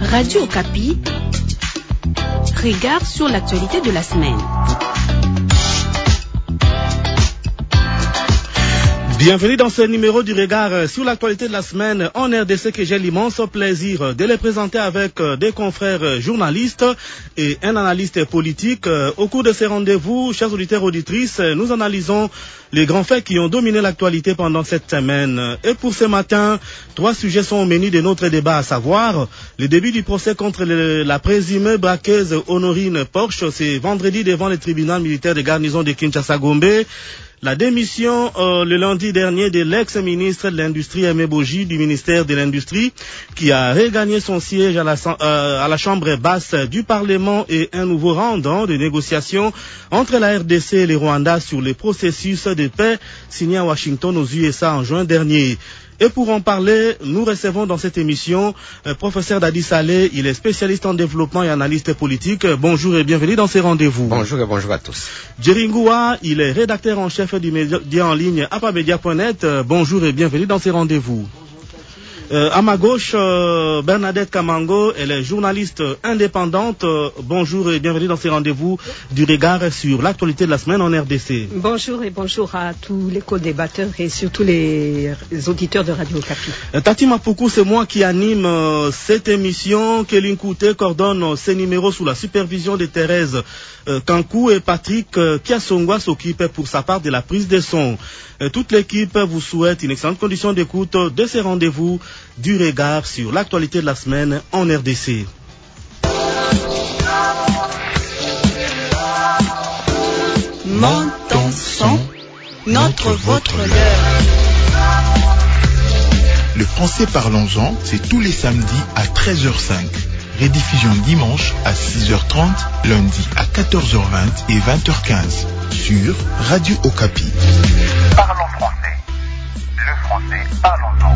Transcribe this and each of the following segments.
Radio Okapi, regard sur l'actualité de la semaine. Bienvenue dans ce numéro du regard sur l'actualité de la semaine en RDC que j'ai l'immense plaisir de les présenter avec des confrères journalistes et un analyste politique. Au cours de ces rendez-vous, chers auditeurs et auditrices, nous analysons les grands faits qui ont dominé l'actualité pendant cette semaine. Et pour ce matin, 3 sujets sont au menu de notre débat, à savoir le début du procès contre la présumée braqueuse Honorine Porche, c'est vendredi devant le tribunal militaire de garnison de Kinshasa-Gombe. La démission le lundi dernier de l'ex-ministre de l'Industrie Aimé Boji du ministère de l'Industrie qui a regagné son siège à la chambre basse du Parlement et un nouveau round de négociations entre la RDC et le Rwanda sur le processus de paix signé à Washington aux USA en juin dernier. Et pour en parler, nous recevons dans cette émission professeur Dadi Saleh, il est spécialiste en développement et analyste politique. Bonjour et bienvenue dans ces rendez-vous. Bonjour et bonjour à tous. Djeringua, il est rédacteur en chef du média en ligne apamedia.net. Bonjour et bienvenue dans ces rendez-vous. À ma gauche, Bernadette Kamango, elle est journaliste indépendante. Bonjour et bienvenue dans ces rendez-vous du regard sur l'actualité de la semaine en RDC. Bonjour et bonjour à tous les co-débatteurs et surtout les auditeurs de Radio Okapi. Tati Mapoukou, c'est moi qui anime cette émission. Kéline Kouté coordonne ces numéros sous la supervision de Thérèse Kankou et Patrick Kiasongwa s'occupe pour sa part de la prise de son. Toute l'équipe vous souhaite une excellente condition d'écoute de ces rendez-vous du regard sur l'actualité de la semaine en RDC. Montons son, votre l'heure. Le français parlons-en, c'est tous les samedis à 13h05. Rediffusion dimanche à 6h30, lundi à 14h20 et 20h15 sur Radio Okapi. Parlons français. Le français parlons-en.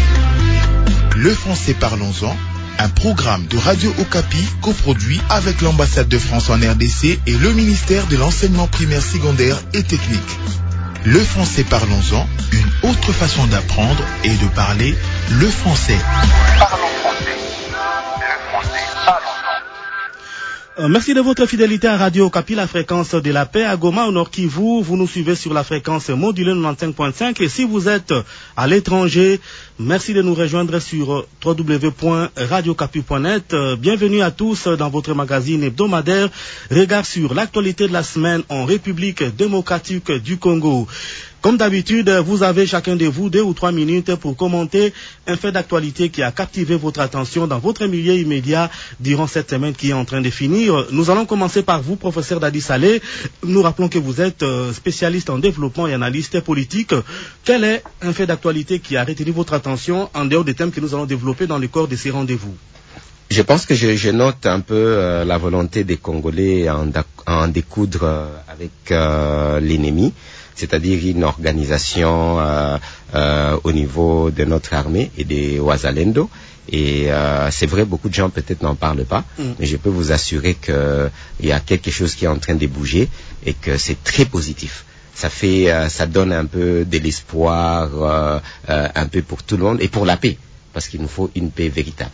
Le français parlons-en, un programme de Radio Okapi coproduit avec l'ambassade de France en RDC et le ministère de l'enseignement primaire, secondaire et technique. Le français parlons-en, une autre façon d'apprendre et de parler le français. Parlons français. Le français parlons-en. Merci de votre fidélité à Radio Okapi, la fréquence de la paix à Goma au Nord Kivu. Vous nous suivez sur la fréquence modulée 95.5 et si vous êtes à l'étranger, merci de nous rejoindre sur www.radiocapi.net. Bienvenue à tous dans votre magazine hebdomadaire Regard sur l'actualité de la semaine en République démocratique du Congo. Comme d'habitude, vous avez chacun de vous 2 ou 3 minutes pour commenter un fait d'actualité qui a captivé votre attention dans votre milieu immédiat durant cette semaine qui est en train de finir. Nous allons commencer par vous, professeur Dadi Saleh. Nous rappelons que vous êtes spécialiste en développement et analyste politique. Quel est un fait d'actualité qui a retenu votre attention en dehors des thèmes que nous allons développer dans le corps de ces rendez-vous? Je pense que je note un peu la volonté des Congolais en découdre avec l'ennemi, c'est-à-dire une organisation au niveau de notre armée et des Wazalendo. Et c'est vrai, beaucoup de gens peut-être n'en parlent pas, mais je peux vous assurer qu'il y a quelque chose qui est en train de bouger et que c'est très positif. Ça donne un peu de l'espoir, un peu pour tout le monde et pour la paix, parce qu'il nous faut une paix véritable.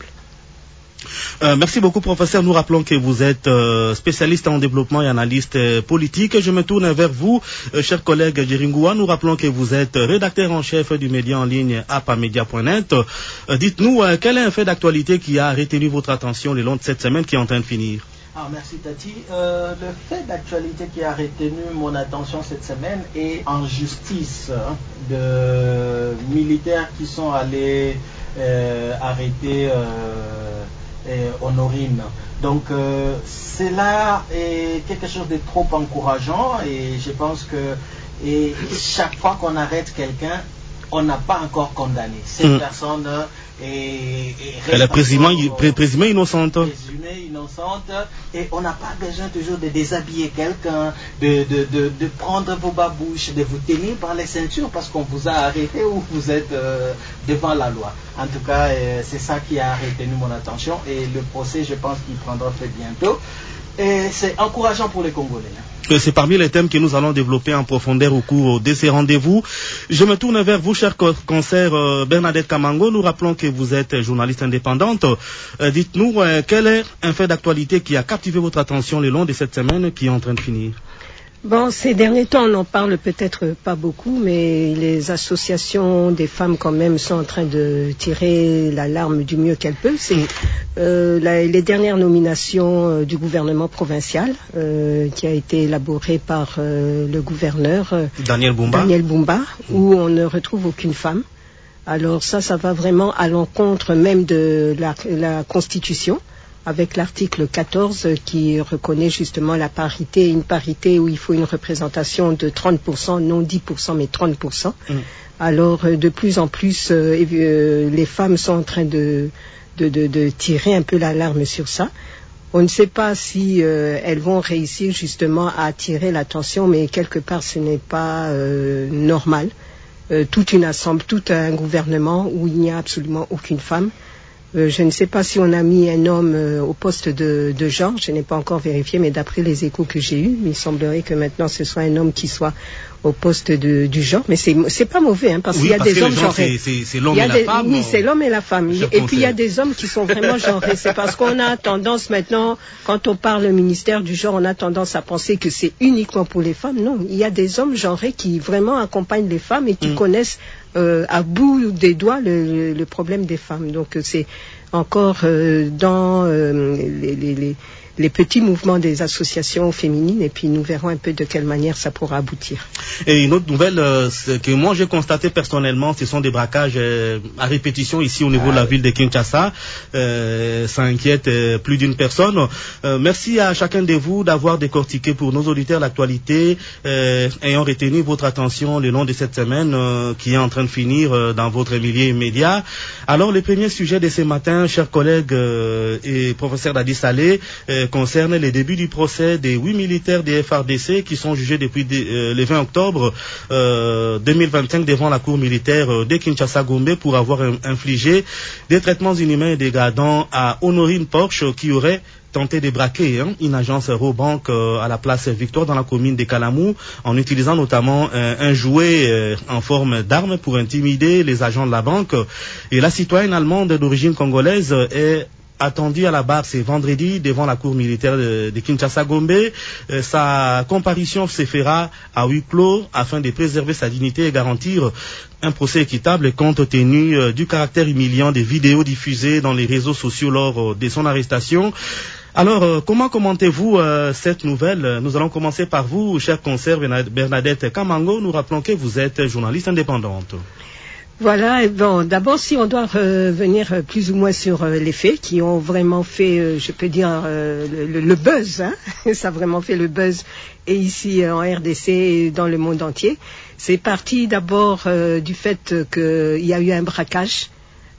Merci beaucoup, professeur. Nous rappelons que vous êtes spécialiste en développement et analyste politique. Je me tourne vers vous, cher collègue Djeringua. Nous rappelons que vous êtes rédacteur en chef du média en ligne apamedia.net. Dites-nous, quel est un fait d'actualité qui a retenu votre attention le long de cette semaine qui est en train de finir? Merci Tati. Le fait d'actualité qui a retenu mon attention cette semaine est en justice de militaires qui sont allés arrêter Honorine. Donc cela est quelque chose de trop encourageant et je pense que chaque fois qu'on arrête quelqu'un, on n'a pas encore condamné. Cette personne elle est présumée innocente. Présumée innocente et on n'a pas besoin toujours de déshabiller quelqu'un, de prendre vos babouches, de vous tenir par les ceintures parce qu'on vous a arrêté ou vous êtes devant la loi. En tout cas, c'est ça qui a retenu mon attention et le procès, je pense qu'il prendra fin bientôt. Et c'est encourageant pour les Congolais. C'est parmi les thèmes que nous allons développer en profondeur au cours de ces rendez-vous. Je me tourne vers vous, cher consoeur Bernadette Kamango. Nous rappelons que vous êtes journaliste indépendante. Dites-nous, quel est un fait d'actualité qui a captivé votre attention le long de cette semaine qui est en train de finir? Bon, ces derniers temps, on n'en parle peut-être pas beaucoup, mais les associations des femmes quand même sont en train de tirer l'alarme du mieux qu'elles peuvent. C'est les dernières nominations du gouvernement provincial qui a été élaboré par le gouverneur Daniel Bumba, où on ne retrouve aucune femme. Alors ça va vraiment à l'encontre même de la Constitution, avec l'article 14 qui reconnaît justement la parité, une parité où il faut une représentation de 30%, non 10%, mais 30%. Alors, de plus en plus, les femmes sont en train de tirer un peu l'alarme sur ça. On ne sait pas si elles vont réussir justement à attirer l'attention, mais quelque part, ce n'est pas normal. Tout un gouvernement où il n'y a absolument aucune femme. Je ne sais pas si on a mis un homme au poste de genre, je n'ai pas encore vérifié, mais d'après les échos que j'ai eus, il semblerait que maintenant ce soit un homme qui soit au poste du genre, mais c'est pas mauvais, hein, parce qu'il y a des hommes genrés. C'est l'homme et la femme. Oui, c'est l'homme et la femme. Et puis il y a des hommes qui sont vraiment genrés. C'est parce qu'on a tendance maintenant, quand on parle au ministère du genre, on a tendance à penser que c'est uniquement pour les femmes. Non, il y a des hommes genrés qui vraiment accompagnent les femmes et qui connaissent à bout des doigts le problème des femmes. Donc c'est encore dans les petits mouvements des associations féminines, et puis nous verrons un peu de quelle manière ça pourra aboutir. Et une autre nouvelle que moi j'ai constaté personnellement, ce sont des braquages à répétition ici au niveau de la ville de Kinshasa. Ça inquiète plus d'une personne. Merci à chacun de vous d'avoir décortiqué pour nos auditeurs l'actualité, ayant retenu votre attention le long de cette semaine qui est en train de finir dans votre milieu immédiat. Alors le premier sujet de ce matin, chers collègues et professeur Dadi Saleh, concerne les débuts du procès des 8 militaires des FARDC qui sont jugés depuis le 20 octobre 2025 devant la cour militaire de Kinshasa-Gombe pour avoir infligé des traitements inhumains et dégradants à Honorine Porche qui aurait tenté de braquer une agence Robank à la place Victoire dans la commune de Kalamou en utilisant notamment un jouet en forme d'arme pour intimider les agents de la banque. Et la citoyenne allemande d'origine congolaise est attendu à la barre ce vendredi devant la cour militaire de Kinshasa-Gombe. Sa comparution se fera à huis clos afin de préserver sa dignité et garantir un procès équitable compte tenu du caractère humiliant des vidéos diffusées dans les réseaux sociaux lors de son arrestation. Alors, comment commentez-vous cette nouvelle? Nous allons commencer par vous, chère consoeur Bernadette Kamango. Nous rappelons que vous êtes journaliste indépendante. Voilà, bon, d'abord si on doit revenir plus ou moins sur les faits qui ont vraiment fait, je peux dire, le buzz, hein, ça a vraiment fait le buzz, et ici en RDC et dans le monde entier. C'est parti d'abord du fait qu'il y a eu un braquage.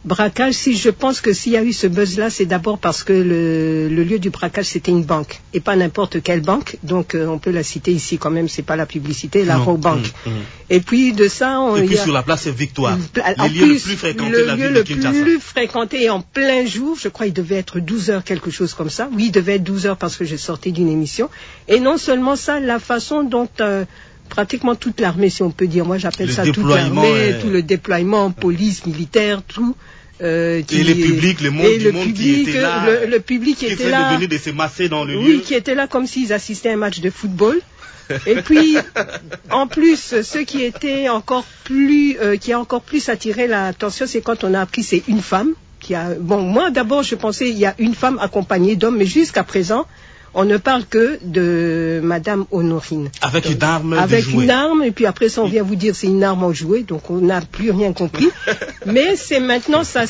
Si je pense que s'il y a eu ce buzz-là, c'est d'abord parce que le lieu du braquage, c'était une banque, et pas n'importe quelle banque, donc on peut la citer ici quand même, c'est pas la publicité, la Robank. Et puis de ça... sur la place Victoire, le lieu le plus fréquenté de la ville de Kinshasa. Le plus fréquenté en plein jour, je crois il devait être 12 heures, quelque chose comme ça. Oui, il devait être 12 heures parce que j'ai sorti d'une émission. Et non seulement ça, la façon dont... pratiquement toute l'armée, si on peut dire, moi j'appelle ça toute l'armée, tout le déploiement, police, militaire, tout. Et le public, le monde qui était là, le public qui était là, devenu de se masser dans le lieu. Oui, qui était là comme s'ils assistaient à un match de football. Et puis, en plus, ce qui était encore plus, qui a encore plus attiré l'attention, c'est quand on a appris c'est une femme qui a. Bon, moi d'abord je pensais il y a une femme accompagnée d'hommes, mais jusqu'à présent. On ne parle que de Madame Honorine. Avec une arme. Avec une arme, et puis après ça on vient vous dire c'est une arme en jouet, donc on n'a plus rien compris. Mais c'est maintenant ça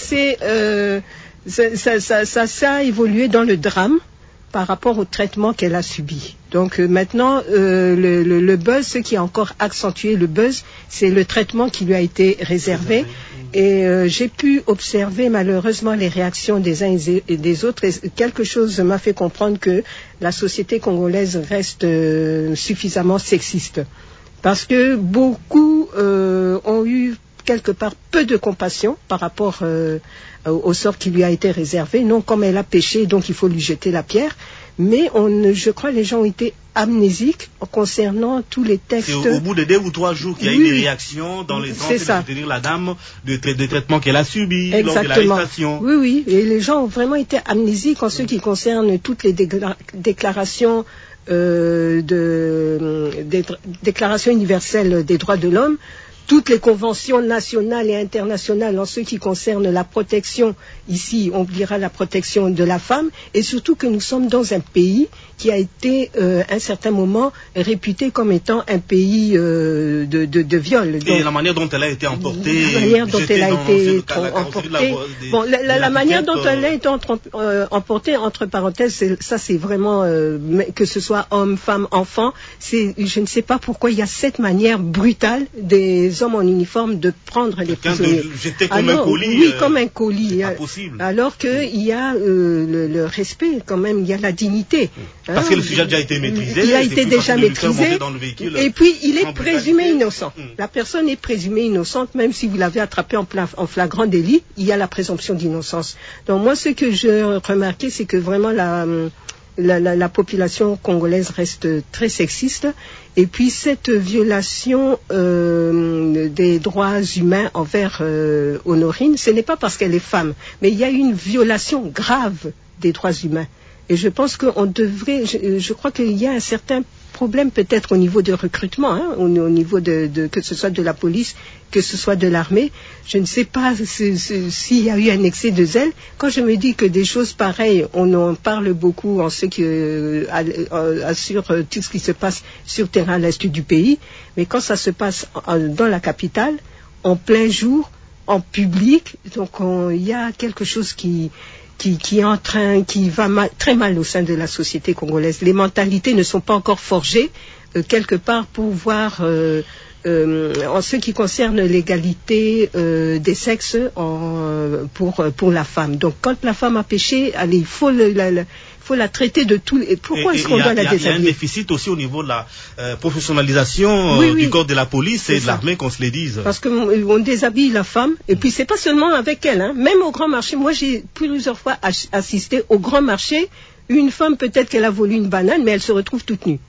a évolué dans le drame par rapport au traitement qu'elle a subi. Donc maintenant le buzz, ce qui a encore accentué le buzz, c'est le traitement qui lui a été réservé. Et j'ai pu observer malheureusement les réactions des uns et des autres, et quelque chose m'a fait comprendre que la société congolaise reste suffisamment sexiste, parce que beaucoup ont eu quelque part peu de compassion par rapport au sort qui lui a été réservé. Non, comme elle a péché, donc il faut lui jeter la pierre. mais je crois que les gens ont été amnésiques concernant tous les textes. C'est au bout de 2 ou 3 jours qu'il y a eu des réactions dans les centres de soutenir la dame de traitement qu'elle a subi lors de l'arrestation. Oui, et les gens ont vraiment été amnésiques en ce qui concerne toutes les déclarations Déclaration universelle des droits de l'homme, toutes les conventions nationales et internationales en ce qui concerne la protection, ici on dira la protection de la femme, et surtout que nous sommes dans un pays qui a été à un certain moment réputé comme étant un pays de viol. Et donc, la manière dont elle a été emportée, la manière dont elle a été emportée, la manière dont elle a été emportée, entre parenthèses, ça c'est vraiment, que ce soit homme, femme, enfant, je ne sais pas pourquoi il y a cette manière brutale des hommes en uniforme de prendre les prisonniers. Comme un colis. Oui, comme un colis. C'est pas possible. Alors qu'il y a le respect quand même, il y a la dignité. Parce que le sujet a déjà été maîtrisé. Il a été déjà maîtrisé. Et puis, il est présumé innocent. La personne est présumée innocente, même si vous l'avez attrapé en flagrant délit, il y a la présomption d'innocence. Donc moi, ce que je remarquais, c'est que vraiment la population congolaise reste très sexiste. Et puis cette violation des droits humains envers Honorine, ce n'est pas parce qu'elle est femme, mais il y a une violation grave des droits humains. Et je pense qu'on devrait, je crois qu'il y a un certain problème peut-être au niveau de recrutement, au niveau que ce soit de la police, que ce soit de l'armée. Je ne sais pas s'il y a eu un excès de zèle. Quand je me dis que des choses pareilles, on en parle beaucoup en ce qui assure tout ce qui se passe sur terrain à l'est du pays, mais quand ça se passe dans la capitale, en plein jour, en public, donc il y a quelque chose qui va très mal au sein de la société congolaise. Les mentalités ne sont pas encore forgées quelque part pour voir en ce qui concerne l'égalité des sexes pour la femme. Donc quand la femme a péché, il faut la traiter de tout. Et pourquoi est-ce qu'on doit la déshabiller? Il y a un déficit aussi au niveau de la professionnalisation du corps de la police et de l'armée, qu'on se le dise. Parce qu'on déshabille la femme, et puis c'est pas seulement avec elle, même au grand marché. Moi, j'ai plusieurs fois assisté au grand marché, une femme, peut-être qu'elle a volé une banane, mais elle se retrouve toute nue.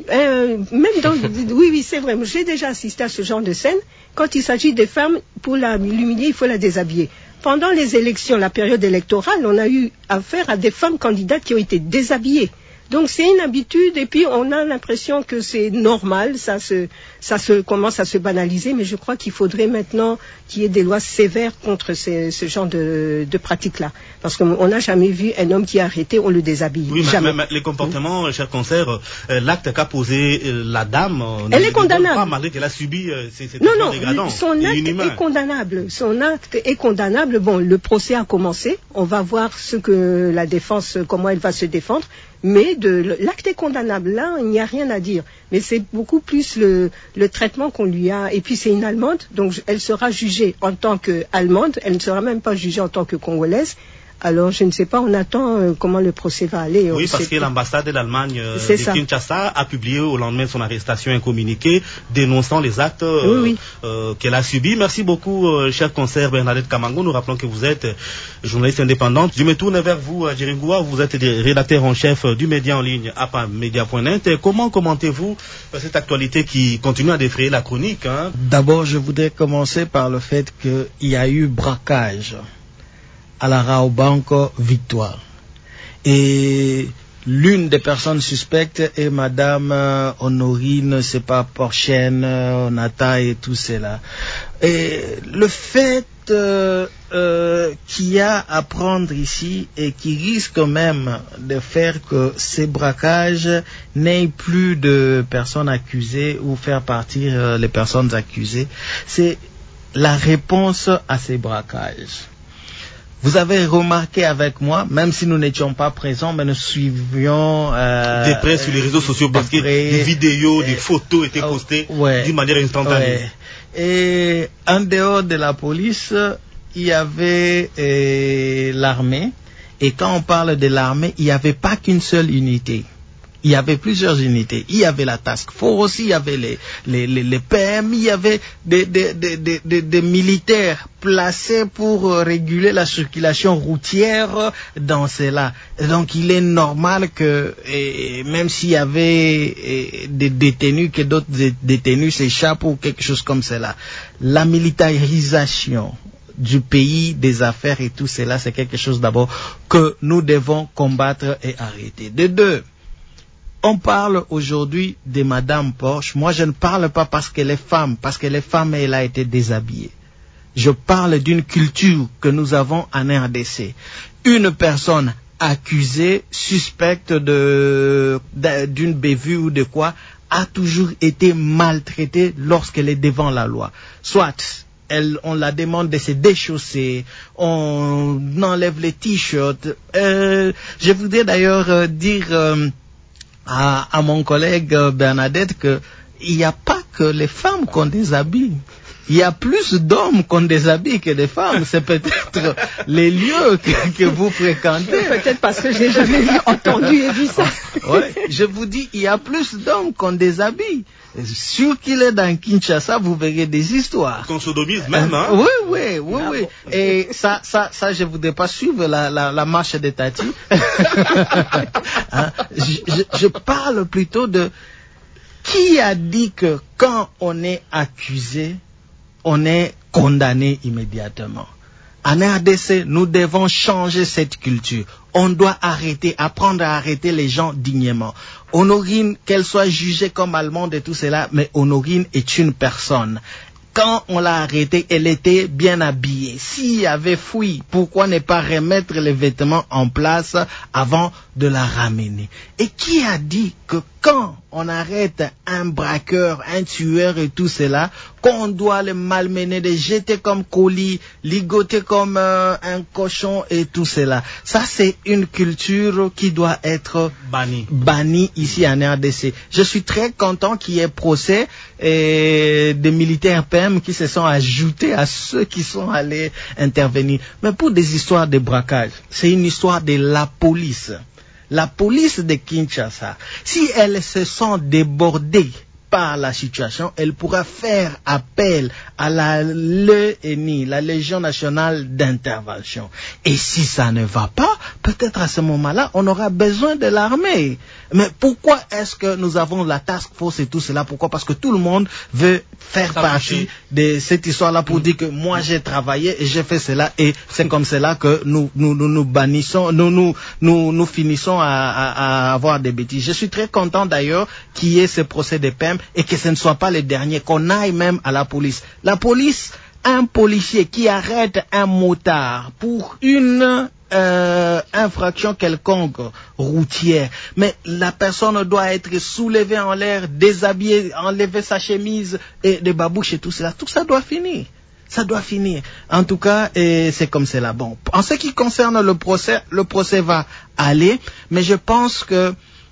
Oui, c'est vrai. J'ai déjà assisté à ce genre de scène. Quand il s'agit des femmes, pour l'humilier, il faut la déshabiller. Pendant les élections, la période électorale, on a eu affaire à des femmes candidates qui ont été déshabillées. Donc c'est une habitude, et puis on a l'impression que c'est normal, ça commence à se banaliser, mais je crois qu'il faudrait maintenant qu'il y ait des lois sévères contre ce genre de pratiques-là. Parce qu'on n'a jamais vu un homme qui est arrêté, on le déshabille. Oui, jamais. Mais les comportements, cher concert, l'acte qu'a posé la dame, elle est condamnable. Pas, malgré qu'elle a subi ces non, dégradants. Son acte est condamnable. Son acte est condamnable. Bon, le procès a commencé. On va voir la défense, comment elle va se défendre. Mais l'acte est condamnable. Là, il n'y a rien à dire. Mais c'est beaucoup plus le traitement qu'on lui a. Et puis c'est une Allemande, donc elle sera jugée en tant qu'Allemande. Elle ne sera même pas jugée en tant que Congolaise. Alors, je ne sais pas, on attend comment le procès va aller. Oui, parce que l'ambassade de l'Allemagne de Kinshasa a publié au lendemain de son arrestation un communiqué dénonçant les actes qu'elle a subis. Merci beaucoup, cher concert Bernadette Kamango. Nous rappelons que vous êtes journaliste indépendante. Je me tourne vers vous, Djiringoua. Vous êtes rédacteur en chef du média en ligne apamedia.net. Comment commentez-vous cette actualité qui continue à défrayer la chronique, D'abord, je voudrais commencer par le fait qu'il y a eu braquage à la Raobank Victoire. Et l'une des personnes suspectes est Madame Honorine, c'est pas Porchen, Onata et tout cela. Et le fait qu'il y a à prendre ici et qui risque même de faire que ces braquages n'aient plus de personnes accusées ou faire partir les personnes accusées, c'est la réponse à ces braquages. Vous avez remarqué avec moi, même si nous n'étions pas présents, mais nous suivions des près sur les réseaux sociaux parce que des vidéos, des photos étaient postées d'une manière instantanée. Et en dehors de la police, il y avait l'armée. Et quand on parle de l'armée, il n'y avait pas qu'une seule unité Il y avait plusieurs unités. Il y avait la task force, il y avait les PM, il y avait des militaires placés pour réguler la circulation routière dans cela. Donc il est normal que, même s'il y avait des détenus, que d'autres détenus s'échappent ou quelque chose comme cela. La militarisation du pays, des affaires et tout cela, c'est quelque chose d'abord que nous devons combattre et arrêter. De deux, on parle aujourd'hui de Madame Porsche. Moi, je ne parle pas parce qu'elle est femme, elle a été déshabillée. Je parle d'une culture que nous avons en RDC. Une personne accusée, suspecte d'une bévue ou de quoi, a toujours été maltraitée lorsqu'elle est devant la loi. Soit on la demande de se déchausser, on enlève les t-shirts. Je voudrais d'ailleurs dire à mon collègue Bernadette que il n'y a pas que les femmes qu'on déshabille. Il y a plus d'hommes qu'on déshabille que de femmes. C'est peut-être les lieux que vous fréquentez. Peut-être parce que je n'ai jamais entendu et vu ça. Ouais, je vous dis, il y a plus d'hommes qu'on déshabille. Sûr qu'il est dans Kinshasa, vous verrez des histoires. Qu'on sodomise même, hein? Oui. Et ça, je voudrais pas suivre la marche des Tati. Hein? Je parle plutôt de qui a dit que quand on est accusé, on est condamné immédiatement. En RDC, nous devons changer cette culture. On doit apprendre à arrêter les gens dignement. Honorine, qu'elle soit jugée comme allemande et tout cela, mais Honorine est une personne. Quand on l'a arrêtée, elle était bien habillée. S'il y avait fouille, pourquoi ne pas remettre les vêtements en place avant de la ramener? Et qui a dit que quand on arrête un braqueur, un tueur et tout cela, qu'on doit le malmener, le jeter comme colis, ligoter comme un cochon et tout cela? Ça, c'est une culture qui doit être bannie ici en RDC. Je suis très content qu'il y ait procès des militaires PM qui se sont ajoutés à ceux qui sont allés intervenir. Mais pour des histoires de braquage, c'est une histoire de la police. La police de Kinshasa, si elles se sont débordées par la situation, elle pourra faire appel à la LENI, la Légion nationale d'intervention. Et si ça ne va pas, peut-être à ce moment-là, on aura besoin de l'armée. Mais pourquoi est-ce que nous avons la task force et tout cela? Pourquoi? Parce que tout le monde veut faire partie de cette histoire-là pour dire que moi j'ai travaillé et j'ai fait cela et c'est comme cela que nous bannissons, nous finissons à avoir des bêtises. Je suis très content d'ailleurs qu'il y ait ce procès de PEM et que ce ne soit pas le dernier, qu'on aille même à la police. La police, un policier qui arrête un motard pour une infraction quelconque routière, mais la personne doit être soulevée en l'air, déshabillée, enlever sa chemise et des babouches et tout ça doit finir. Ça doit finir. En tout cas, c'est comme cela. Bon, en ce qui concerne le procès va aller, mais je pense que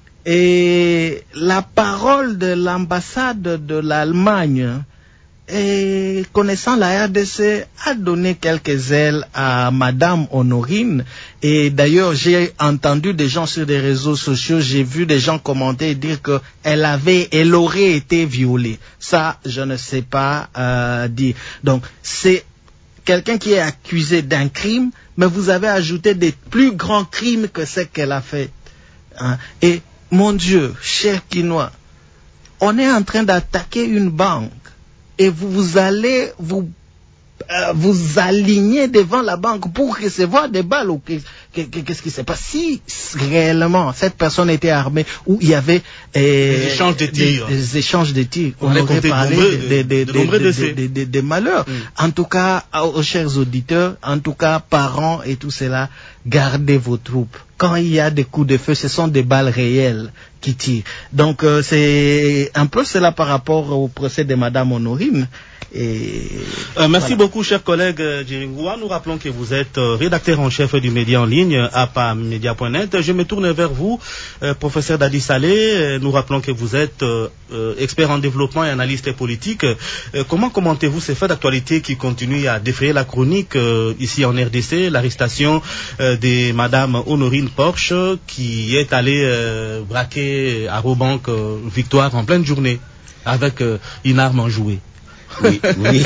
la parole de l'ambassade de l'Allemagne, connaissant la RDC, a donné quelques ailes à Madame Honorine. Et d'ailleurs, j'ai entendu des gens sur des réseaux sociaux, j'ai vu des gens commenter et dire que elle aurait été violée. Ça, je ne sais pas dire. Donc, c'est quelqu'un qui est accusé d'un crime, mais vous avez ajouté des plus grands crimes que ce qu'elle a fait. Hein? Et mon Dieu, cher Kinois, on est en train d'attaquer une banque et vous allez vous aligner devant la banque pour recevoir des balles ou qu'est-ce qui se passe? Si réellement cette personne était armée ou il y avait des échanges de tirs, on aurait parlé des malheurs. En tout cas, aux chers auditeurs, en tout cas parents et tout cela, gardez vos troupes. Quand il y a des coups de feu, ce sont des balles réelles qui tirent. Donc c'est un peu cela par rapport au procès de Madame Honorine. Merci beaucoup, cher collègue Djiringoua. Nous rappelons que vous êtes rédacteur en chef du média en ligne apamedia.net. Je me tourne vers vous, professeur Dadi Saleh. Nous rappelons que vous êtes expert en développement et analyste politique. Comment commentez-vous ces faits d'actualité qui continuent à défrayer la chronique ici en RDC, l'arrestation de Madame Honorine une Porsche qui est allée braquer à Robank Victoire en pleine journée avec une arme enjouée. Oui, oui.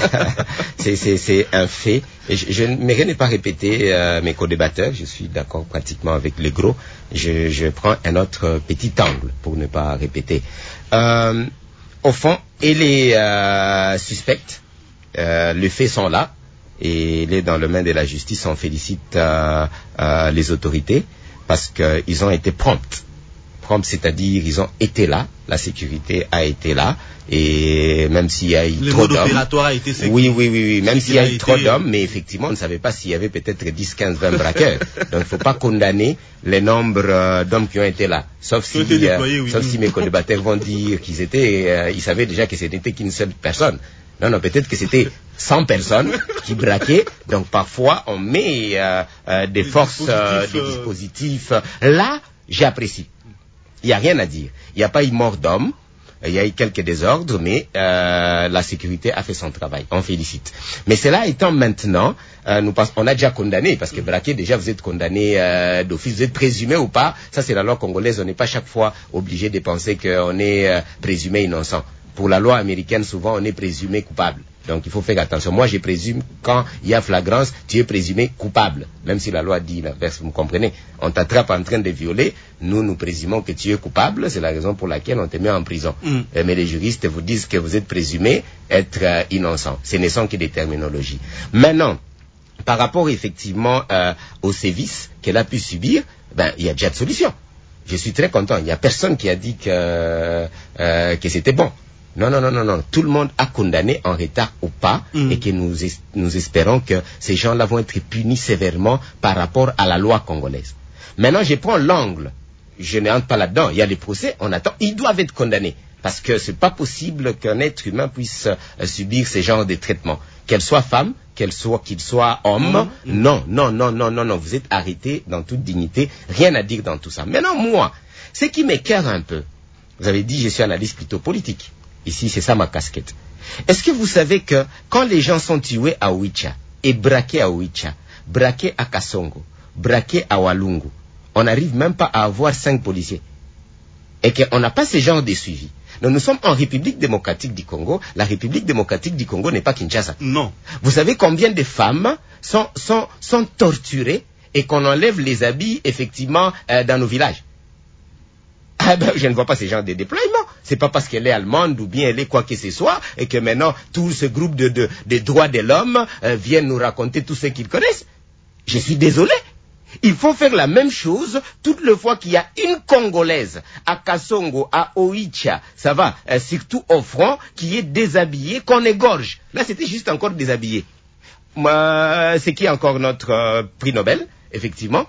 c'est un fait. Et je n'aimerais ne pas répéter mes co-débatteurs. Je suis d'accord pratiquement avec le gros. Je prends un autre petit angle pour ne pas répéter. Au fond, et les suspects, les faits sont là. Et il est dans le main de la justice. On félicite les autorités parce qu'ils ont été prompts. Prompts, c'est-à-dire ils ont été là. La sécurité a été là. Et même s'il y a eu trop d'hommes, a été oui, même s'il y a eu trop d'hommes, mais effectivement, on ne savait pas s'il y avait peut-être 10, 15, 20 braqueurs. Donc, il ne faut pas condamner le nombre d'hommes qui ont été là. Sauf si mes co-débatteurs vont dire qu'ils étaient, ils savaient déjà que ce n'était qu'une seule personne. Non, peut-être que c'était 100 personnes qui braquaient. Donc, parfois, on met des forces, des dispositifs. Là, j'apprécie. Il n'y a rien à dire. Il n'y a pas eu mort d'homme. Il y a eu quelques désordres, mais la sécurité a fait son travail. On félicite. Mais cela étant maintenant, on a déjà condamné, parce que braquer, déjà, vous êtes condamné d'office. Vous êtes présumé ou pas. Ça, c'est la loi congolaise. On n'est pas chaque fois obligé de penser qu'on est présumé innocent. Pour la loi américaine, souvent, on est présumé coupable. Donc, il faut faire attention. Moi, je présume, quand il y a flagrance, tu es présumé coupable. Même si la loi dit l'inverse, vous me comprenez. On t'attrape en train de violer, nous présumons que tu es coupable. C'est la raison pour laquelle on te met en prison. Mais les juristes vous disent que vous êtes présumé être innocent. Ce ne sont que des terminologies. Maintenant, par rapport effectivement aux sévices qu'elle a pu subir, il y a déjà de solutions. Je suis très content. Il n'y a personne qui a dit que c'était bon. Non. Tout le monde a condamné en retard ou pas et que nous espérons que ces gens-là vont être punis sévèrement par rapport à la loi congolaise. Maintenant, je prends l'angle. Je n'entre pas là-dedans. Il y a les procès, on attend. Ils doivent être condamnés. Parce que c'est pas possible qu'un être humain puisse subir ce genre de traitement. Qu'elle soit femme, qu'il soit homme. Non. Vous êtes arrêtés dans toute dignité. Rien à dire dans tout ça. Maintenant, moi, ce qui m'écoeure un peu, vous avez dit, je suis analyste plutôt politique. Ici, c'est ça ma casquette. Est-ce que vous savez que quand les gens sont tués à Oicha et braqués à Oicha, braqués à Kasongo, braqués à Walungu, on n'arrive même pas à avoir 5 policiers. Et qu'on n'a pas ce genre de suivi. Donc nous sommes en République démocratique du Congo. La République démocratique du Congo n'est pas Kinshasa. Non. Vous savez combien de femmes sont torturées et qu'on enlève les habits, effectivement, dans nos villages? Je ne vois pas ce genre de déploiement. C'est pas parce qu'elle est allemande ou bien elle est quoi que ce soit et que maintenant tout ce groupe de droits de l'homme viennent nous raconter tout ce qu'ils connaissent. Je suis désolé. Il faut faire la même chose toutes les fois qu'il y a une Congolaise à Kasongo, à Oicha, ça va, surtout au front, qui est déshabillée, qu'on égorge. Là, c'était juste encore déshabillé. C'est qui encore notre prix Nobel, effectivement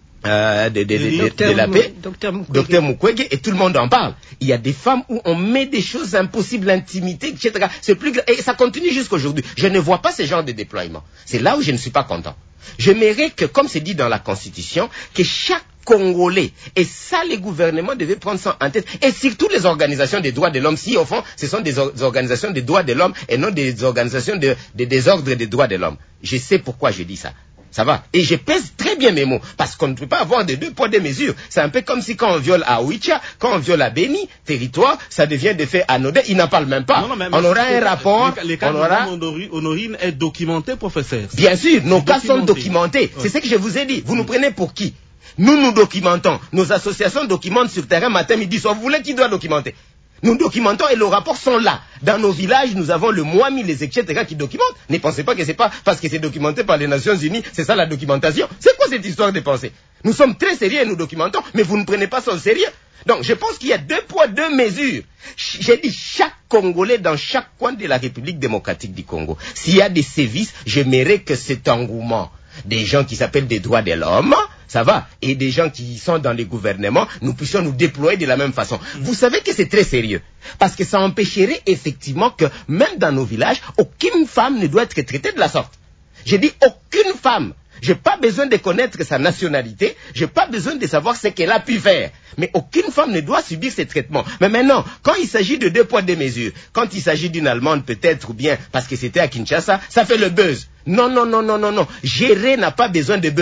de la paix, Docteur Mukwege, et tout le monde en parle. Il y a des femmes où on met des choses impossibles, l'intimité, etc. Et ça continue jusqu'aujourd'hui. Je ne vois pas ce genre de déploiement. C'est là où je ne suis pas content. J'aimerais que, comme c'est dit dans la Constitution, que chaque Congolais, et ça les gouvernements devaient prendre ça en tête, et surtout les organisations des droits de l'homme, si au fond ce sont des organisations des droits de l'homme et non des organisations de désordre des droits de l'homme. Je sais pourquoi je dis ça. Ça va. Et je pèse très bien mes mots. Parce qu'on ne peut pas avoir de 2 poids 2 mesures. C'est un peu comme si quand on viole à Oicha, quand on viole à Beni, territoire, ça devient des faits anodins. Ils n'en parlent même pas. On aura un rapport. Les cas de Honorine est documenté, professeur. Bien sûr, nos cas sont documentés. C'est ce que je vous ai dit. Vous nous prenez pour qui? Nous documentons. Nos associations documentent sur terrain matin, midi, soir. Vous voulez qui doit documenter? Nous documentons et les rapports sont là. Dans nos villages, nous avons le MOAMI, les etc. qui documentent. Ne pensez pas que c'est pas parce que c'est documenté par les Nations Unies, c'est ça la documentation. C'est quoi cette histoire de pensée? Nous sommes très sérieux et nous documentons, mais vous ne prenez pas ça au sérieux. Donc je pense qu'il y a 2 poids 2 mesures. J'ai dit chaque Congolais dans chaque coin de la République démocratique du Congo. S'il y a des sévices, j'aimerais que cet engouement des gens qui s'appellent des droits de l'homme, ça va, et des gens qui sont dans les gouvernements, nous puissions nous déployer de la même façon. Vous savez que c'est très sérieux, parce que ça empêcherait effectivement que, même dans nos villages, aucune femme ne doit être traitée de la sorte. J'ai dit aucune femme. J'ai pas besoin de connaître sa nationalité, j'ai pas besoin de savoir ce qu'elle a pu faire. Mais aucune femme ne doit subir ces traitements. Mais maintenant, quand il s'agit de 2 poids 2 mesures, quand il s'agit d'une Allemande peut-être, ou bien parce que c'était à Kinshasa, ça fait le buzz. Non. Gérer n'a pas besoin de buzz.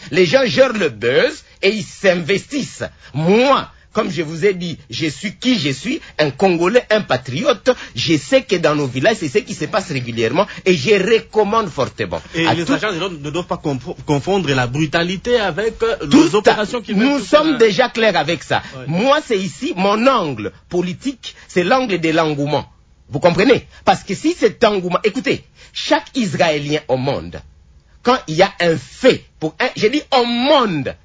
Les gens gèrent le buzz et ils s'investissent. Moi, comme je vous ai dit, je suis qui je suis, un Congolais, un patriote. Je sais que dans nos villages, c'est ce qui se passe régulièrement et je recommande fortement. Et les agents ne doivent pas confondre la brutalité avec les opérations qui nous sommes déjà clairs avec ça. Ouais. Moi, c'est ici, mon angle politique, c'est l'angle de l'engouement. Vous comprenez? Parce que si cet engouement... Écoutez, chaque Israélien au monde, quand il y a un fait, je dis au monde,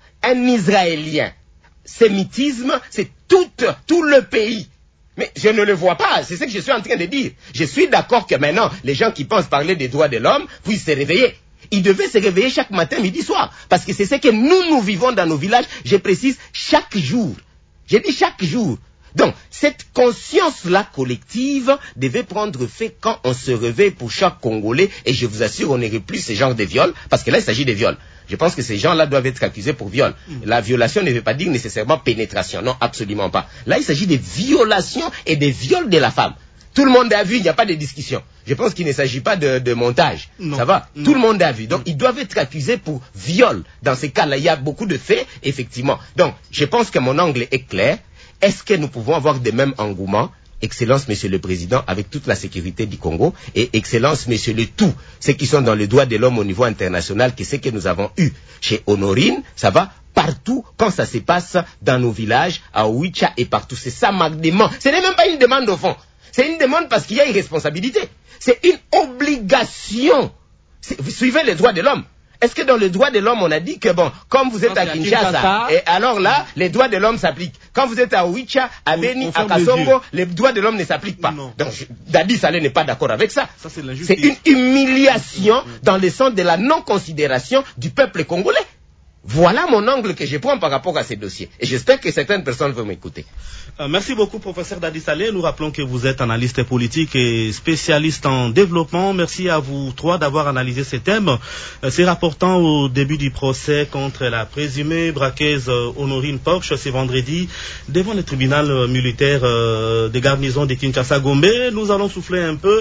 un Israélien, sémitisme, c'est tout le pays. Mais je ne le vois pas, c'est ce que je suis en train de dire. Je suis d'accord que maintenant, les gens qui pensent parler des droits de l'homme puissent se réveiller. Ils devaient se réveiller chaque matin, midi, soir. Parce que c'est ce que nous vivons dans nos villages, je précise, chaque jour. J'ai dit chaque jour. Donc, cette conscience-là collective devait prendre fait quand on se réveille pour chaque Congolais, et je vous assure, on n'aurait plus ce genre de viol, parce que là, il s'agit de viol. Je pense que ces gens-là doivent être accusés pour viol. La violation ne veut pas dire nécessairement pénétration, non, absolument pas. Là, il s'agit de violations et de viols de la femme. Tout le monde a vu, il n'y a pas de discussion. Je pense qu'il ne s'agit pas de montage. Non, ça va? Non. Tout le monde a vu. Donc, ils doivent être accusés pour viol. Dans ces cas-là, il y a beaucoup de faits, effectivement. Donc, je pense que mon angle est clair. Est-ce que nous pouvons avoir des mêmes engouements? Excellence, Monsieur le Président, avec toute la sécurité du Congo, et Excellence, Monsieur le Tout, ceux qui sont dans les droits de l'homme au niveau international, que ce que nous avons eu chez Honorine, ça va partout quand ça se passe dans nos villages, à Ouicha et partout. C'est ça ma demande. Ce n'est même pas une demande au fond. C'est une demande parce qu'il y a une responsabilité. C'est une obligation. Vous suivez les droits de l'homme. Est-ce que dans le droit de l'homme, on a dit que bon, comme vous êtes à Kinshasa, et alors là, les droits de l'homme s'appliquent. Quand vous êtes à Ouicha, à Beni, à Kasongo, les droits de l'homme ne s'appliquent pas. Non. Donc, Dadi Saleh n'est pas d'accord avec ça. C'est une humiliation dans le sens de la non-considération du peuple congolais. Voilà mon angle que je prends par rapport à ces dossiers. Et j'espère que certaines personnes vont m'écouter. Merci beaucoup, professeur Dadi Saleh. Nous rappelons que vous êtes analyste politique et spécialiste en développement. Merci à vous trois d'avoir analysé ces thèmes. C'est rapportant au début du procès contre la présumée braqueuse Honorine Porche ce vendredi devant le tribunal militaire de garnison de Kinshasa-Gombe. Nous allons souffler un peu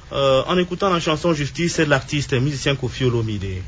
en écoutant la chanson Justice de l'artiste musicien Koffi Olomide.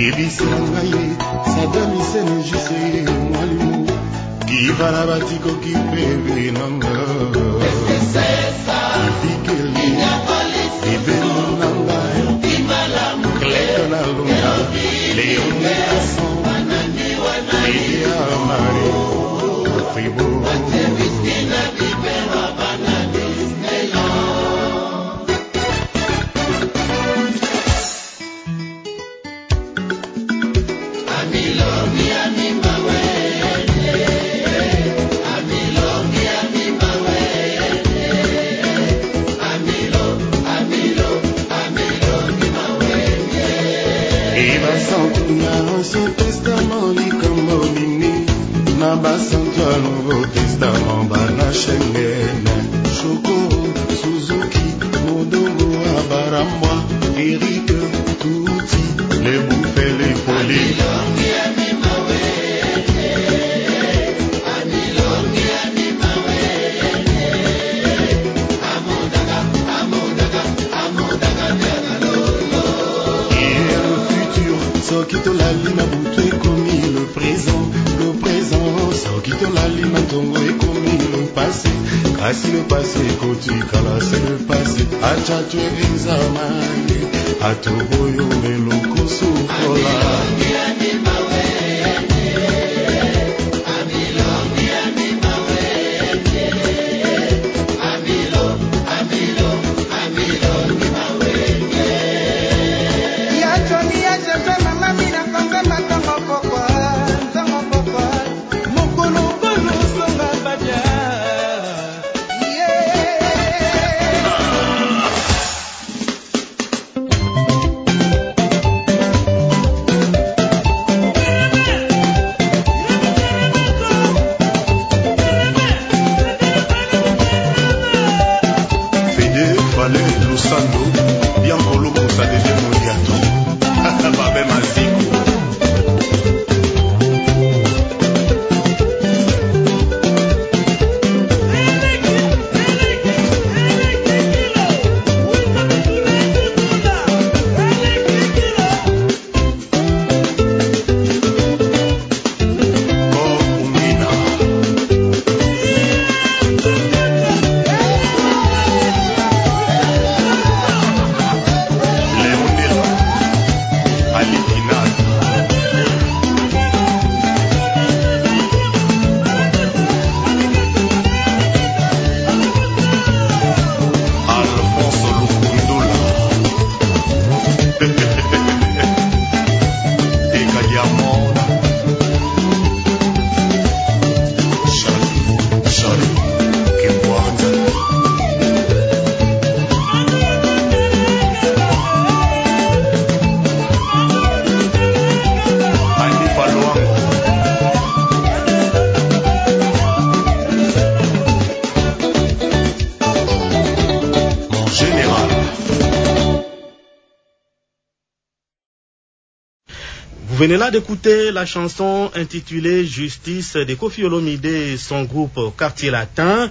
Vous venez là d'écouter la chanson intitulée Justice de Koffi Olomide et son groupe Quartier Latin.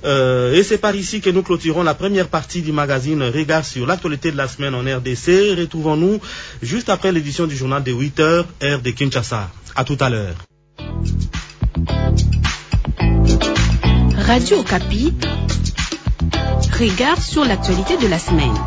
Et c'est par ici que nous clôturons la première partie du magazine Regard sur l'actualité de la semaine en RDC. Retrouvons-nous juste après l'édition du journal de 8h, heure de Kinshasa. À tout à l'heure. Radio Okapi, Regard sur l'actualité de la semaine.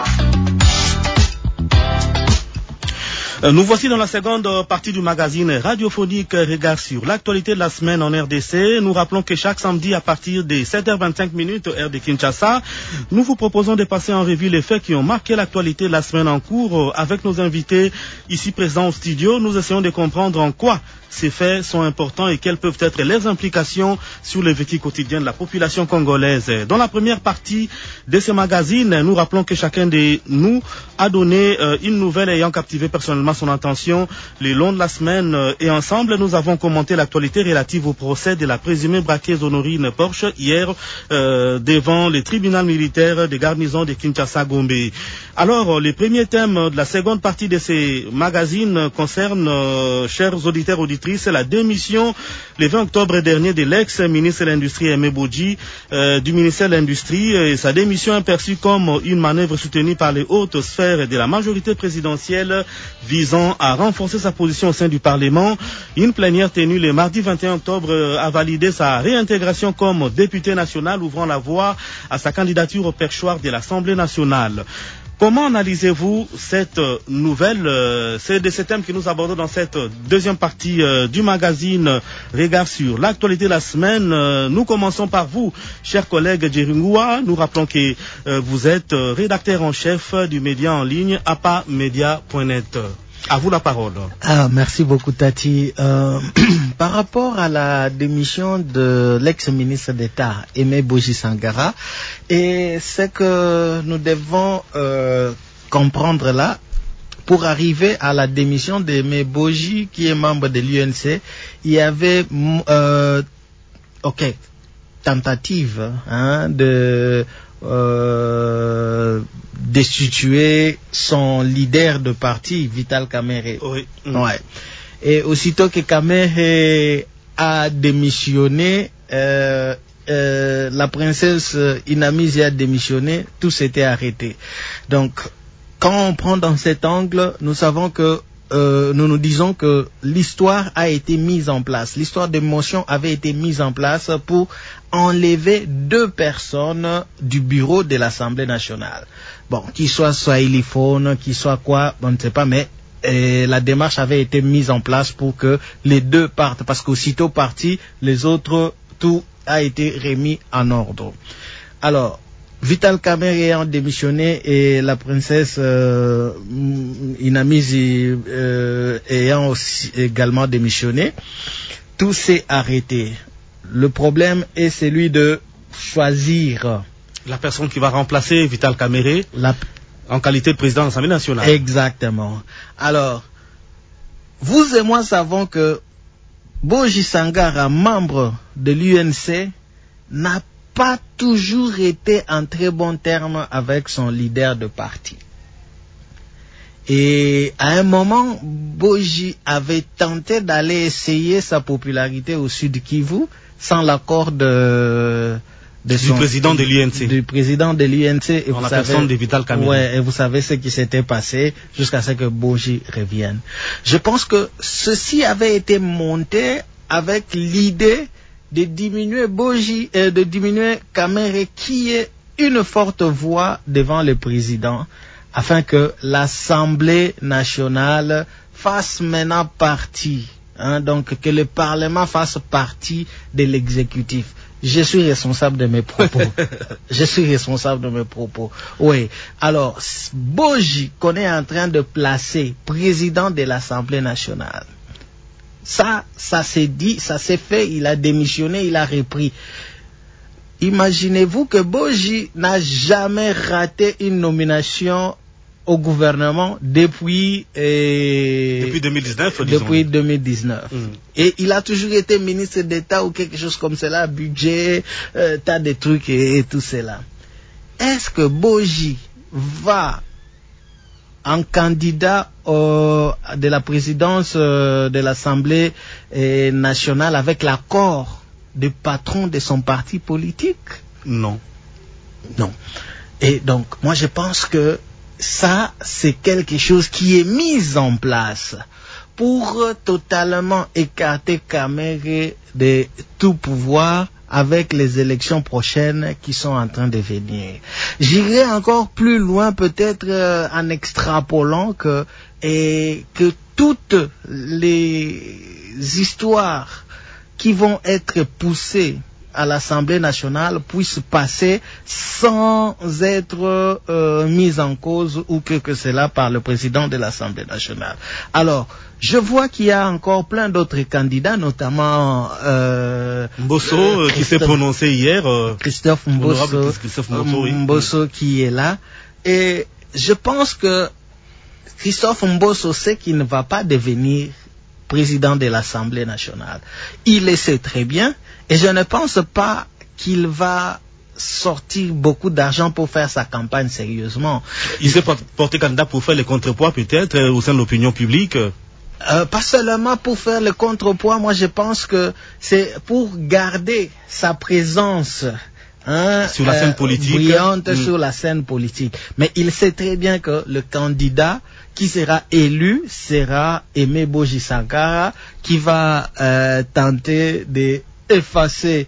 Nous voici dans la seconde partie du magazine radiophonique Regard sur l'actualité de la semaine en RDC. Nous rappelons que chaque samedi à partir de 7h25 heure de Kinshasa, nous vous proposons de passer en revue les faits qui ont marqué l'actualité de la semaine en cours. Avec nos invités ici présents au studio, nous essayons de comprendre en quoi ces faits sont importants et quelles peuvent être les implications sur le vécu quotidien de la population congolaise. Dans la première partie de ce magazine, nous rappelons que chacun de nous a donné une nouvelle ayant captivé personnellement son attention le long de la semaine et ensemble nous avons commenté l'actualité relative au procès de la présumée braqueuse Honorine Porsche hier devant le tribunal militaire de garnison de Kinshasa-Gombe. Alors, les premiers thèmes de la seconde partie de ces magazines concernent, chers auditeurs, auditrices, la démission le 20 octobre dernier de l'ex-ministre de l'Industrie Aimé Bodji du ministère de l'Industrie. Et sa démission est perçue comme une manœuvre soutenue par les hautes sphères de la majorité présidentielle visant à renforcer sa position au sein du Parlement. Une plénière tenue le mardi 21 octobre a validé sa réintégration comme député national, ouvrant la voie à sa candidature au perchoir de l'Assemblée nationale. Comment analysez-vous cette nouvelle? C'est de ces thèmes que nous abordons dans cette deuxième partie du magazine Regard sur l'actualité de la semaine. Nous commençons par vous, chers collègues Djeringua. Nous rappelons que vous êtes rédacteur en chef du média en ligne apamedia.net. À vous la parole. Merci beaucoup, Tati. Par rapport à la démission de l'ex-ministre d'État, Aimé Bodji Sangara, et ce que nous devons comprendre là, pour arriver à la démission d'Aimé Bodji, qui est membre de l'UNC, il y avait tentative de destituer son leader de parti, Vital Kamerhe. Oui. Ouais. Et aussitôt que Kamerhe a démissionné, la princesse Inamizi a démissionné, tout s'était arrêté. Donc, quand on prend dans cet angle, nous savons que nous disons que l'histoire a été mise en place. L'histoire d'émotion avait été mise en place pour enlever 2 personnes du bureau de l'Assemblée nationale. Bon, qu'il soit swahiliphone, qu'il soit quoi, on ne sait pas, mais la démarche avait été mise en place pour que les 2 partent, parce qu'aussitôt partis, les autres, tout a été remis en ordre. Alors, Vital Kamerhe ayant démissionné et la princesse Inamizi ayant aussi également démissionné, tout s'est arrêté. Le problème est celui de choisir la personne qui va remplacer Vital Kamerhe en qualité de président de l'Assemblée nationale. Exactement. Alors, vous et moi savons que Bodji Sangara, membre de l'UNC, n'a pas toujours été en très bon terme avec son leader de parti. Et à un moment, Bodji avait tenté d'aller essayer sa popularité au Sud Kivu sans l'accord du président de l'UNC. Du président de l'UNC. Et en la personne de Vital Kamerhe. Ouais, et vous savez ce qui s'était passé jusqu'à ce que Bodji revienne. Je pense que ceci avait été monté avec l'idée de diminuer Bodji, de diminuer Kamerhe, qui est une forte voix devant le président, afin que l'Assemblée nationale fasse maintenant partie, donc que le Parlement fasse partie de l'exécutif. Je suis responsable de mes propos. Je suis responsable de mes propos. Oui. Alors, Bodji qu'on est en train de placer président de l'Assemblée nationale. Ça s'est dit, ça s'est fait, il a démissionné, il a repris. Imaginez-vous que Bodji n'a jamais raté une nomination au gouvernement depuis 2019, disons. Depuis 2019. Et il a toujours été ministre d'État ou quelque chose comme cela, budget, tas de trucs et tout cela. Est-ce que Bodji va en candidat de la présidence de l'Assemblée nationale avec l'accord du patron de son parti politique? Non. Non. Et donc, moi je pense que ça, c'est quelque chose qui est mis en place pour totalement écarter Kamerhe de tout pouvoir avec les élections prochaines qui sont en train de venir. J'irai encore plus loin, peut-être en extrapolant que toutes les histoires qui vont être poussées à l'Assemblée nationale puissent passer sans être mises en cause ou que cela par le président de l'Assemblée nationale. Alors, je vois qu'il y a encore plein d'autres candidats, notamment Mbosso qui s'est prononcé hier. Christophe Mbosso qui est là. Et je pense que Christophe Mbosso sait qu'il ne va pas devenir président de l'Assemblée nationale. Il le sait très bien et je ne pense pas qu'il va sortir beaucoup d'argent pour faire sa campagne sérieusement. Il s'est porté candidat pour faire les contrepoids peut-être au sein de l'opinion publique. Pas seulement pour faire le contrepoids, moi je pense que c'est pour garder sa présence sur la scène politique, brillante sur la scène politique. Mais il sait très bien que le candidat qui sera élu sera Aimé Boji Sankara, qui va tenter d'effacer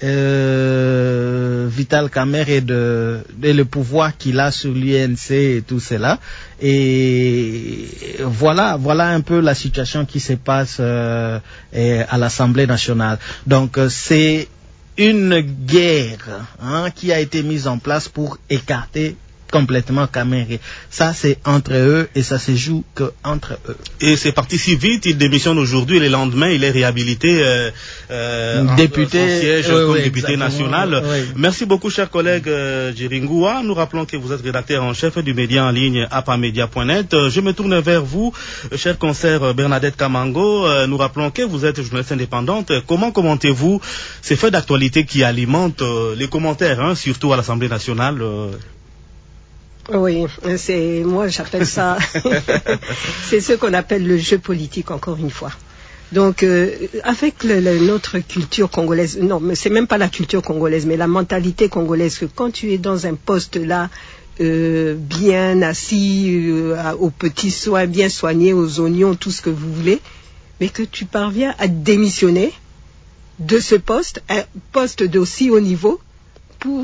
Vital Kamerhe et le pouvoir qu'il a sur l'UNC et tout cela. Et voilà un peu la situation qui se passe à l'Assemblée nationale. Donc c'est une guerre qui a été mise en place pour écarter complètement Kamerhe. Ça, c'est entre eux et ça se joue que entre eux. Et c'est parti si vite, il démissionne aujourd'hui et le lendemain, il est réhabilité député, son siège comme député exactement, national. oui. Merci beaucoup, cher collègue Djiringoua. Nous rappelons que vous êtes rédacteur en chef du média en ligne apamedia.net. Je me tourne vers vous, cher consoeur Bernadette Kamango. Nous rappelons que vous êtes journaliste indépendante. Comment commentez-vous ces faits d'actualité qui alimentent les commentaires, surtout à l'Assemblée nationale? Oui, moi j'appelle ça, c'est ce qu'on appelle le jeu politique, encore une fois. Donc, avec notre culture congolaise, non, mais c'est même pas la culture congolaise, mais la mentalité congolaise, que quand tu es dans un poste là, bien assis, aux petits soins, bien soigné, aux oignons, tout ce que vous voulez, mais que tu parviens à démissionner de ce poste, un poste d'aussi haut niveau, pour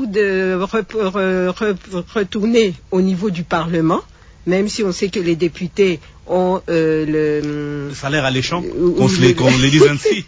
retourner au niveau du Parlement, même si on sait que les députés ont le salaire alléchant, qu'on le dise ainsi.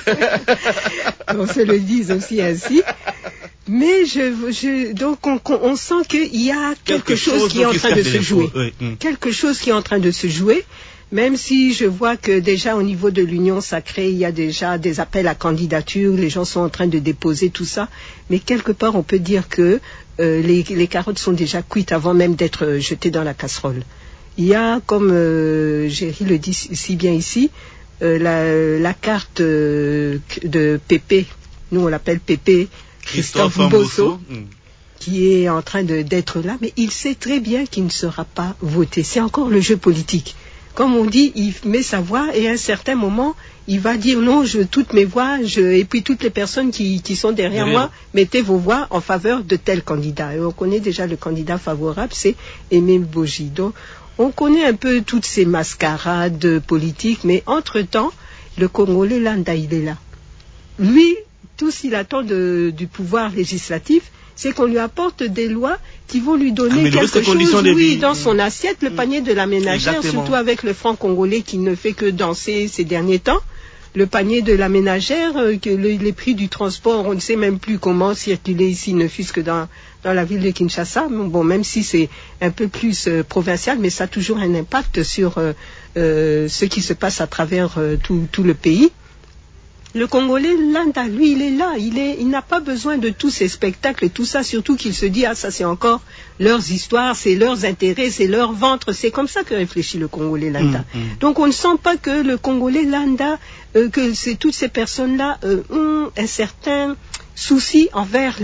On se le dise aussi ainsi. Mais donc on sent qu'il y a quelque chose qui est en train de se jouer. Oui. Quelque chose qui est en train de se jouer. Même si je vois que déjà au niveau de l'Union sacrée, il y a déjà des appels à candidature, les gens sont en train de déposer tout ça, mais quelque part on peut dire que les carottes sont déjà cuites avant même d'être jetées dans la casserole. Il y a, comme Géry le dit si bien ici, la carte de Pépé, nous on l'appelle Pépé, Christophe Mbosso, qui est en train d'être là, mais il sait très bien qu'il ne sera pas voté. C'est encore le jeu politique. Comme on dit, il met sa voix et à un certain moment, il va dire non, toutes mes voix, et puis toutes les personnes qui sont derrière moi, mettez vos voix en faveur de tel candidat. Et on connaît déjà le candidat favorable, c'est Aimé Boji. Donc, on connaît un peu toutes ces mascarades politiques, mais entre-temps, le Congolais Landa, il est là. Lui, tout ce qu'il attend du pouvoir législatif, c'est qu'on lui apporte des lois qui vont lui donner quelque chose, dans son assiette, le panier de la ménagère, surtout avec le franc congolais qui ne fait que danser ces derniers temps. Le panier de la ménagère, que les prix du transport, on ne sait même plus comment circuler ici, ne fût-ce que dans la ville de Kinshasa. Bon, même si c'est un peu plus provincial, mais ça a toujours un impact sur ce qui se passe à travers tout le pays. Le Congolais, Landa, lui, il est là. Il n'a pas besoin de tous ces spectacles et tout ça, surtout qu'il se dit, ça c'est encore leurs histoires, c'est leurs intérêts, c'est leur ventre. C'est comme ça que réfléchit le Congolais Landa. Donc on ne sent pas que le Congolais Landa, que toutes ces personnes-là ont un certain souci envers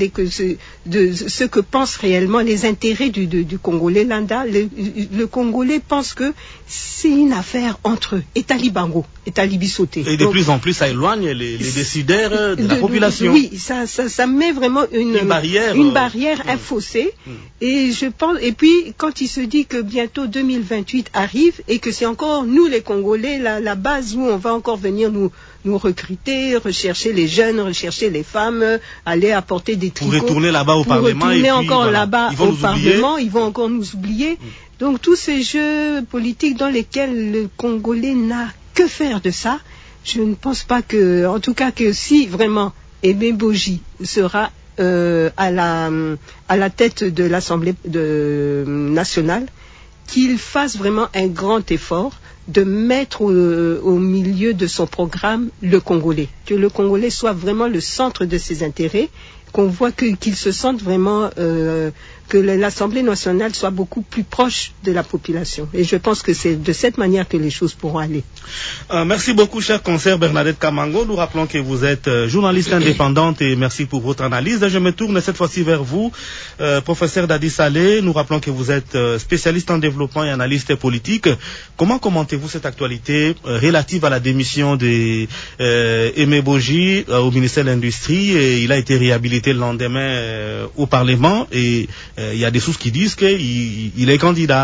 ce que pensent réellement les intérêts du Congolais Landa. Le Congolais pense que c'est une affaire entre eux, Etali Bango, Etali Bissoté. Et de plus en plus, ça éloigne les décideurs de la population. Oui, ça met vraiment une barrière, un fossé. Et je pense, et puis quand il se dit que bientôt 2028 arrive et que c'est encore nous les Congolais, la base où on va encore venir nous recruter, rechercher les jeunes, rechercher les femmes, aller apporter des tricots. Pour retourner là-bas au Parlement. Pour retourner encore là-bas au Parlement, ils vont encore nous oublier. Donc tous ces jeux politiques dans lesquels le Congolais n'a que faire de ça, je ne pense pas que, en tout cas que si vraiment Aimé Boji sera à la tête de l'Assemblée nationale, qu'il fasse vraiment un grand effort de mettre au milieu de son programme le Congolais, que le Congolais soit vraiment le centre de ses intérêts, qu'on voit qu'il se sente vraiment que l'Assemblée nationale soit beaucoup plus proche de la population. Et je pense que c'est de cette manière que les choses pourront aller. Merci beaucoup, cher consoeur Bernadette Kamango. Nous rappelons que vous êtes journaliste indépendante et merci pour votre analyse. Je me tourne cette fois-ci vers vous, professeur Dadi Saleh. Nous rappelons que vous êtes spécialiste en développement et analyste politique. Comment commentez-vous cette actualité relative à la démission de Aimé Boji au ministère de l'Industrie? Et il a été réhabilité le lendemain au Parlement et il y a des sources qui disent qu'il est candidat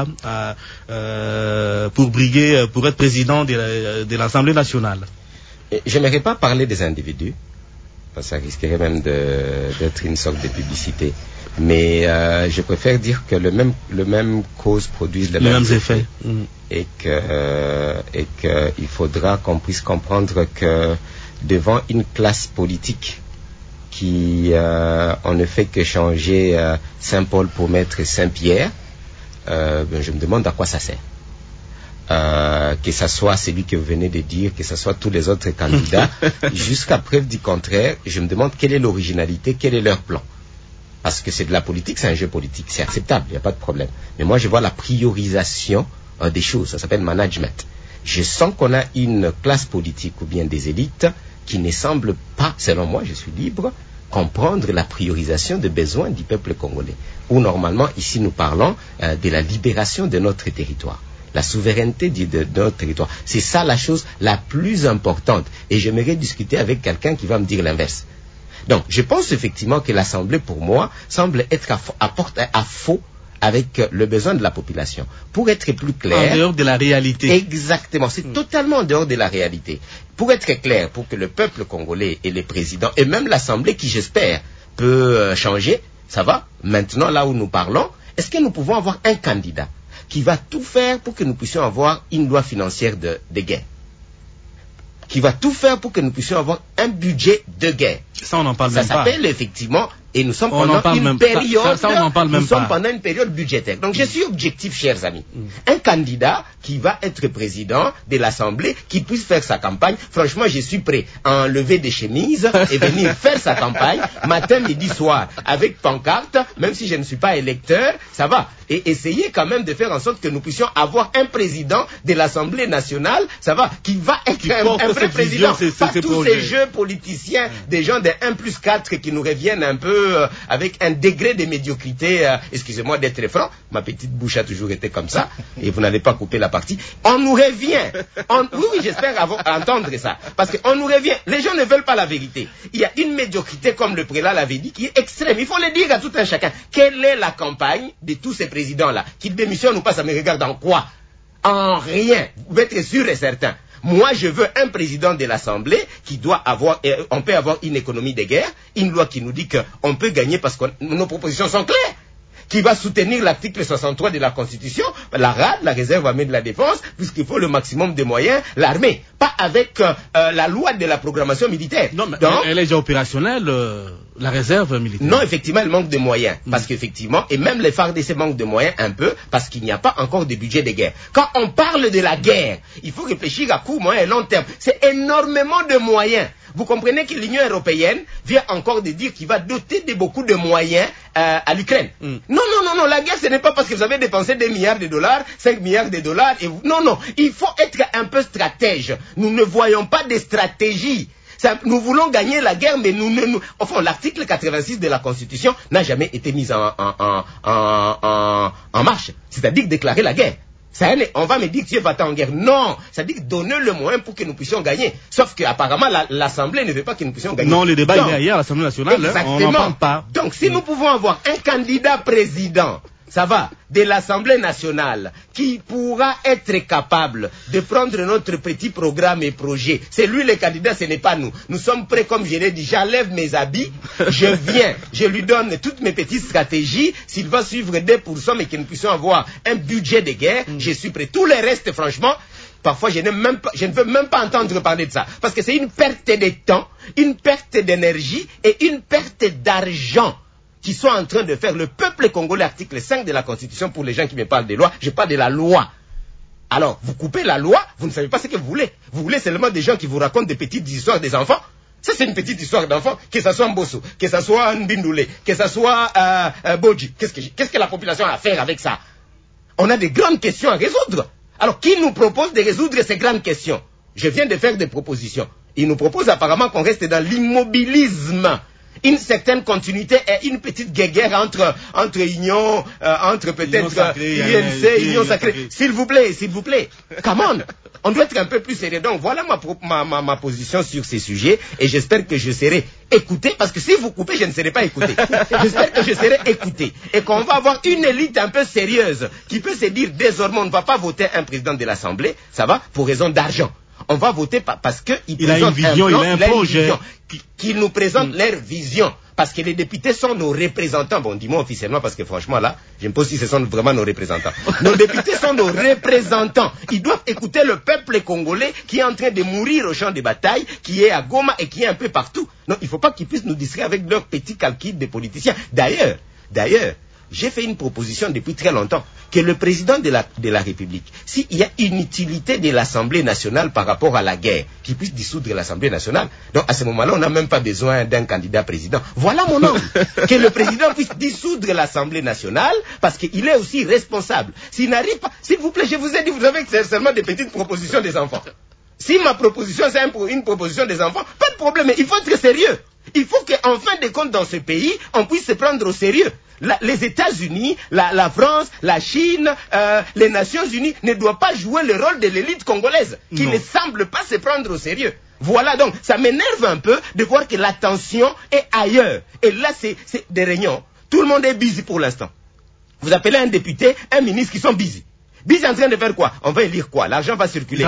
pour être président de l'Assemblée nationale. Je n'aimerais pas parler des individus, parce que ça risquerait même d'être une sorte de publicité. Mais je préfère dire que le même cause produise les mêmes effets. Et qu'il faudra qu'on puisse comprendre que devant une classe politique qui on ne fait que changer Saint-Paul pour mettre Saint-Pierre, je me demande à quoi ça sert. Que ce soit celui que vous venez de dire, que ce soit tous les autres candidats, jusqu'à preuve du contraire, je me demande quelle est l'originalité, quel est leur plan. Parce que c'est de la politique, c'est un jeu politique, c'est acceptable, il n'y a pas de problème. Mais moi, je vois la priorisation des choses, ça s'appelle management. Je sens qu'on a une classe politique ou bien des élites qui ne semblent pas, selon moi, je suis libre, comprendre la priorisation des besoins du peuple congolais. Où normalement, ici, nous parlons de la libération de notre territoire. La souveraineté de notre territoire. C'est ça la chose la plus importante. Et j'aimerais discuter avec quelqu'un qui va me dire l'inverse. Donc, je pense effectivement que l'Assemblée, pour moi, semble être à faux avec le besoin de la population. Pour être plus clair... En dehors de la réalité. Exactement. C'est totalement en dehors de la réalité. Pour être clair, pour que le peuple congolais et les présidents, et même l'Assemblée qui, j'espère, peut changer, ça va, maintenant, là où nous parlons, est-ce que nous pouvons avoir un candidat qui va tout faire pour que nous puissions avoir une loi financière de guerre, qui va tout faire pour que nous puissions avoir un budget de guerre. Ça, on n'en parle même pas. Ça s'appelle effectivement, et nous sommes pendant une période, pendant une période budgétaire. Donc, je suis objectif, chers amis. Un candidat qui va être président de l'Assemblée, qui puisse faire sa campagne, franchement, je suis prêt à enlever des chemises et venir faire sa campagne, matin, midi, soir, avec pancarte, même si je ne suis pas électeur, ça va. Et essayer quand même de faire en sorte que nous puissions avoir un président de l'Assemblée nationale, ça va, qui va être un vrai président. Pas tous ces jeux politiciens, des gens de 1+4 qui nous reviennent un peu avec un degré de médiocrité, excusez-moi d'être franc, ma petite bouche a toujours été comme ça, et vous n'allez pas couper la partie. On nous revient. Oui, j'espère entendre ça. Parce qu'on nous revient. Les gens ne veulent pas la vérité. Il y a une médiocrité, comme le prélat l'avait dit, qui est extrême. Il faut le dire à tout un chacun. Quelle est la campagne de tous ces présidents-là? Qu'ils démissionnent ou pas, ça me regarde en quoi? En rien. Vous pouvez être sûr et certain. Moi, je veux un président de l'Assemblée qui doit avoir, on peut avoir une économie de guerre, une loi qui nous dit qu'on peut gagner parce que nos propositions sont claires, qui va soutenir l'article 63 de la Constitution, la RAD, la réserve armée de la défense, puisqu'il faut le maximum de moyens, l'armée, pas avec la loi de la programmation militaire. Non, mais donc, elle est déjà opérationnelle, la réserve militaire. Non, effectivement, elle manque de moyens, parce qu'effectivement, et même les FARDC manquent de moyens un peu, parce qu'il n'y a pas encore de budget de guerre. Quand on parle de la guerre, il faut réfléchir à court, moyen et long terme. C'est énormément de moyens. Vous comprenez que l'Union européenne vient encore de dire qu'il va doter de beaucoup de moyens à l'Ukraine. Non, la guerre, ce n'est pas parce que vous avez dépensé des milliards de dollars, 5 milliards de dollars. Non, il faut être un peu stratège. Nous ne voyons pas de stratégie. Nous voulons gagner la guerre, mais enfin, l'article 86 de la Constitution n'a jamais été mis en marche. C'est-à-dire déclarer la guerre. On va me dire que Dieu va en guerre. Non, c'est-à-dire donner le moyen pour que nous puissions gagner. Sauf qu'apparemment, l'Assemblée ne veut pas que nous puissions gagner. Non, le débat il est ailleurs à l'Assemblée nationale. On n'en parle pas. Donc, si nous pouvons avoir un candidat président, ça va, de l'Assemblée nationale, qui pourra être capable de prendre notre petit programme et projet. C'est lui le candidat, ce n'est pas nous. Nous sommes prêts, comme je l'ai dit, j'enlève mes habits, je viens, je lui donne toutes mes petites stratégies. S'il va suivre 2%, mais que nous puissions avoir un budget de guerre, je suis prêt. Tout le reste, franchement, parfois je ne veux même pas entendre parler de ça. Parce que c'est une perte de temps, une perte d'énergie et une perte d'argent qui sont en train de faire le peuple congolais, article 5 de la Constitution, pour les gens qui me parlent des lois, je parle de la loi. Alors, vous coupez la loi, vous ne savez pas ce que vous voulez. Vous voulez seulement des gens qui vous racontent des petites histoires des enfants. Ça, c'est une petite histoire d'enfant, que ça soit Mbosso, que ça soit Mbindoulé, que ça soit Bodji. Qu'est-ce que la population a à faire avec ça? On a des grandes questions à résoudre. Alors, qui nous propose de résoudre ces grandes questions? Je viens de faire des propositions. Il nous propose apparemment qu'on reste dans l'immobilisme. Une certaine continuité et une petite guéguerre entre union, entre peut-être INC, union sacrée. S'il vous plaît. Come on. On doit être un peu plus sérieux. Donc voilà ma position sur ces sujets et j'espère que je serai écouté parce que si vous coupez, je ne serai pas écouté. J'espère que je serai écouté et qu'on va avoir une élite un peu sérieuse qui peut se dire désormais on ne va pas voter un président de l'Assemblée, ça va, pour raison d'argent. On va voter parce qu'il a une vision, il a un projet. Qu'ils nous présentent leur vision. Parce que les députés sont nos représentants. Bon, dis-moi officiellement, parce que franchement, là, je me pose si ce sont vraiment nos représentants. Nos députés sont nos représentants. Ils doivent écouter le peuple congolais qui est en train de mourir au champ de bataille, qui est à Goma et qui est un peu partout. Non, il ne faut pas qu'ils puissent nous distraire avec leurs petits calculs de politiciens. D'ailleurs, j'ai fait une proposition depuis très longtemps, que le président de la République, s'il y a une utilité de l'Assemblée nationale par rapport à la guerre, qu'il puisse dissoudre l'Assemblée nationale. Donc à ce moment-là, on n'a même pas besoin d'un candidat président. Voilà mon angle. Que le président puisse dissoudre l'Assemblée nationale, parce qu'il est aussi responsable. S'il n'arrive pas, s'il vous plaît, je vous ai dit, vous avez seulement des petites propositions des enfants. Si ma proposition c'est une proposition des enfants, pas de problème, mais il faut être sérieux. Il faut qu'en fin de compte dans ce pays, on puisse se prendre au sérieux. Les États-Unis, la France, la Chine, les Nations Unies ne doivent pas jouer le rôle de l'élite congolaise, qui ne semble pas se prendre au sérieux. Voilà donc, ça m'énerve un peu de voir que l'attention est ailleurs. Et là, c'est des réunions. Tout le monde est busy pour l'instant. Vous appelez un député, un ministre qui sont busy. Busy en train de faire quoi? On va élire quoi? L'argent va circuler.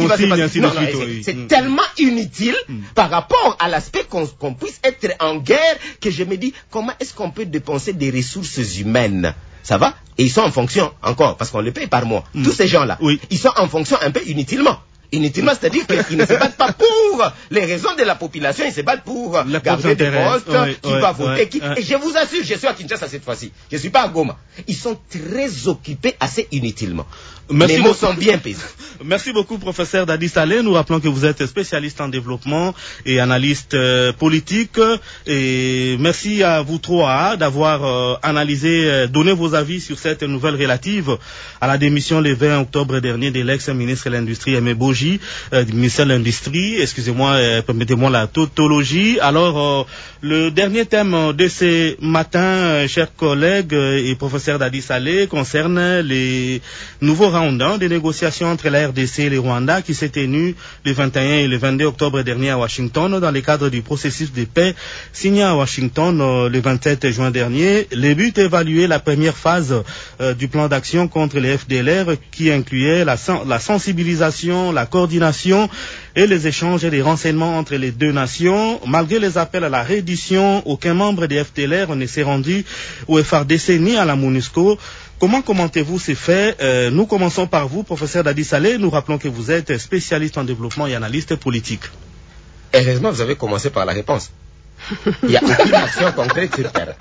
C'est tellement inutile par rapport à l'aspect qu'on puisse être en guerre que je me dis, comment est-ce qu'on peut dépenser des ressources humaines? Ça va? Et ils sont en fonction encore, parce qu'on les paye par mois. Tous ces gens-là, ils sont en fonction un peu inutilement. Inutilement, c'est-à-dire qu'ils ne se battent pas pour les raisons de la population, ils se battent pour garder des postes, qui va voter, Et je vous assure, je suis à Kinshasa cette fois-ci, je ne suis pas à Goma. Ils sont très occupés assez inutilement. Les mots sont bien pesés. Merci beaucoup, professeur Dadi Saleh. Nous rappelons que vous êtes spécialiste en développement et analyste politique. Et merci à vous trois d'avoir analysé, donné vos avis sur cette nouvelle relative à la démission le 20 octobre dernier de l'ex-ministre de l'Industrie, Aimé Bodji, du ministère de l'Industrie. Excusez-moi, permettez-moi la tautologie. Alors, le dernier thème de ce matin, chers collègues et professeur Dadi Saleh, concerne les nouveaux round des négociations entre la RDC et le Rwanda qui s'est tenu le 21 et le 22 octobre dernier à Washington dans le cadre du processus de paix signé à Washington le 27 juin dernier. Le but est d'évaluer la première phase du plan d'action contre les FDLR qui incluait la sensibilisation, la coordination et les échanges et les renseignements entre les deux nations. Malgré les appels à la reddition, aucun membre des FDLR ne s'est rendu au FARDC ni à la MONUSCO. Comment commentez-vous ces faits? Nous commençons par vous, professeur Dadi Saleh. Nous rappelons que vous êtes spécialiste en développement et analyste politique. Heureusement, vous avez commencé par la réponse. Il n'y a aucune action concrète sur terre.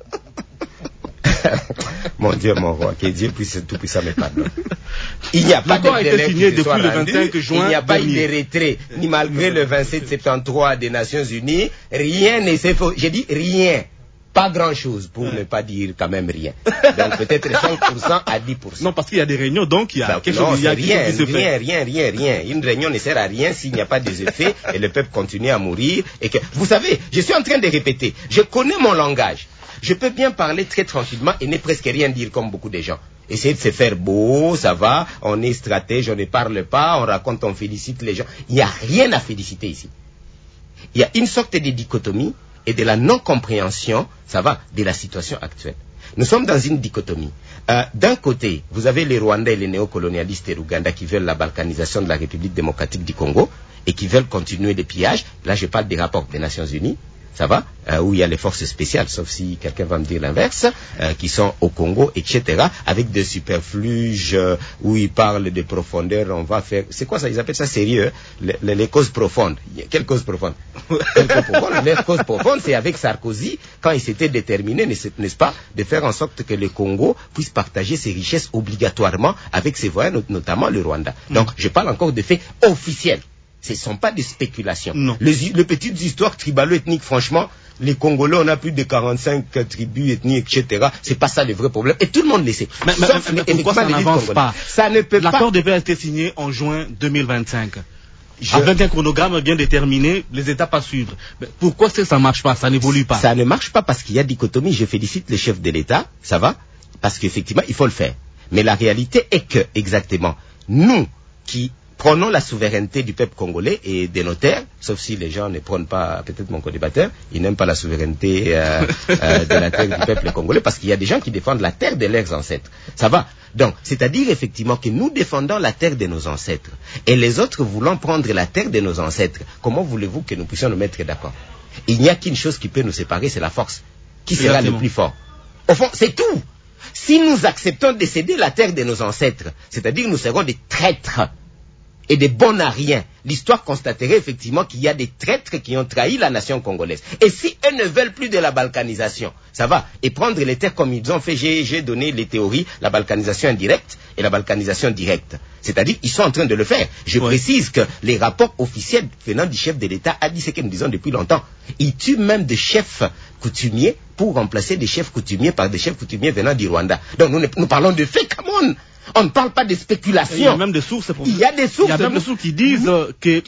Mon Dieu, mon roi, que Dieu puisse tout puissant me pardonner. Il n'y a pas de délai signé depuis le 25 juin. Il n'y a pas eu de retrait, ni malgré le 2773 des Nations Unies. Rien ne s'est fait. J'ai dit rien. Pas grand-chose, pour ne pas dire quand même rien. Donc peut-être 5% à 10%. Non, parce qu'il y a des réunions, donc il y a quelque chose, rien. Une réunion ne sert à rien s'il n'y a pas des effets et le peuple continue à mourir. Et que, vous savez, je suis en train de répéter, je connais mon langage. Je peux bien parler très tranquillement et ne presque rien dire comme beaucoup de gens. Essayer de se faire beau, ça va, on est stratège, on ne parle pas, on raconte, on félicite les gens. Il n'y a rien à féliciter ici. Il y a une sorte de dichotomie et de la non-compréhension, ça va, de la situation actuelle. Nous sommes dans une dichotomie. D'un côté, vous avez les Rwandais et les néocolonialistes et l'Ouganda qui veulent la balkanisation de la République démocratique du Congo et qui veulent continuer les pillages. Là, je parle des rapports des Nations Unies. Ça va, où il y a les forces spéciales, sauf si quelqu'un va me dire l'inverse, qui sont au Congo, etc., avec des superfluges où ils parlent de profondeur, on va faire... C'est quoi ça? Ils appellent ça sérieux, les causes profondes. Quelles causes profondes? Les causes profondes, c'est avec Sarkozy, quand il s'était déterminé, n'est-ce pas, de faire en sorte que le Congo puisse partager ses richesses obligatoirement avec ses voisins, notamment le Rwanda. Donc, je parle encore de faits officiels. Ce ne sont pas des spéculations. Non. Les petites histoires tribalo-ethniques, franchement, les Congolais, on a plus de 45 tribus ethniques, etc. C'est pas ça le vrai problème. Et tout le monde le sait. Mais pourquoi ça n'avance pas? Ça ne peut pas. L'accord devait être signé en juin 2025. Avec un chronogramme bien déterminé, les étapes à suivre. Mais pourquoi ça ne marche pas? Ça n'évolue pas? Ça ne marche pas parce qu'il y a dichotomie. Je félicite le chef de l'État, ça va? Parce qu'effectivement, il faut le faire. Mais la réalité est que, exactement, nous qui prenons la souveraineté du peuple congolais et des notaires, sauf si les gens ne prennent pas, peut-être mon co-débatteur, ils n'aiment pas la souveraineté de la terre du peuple congolais, parce qu'il y a des gens qui défendent la terre de leurs ancêtres. Ça va? Donc, c'est-à-dire effectivement que nous défendons la terre de nos ancêtres, et les autres voulant prendre la terre de nos ancêtres. Comment voulez-vous que nous puissions nous mettre d'accord? Il n'y a qu'une chose qui peut nous séparer, c'est la force. Qui sera le plus fort? Au fond, c'est tout. Si nous acceptons de céder la terre de nos ancêtres, c'est-à-dire nous serons des traîtres et des bons à rien, l'histoire constaterait effectivement qu'il y a des traîtres qui ont trahi la nation congolaise. Et si eux ne veulent plus de la balkanisation, ça va, et prendre les terres comme ils ont fait, j'ai donné les théories, la balkanisation indirecte et la balkanisation directe. C'est-à-dire, ils sont en train de le faire. Je précise que les rapports officiels venant du chef de l'État a dit ce que nous disons depuis longtemps. Ils tuent même des chefs coutumiers pour remplacer des chefs coutumiers par des chefs coutumiers venant du Rwanda. Donc nous parlons de faits, come on. On ne parle pas de spéculation. Il y a même des sources. Il y a des sources. Il y a même des sources qui disent que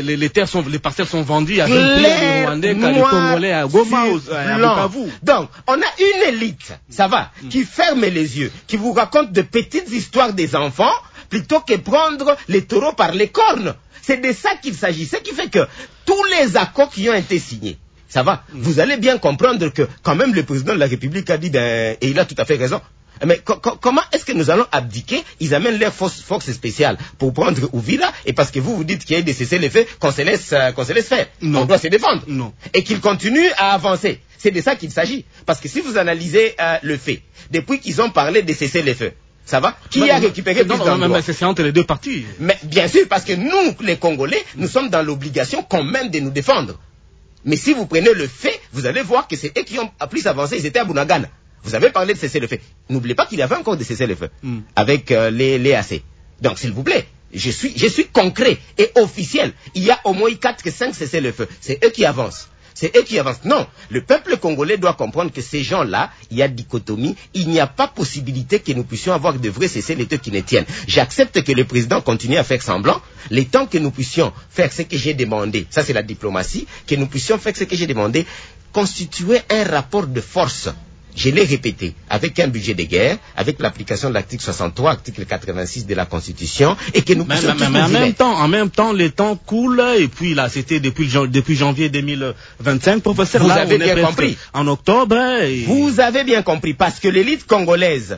les parcelles sont vendues à les Rwandais, les Congolais à Goma, à Bukavu. Donc, on a une élite, ça va, qui ferme les yeux, qui vous raconte de petites histoires des enfants, plutôt que prendre les taureaux par les cornes. C'est de ça qu'il s'agit. Ce qui fait que tous les accords qui ont été signés, ça va, vous allez bien comprendre que quand même le président de la République a dit, et il a tout à fait raison. Mais comment est-ce que nous allons abdiquer? Ils amènent leurs forces spéciales pour prendre Uvira, et parce que vous dites qu'il y a des cessez-le-feu, qu'on se laisse faire. Non. On doit se défendre. Non. Et qu'ils continuent à avancer. C'est de ça qu'il s'agit. Parce que si vous analysez le fait, depuis qu'ils ont parlé de cessez-le-feu, ça va? Qui a récupéré plus d'endroits? Mais c'est entre les deux parties. Mais bien sûr, parce que nous, les Congolais, nous sommes dans l'obligation quand même de nous défendre. Mais si vous prenez le fait, vous allez voir que c'est eux qui ont plus avancé. Ils étaient à Bunagana. Vous avez parlé de cessez-le-feu. N'oubliez pas qu'il y avait encore des cessez-le-feu avec les AC. Donc, s'il vous plaît, je suis concret et officiel. Il y a au moins 4-5 cessez-le-feu. C'est eux qui avancent. C'est eux qui avancent. Non, le peuple congolais doit comprendre que ces gens-là, il y a dichotomie. Il n'y a pas possibilité que nous puissions avoir de vrais cessez-le-feu qui ne tiennent. J'accepte que le président continue à faire semblant. Le temps que nous puissions faire ce que j'ai demandé, ça c'est la diplomatie, que nous puissions faire ce que j'ai demandé, constituer un rapport de force. Je l'ai répété, avec un budget de guerre, avec l'application de l'article 63, article 86 de la Constitution, et que nous puissions mais en même temps, les temps coulent, et puis là, c'était depuis janvier 2025, professeur, vous là, avez on est bien compris. En octobre. Vous avez bien compris, parce que l'élite congolaise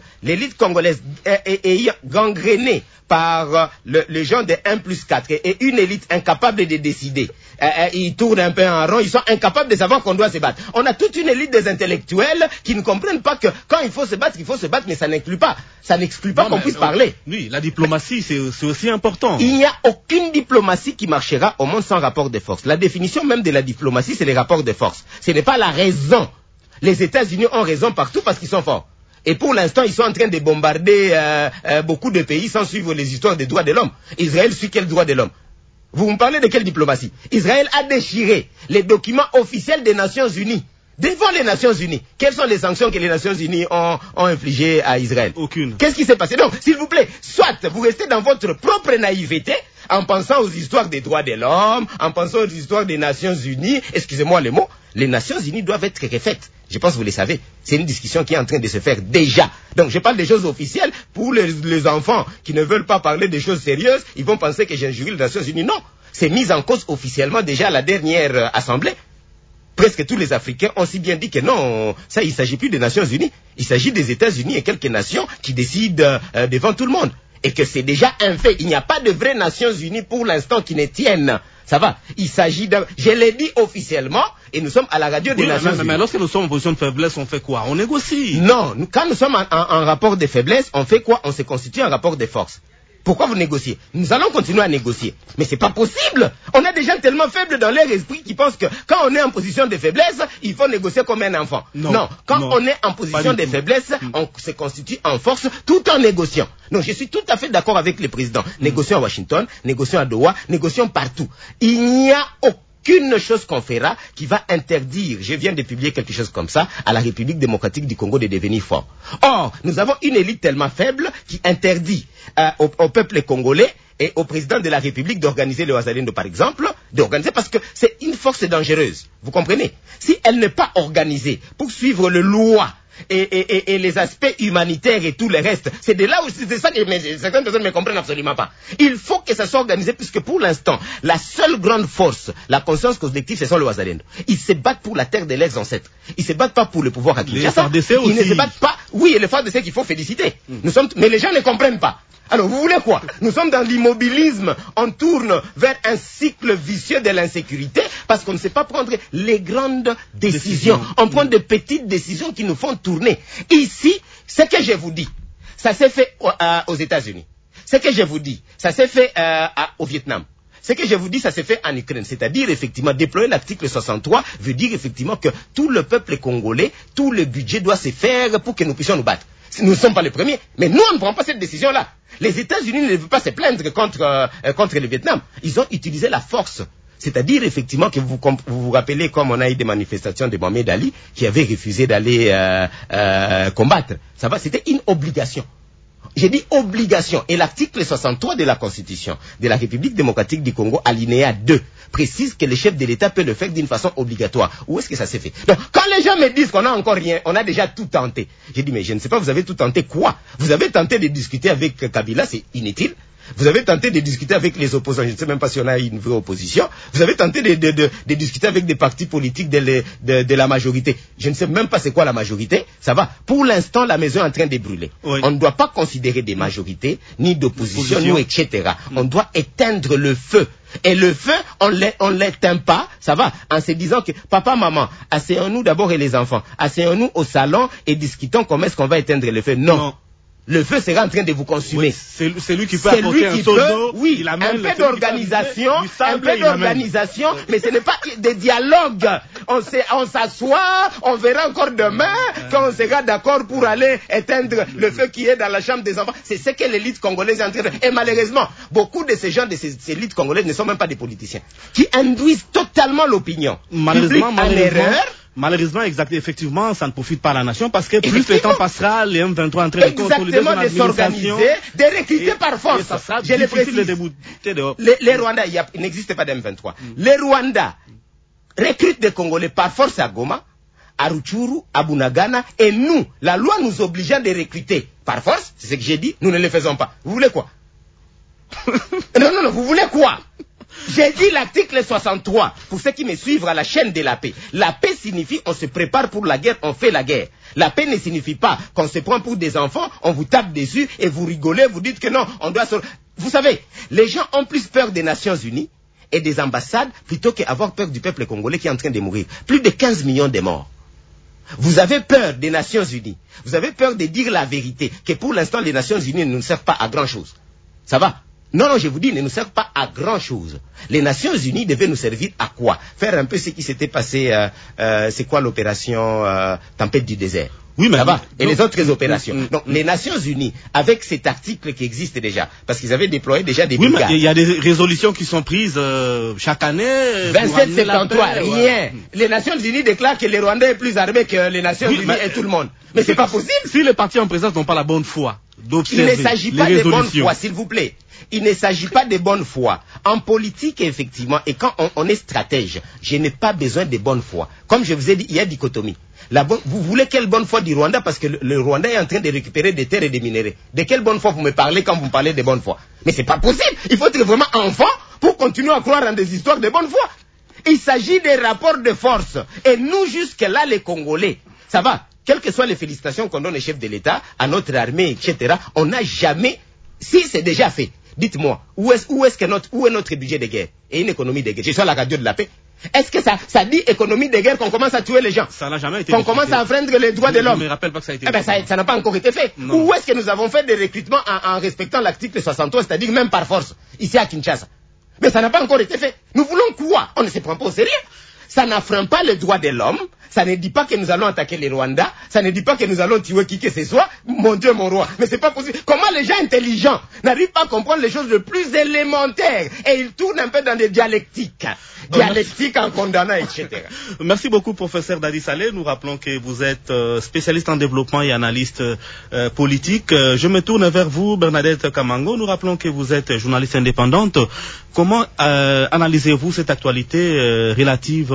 est gangrénée par les gens de 1+4 et une élite incapable de décider. Ils tournent un peu en rond, ils sont incapables de savoir qu'on doit se battre. On a toute une élite des intellectuels qui ne comprennent pas que quand il faut se battre, mais ça n'exclut pas qu'on puisse parler. Oui, la diplomatie, c'est aussi important. Il n'y a aucune diplomatie qui marchera au monde sans rapport de force. La définition même de la diplomatie, c'est les rapports de force. Ce n'est pas la raison. Les États-Unis ont raison partout parce qu'ils sont forts. Et pour l'instant, ils sont en train de bombarder beaucoup de pays sans suivre les histoires des droits de l'homme. Israël suit quel droit de l'homme? Vous me parlez de quelle diplomatie? Israël a déchiré les documents officiels des Nations Unies. Devant les Nations Unies. Quelles sont les sanctions que les Nations Unies ont infligées à Israël? Aucune. Qu'est-ce qui s'est passé? Donc, s'il vous plaît, soit vous restez dans votre propre naïveté, en pensant aux histoires des droits de l'homme, en pensant aux histoires des Nations Unies, excusez-moi les mots, les Nations Unies doivent être refaites. Je pense que vous le savez. C'est une discussion qui est en train de se faire déjà. Donc je parle des choses officielles. Pour les enfants qui ne veulent pas parler des choses sérieuses, ils vont penser que j'ai injurié les Nations Unies. Non, c'est mis en cause officiellement déjà à la dernière assemblée. Presque tous les Africains ont si bien dit que non, ça il ne s'agit plus des Nations Unies. Il s'agit des États-Unis et quelques nations qui décident devant tout le monde. Et que c'est déjà un fait. Il n'y a pas de vraies Nations Unies pour l'instant qui ne tiennent. Ça va. Il s'agit de... Je l'ai dit officiellement et nous sommes à la radio des Nations Unies. Mais lorsque nous sommes en position de faiblesse, on fait quoi? On négocie. Non. Quand nous sommes en rapport de faiblesse, on fait quoi? On se constitue un rapport de force. Pourquoi vous négociez? Nous allons continuer à négocier. Mais c'est pas possible. On a des gens tellement faibles dans leur esprit qui pensent que quand on est en position de faiblesse, il faut négocier comme un enfant. Non. Quand on est en position de faiblesse, on se constitue en force tout en négociant. Non, je suis tout à fait d'accord avec le président. Négocions à Washington, négocions à Doha, négocions partout. Il n'y a aucune chose qu'on fera qui va interdire, je viens de publier quelque chose comme ça, à la République démocratique du Congo de devenir fort. Or, nous avons une élite tellement faible qui interdit au peuple congolais et au président de la République d'organiser le Wazalendo, par exemple, d'organiser parce que c'est une force dangereuse. Vous comprenez? Si elle n'est pas organisée pour suivre le loi et les aspects humanitaires et tout le reste, c'est de là où c'est ça que certaines personnes ne comprennent absolument pas. Il faut que ça soit organisé puisque pour l'instant, la seule grande force, la conscience collective, ce sont le Wazalendo. Ils se battent pour la terre de leurs ancêtres. Ils se battent pas pour le pouvoir à Kinshasa. Ils ne se battent pas. Oui, et les FARDC qu'il faut féliciter. Mais les gens ne comprennent pas. Alors, vous voulez quoi? Nous sommes dans l'immobilisme. On tourne vers un cycle vicieux de l'insécurité parce qu'on ne sait pas prendre les grandes décisions. On prend de petites décisions qui nous font tourner. Ici, ce que je vous dis, ça s'est fait aux États-Unis. Ce que je vous dis, ça s'est fait au Vietnam. Ce que je vous dis, ça s'est fait en Ukraine. C'est-à-dire, effectivement, déployer l'article 63 veut dire, effectivement, que tout le peuple congolais, tout le budget doit se faire pour que nous puissions nous battre. Nous ne sommes pas les premiers, mais nous, on ne prend pas cette décision-là. Les États-Unis ne veulent pas se plaindre contre le Vietnam. Ils ont utilisé la force. C'est-à-dire, effectivement, que vous vous rappelez comme on a eu des manifestations de Mohamed Ali qui avait refusé d'aller combattre. Ça va, c'était une obligation. J'ai dit obligation. Et l'article 63 de la Constitution de la République démocratique du Congo, alinéa 2, précise que le chef de l'État peut le faire d'une façon obligatoire. Où est-ce que ça s'est fait? Donc, quand les gens me disent qu'on n'a encore rien, on a déjà tout tenté. J'ai dit, mais je ne sais pas, vous avez tout tenté quoi? Vous avez tenté de discuter avec Kabila, c'est inutile. Vous avez tenté de discuter avec les opposants. Je ne sais même pas si on a une vraie opposition. Vous avez tenté de discuter avec des partis politiques de la majorité. Je ne sais même pas c'est quoi la majorité. Ça va. Pour l'instant, la maison est en train de brûler. Oui. On ne doit pas considérer des majorités, ni d'opposition, ni etc. On doit éteindre le feu. Et le feu, on l'éteint pas, ça va, en se disant que papa, maman, asseyons-nous d'abord et les enfants, asseyons-nous au salon et discutons comment est-ce qu'on va éteindre le feu. Non. Le feu sera en train de vous consumer. Oui, c'est lui qui peut apporter un seau d'eau. Oui, il amène un peu d'organisation, mais ce n'est pas des dialogues. On s'assoit, on verra encore demain quand on sera d'accord pour aller éteindre le feu qui est dans la chambre des enfants. C'est ce que l'élite congolaise est en train de faire. Et malheureusement, beaucoup de ces gens de ces élites congolaises ne sont même pas des politiciens, qui induisent totalement l'opinion. Malheureusement, effectivement, ça ne profite pas à la nation parce que plus le temps passera, les M23 en train de consolider son administration, de recruter par force. Ça sera difficile de débouter dehors. Les Rwandais, il n'existe pas d'M23. Les Rwandais recrutent des Congolais par force à Goma, à Rutshuru, à Bunagana, et nous, la loi nous obligeant de recruter par force, c'est ce que j'ai dit, nous ne le faisons pas. Vous voulez quoi? Non, vous voulez quoi? J'ai dit l'article 63, pour ceux qui me suivent à la chaîne de la paix. La paix signifie on se prépare pour la guerre, on fait la guerre. La paix ne signifie pas qu'on se prend pour des enfants, on vous tape dessus et vous rigolez, vous dites que non, on doit se... Vous savez, les gens ont plus peur des Nations Unies et des ambassades plutôt qu'avoir peur du peuple congolais qui est en train de mourir. Plus de 15 millions de morts. Vous avez peur des Nations Unies. Vous avez peur de dire la vérité, que pour l'instant les Nations Unies ne nous servent pas à grand chose. Ça va? Non, je vous dis, ne nous servent pas à grand chose. Les Nations Unies devaient nous servir à quoi? Faire un peu ce qui s'était passé, c'est quoi l'opération Tempête du désert? Oui, mais ça va. Et les autres opérations. Donc, les Nations Unies, avec cet article qui existe déjà, parce qu'ils avaient déployé déjà des brigades. Oui, mais il y a des résolutions qui sont prises chaque année. 27-73, rien. Les Nations Unies déclarent que les Rwandais sont plus armés que les Nations Unies et tout le monde. Mais c'est pas possible. Si les partis en présence n'ont pas la bonne foi d'observer il ne s'agit pas de bonne foi, s'il vous plaît. Il ne s'agit pas de bonne foi. En politique, effectivement, et quand on est stratège, je n'ai pas besoin de bonne foi. Comme je vous ai dit, il y a dichotomie. Vous voulez quelle bonne foi du Rwanda parce que le Rwanda est en train de récupérer des terres et des minéraux. De quelle bonne foi vous me parlez quand vous me parlez de bonne foi? Mais c'est pas possible. Il faut être vraiment enfant pour continuer à croire en des histoires de bonne foi. Il s'agit des rapports de force. Et nous, jusque-là, les Congolais, ça va. Quelles que soient les félicitations qu'on donne au chef de l'État, à notre armée, etc., on n'a jamais... Si c'est déjà fait, dites-moi, où est notre budget de guerre et une économie de guerre? Je suis à la radio de la paix. Est-ce que ça dit économie de guerre qu'on commence à tuer les gens? Ça n'a jamais été Qu'on discuté. commence à enfreindre les droits de l'homme? Je ne me rappelle pas que ça a été ça n'a pas encore été fait. Non. Où est-ce que nous avons fait des recrutements en respectant l'article 63, c'est-à-dire même par force, ici à Kinshasa? Mais ça n'a pas encore été fait. Nous voulons quoi? On ne se prend pas au sérieux. Ça n'affreint pas les droits de l'homme. Ça ne dit pas que nous allons attaquer les Rwandais. Ça ne dit pas que nous allons tuer qui que ce soit. Mon Dieu, mon roi. Mais c'est pas possible. Comment les gens intelligents n'arrivent pas à comprendre les choses les plus élémentaires? Et ils tournent un peu dans des dialectiques. Dialectiques en condamnant, etc. Merci beaucoup, professeur Dadi Saleh. Nous rappelons que vous êtes spécialiste en développement et analyste politique. Je me tourne vers vous, Bernadette Kamango. Nous rappelons que vous êtes journaliste indépendante. Comment analysez-vous cette actualité relative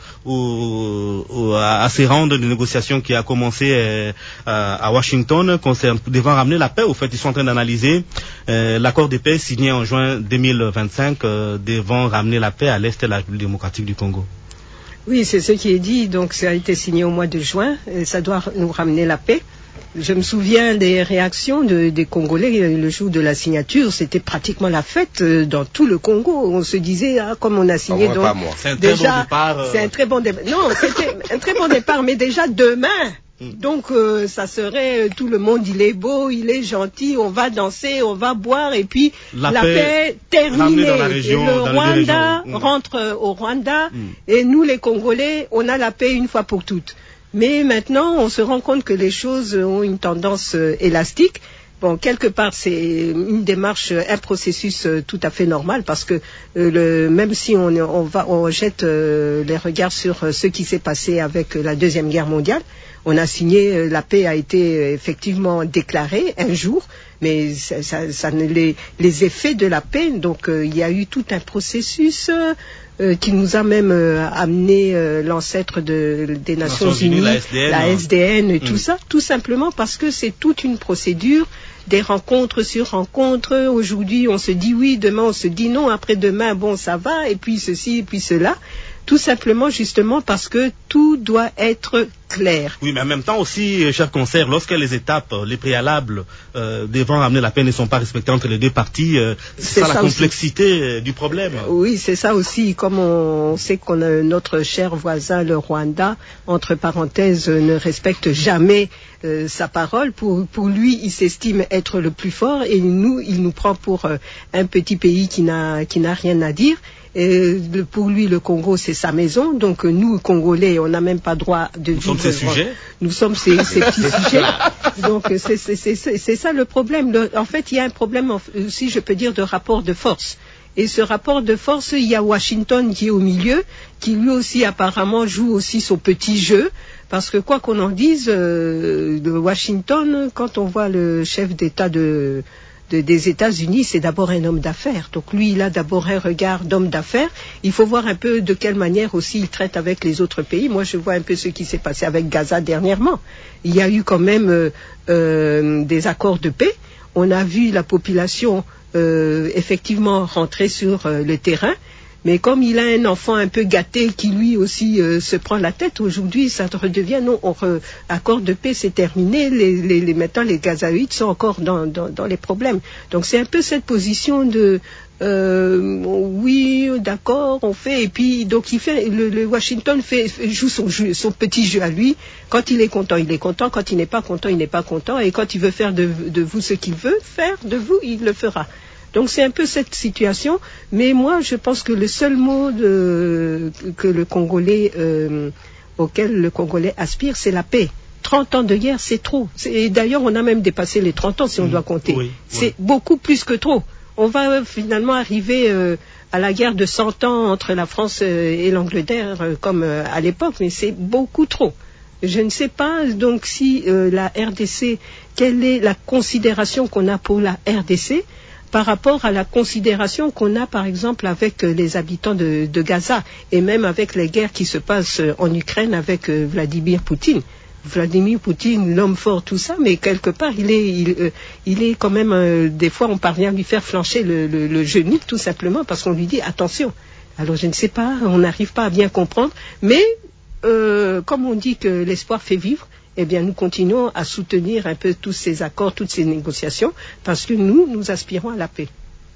à ces rounds de négociations qui a commencé à Washington devant ramener la paix? Au fait, ils sont en train d'analyser l'accord de paix signé en juin 2025 devant ramener la paix à l'est de la République démocratique du Congo. Oui, c'est ce qui est dit. Donc, ça a été signé au mois de juin. Et ça doit nous ramener la paix. Je me souviens des réactions des Congolais le jour de la signature. C'était pratiquement la fête dans tout le Congo. On se disait, comme on a signé, donc c'est un très bon départ. C'est un très bon départ. Non, c'était un très bon départ, mais déjà demain. Donc ça serait tout le monde, il est beau, il est gentil, on va danser, on va boire et puis la paix terminée. Et le Rwanda rentre au Rwanda et nous les Congolais, on a la paix une fois pour toutes. Mais maintenant, on se rend compte que les choses ont une tendance élastique. Bon, quelque part, c'est une démarche, un processus tout à fait normal parce que même si on jette les regards sur ce qui s'est passé avec la Deuxième Guerre mondiale, on a signé, la paix a été effectivement déclarée un jour, mais les effets de la paix, donc il y a eu tout un processus qui nous a même amené l'ancêtre des Nations Unies, la SDN et tout ça, tout simplement parce que c'est toute une procédure, des rencontres sur rencontres. Aujourd'hui, on se dit oui, demain on se dit non, après-demain, bon, ça va, et puis ceci, et puis cela. Tout simplement, justement, parce que tout doit être clair. Oui, mais en même temps aussi, cher concert, lorsque les étapes, les préalables devant ramener la paix ne sont pas respectées entre les deux parties, c'est ça la complexité du problème. Oui, c'est ça aussi. Comme on sait qu'on a notre cher voisin, le Rwanda, entre parenthèses, ne respecte jamais sa parole. Pour lui, il s'estime être le plus fort et il nous prend pour un petit pays qui n'a rien à dire. Et pour lui, le Congo, c'est sa maison. Donc, nous, Congolais, on n'a même pas droit de vivre. Nous sommes ces sujets. Nous sommes ces petits sujets. Donc, c'est ça le problème. En fait, il y a un problème aussi, je peux dire, de rapport de force. Et ce rapport de force, il y a Washington qui est au milieu, qui lui aussi apparemment joue aussi son petit jeu. Parce que quoi qu'on en dise, de Washington, quand on voit le chef d'État des États-Unis, c'est d'abord un homme d'affaires. Donc lui, il a d'abord un regard d'homme d'affaires. Il faut voir un peu de quelle manière aussi il traite avec les autres pays. Moi, je vois un peu ce qui s'est passé avec Gaza dernièrement. Il y a eu quand même des accords de paix. On a vu la population effectivement rentrer sur le terrain. Mais comme il a un enfant un peu gâté qui lui aussi se prend la tête, aujourd'hui ça redevient non, accord de paix c'est terminé, maintenant les Gazaouites sont encore dans les problèmes. Donc c'est un peu cette position de oui, d'accord, on fait, et puis donc il fait le Washington joue son petit jeu à lui. Quand il est content, quand il n'est pas content, il n'est pas content, et quand il veut faire de vous ce qu'il veut faire de vous, il le fera. Donc c'est un peu cette situation, mais moi je pense que le seul mot auquel le Congolais aspire, c'est la paix. 30 ans de guerre, c'est trop. Et d'ailleurs, on a même dépassé les 30 ans si on doit compter. Oui, c'est beaucoup plus que trop. On va finalement arriver à la guerre de 100 ans entre la France et l'Angleterre, comme à l'époque, mais c'est beaucoup trop. Je ne sais pas donc si la RDC, quelle est la considération qu'on a pour la RDC par rapport à la considération qu'on a, par exemple, avec les habitants de Gaza et même avec les guerres qui se passent en Ukraine avec Vladimir Poutine. Vladimir Poutine, l'homme fort, tout ça, mais quelque part, il est quand même, des fois, on parvient à lui faire flancher le genou, tout simplement, parce qu'on lui dit attention. Alors, je ne sais pas, on n'arrive pas à bien comprendre, mais comme on dit que l'espoir fait vivre, eh bien, nous continuons à soutenir un peu tous ces accords, toutes ces négociations, parce que nous aspirons à la paix.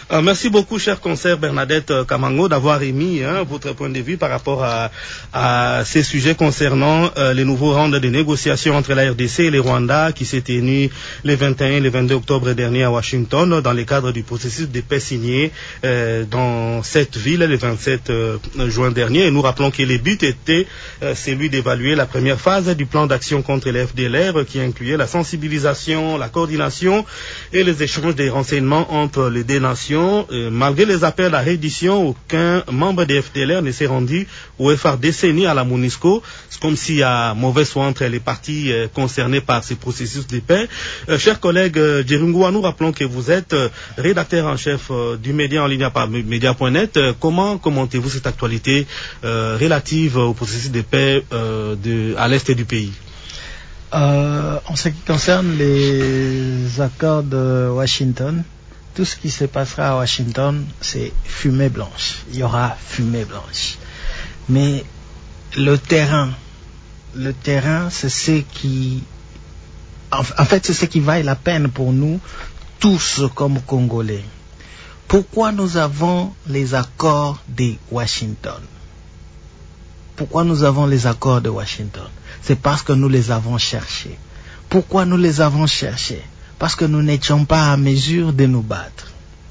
Merci beaucoup, cher consoeur Bernadette Kamango, d'avoir émis votre point de vue par rapport à ces sujets concernant les nouveaux rounds de négociations entre la RDC et les Rwanda qui s'est tenu les 21 et les 22 octobre dernier à Washington dans le cadre du processus de paix signé dans cette ville le 27 juin dernier. Et nous rappelons que le but était celui d'évaluer la première phase du plan d'action contre les FDLR qui incluait la sensibilisation, la coordination et les échanges des renseignements entre les deux nations. Malgré les appels à reddition, aucun membre des FDLR ne s'est rendu au FARDC ni à la MONUSCO. C'est comme s'il y a mauvaise foi entre les parties concernées par ce processus de paix. Chers collègues, Djerungoua, nous rappelons que vous êtes rédacteur en chef du média en ligne par media.net. Comment commentez-vous cette actualité relative au processus de paix à l'est du pays? En ce qui concerne les accords de Washington, tout ce qui se passera à Washington, c'est fumée blanche. Il y aura fumée blanche. Mais le terrain, c'est ce qui... En fait, c'est ce qui vaille la peine pour nous, tous comme Congolais. Pourquoi nous avons les accords de Washington? Pourquoi nous avons les accords de Washington? C'est parce que nous les avons cherchés. Pourquoi nous les avons cherchés? Parce que nous n'étions pas à mesure de nous battre.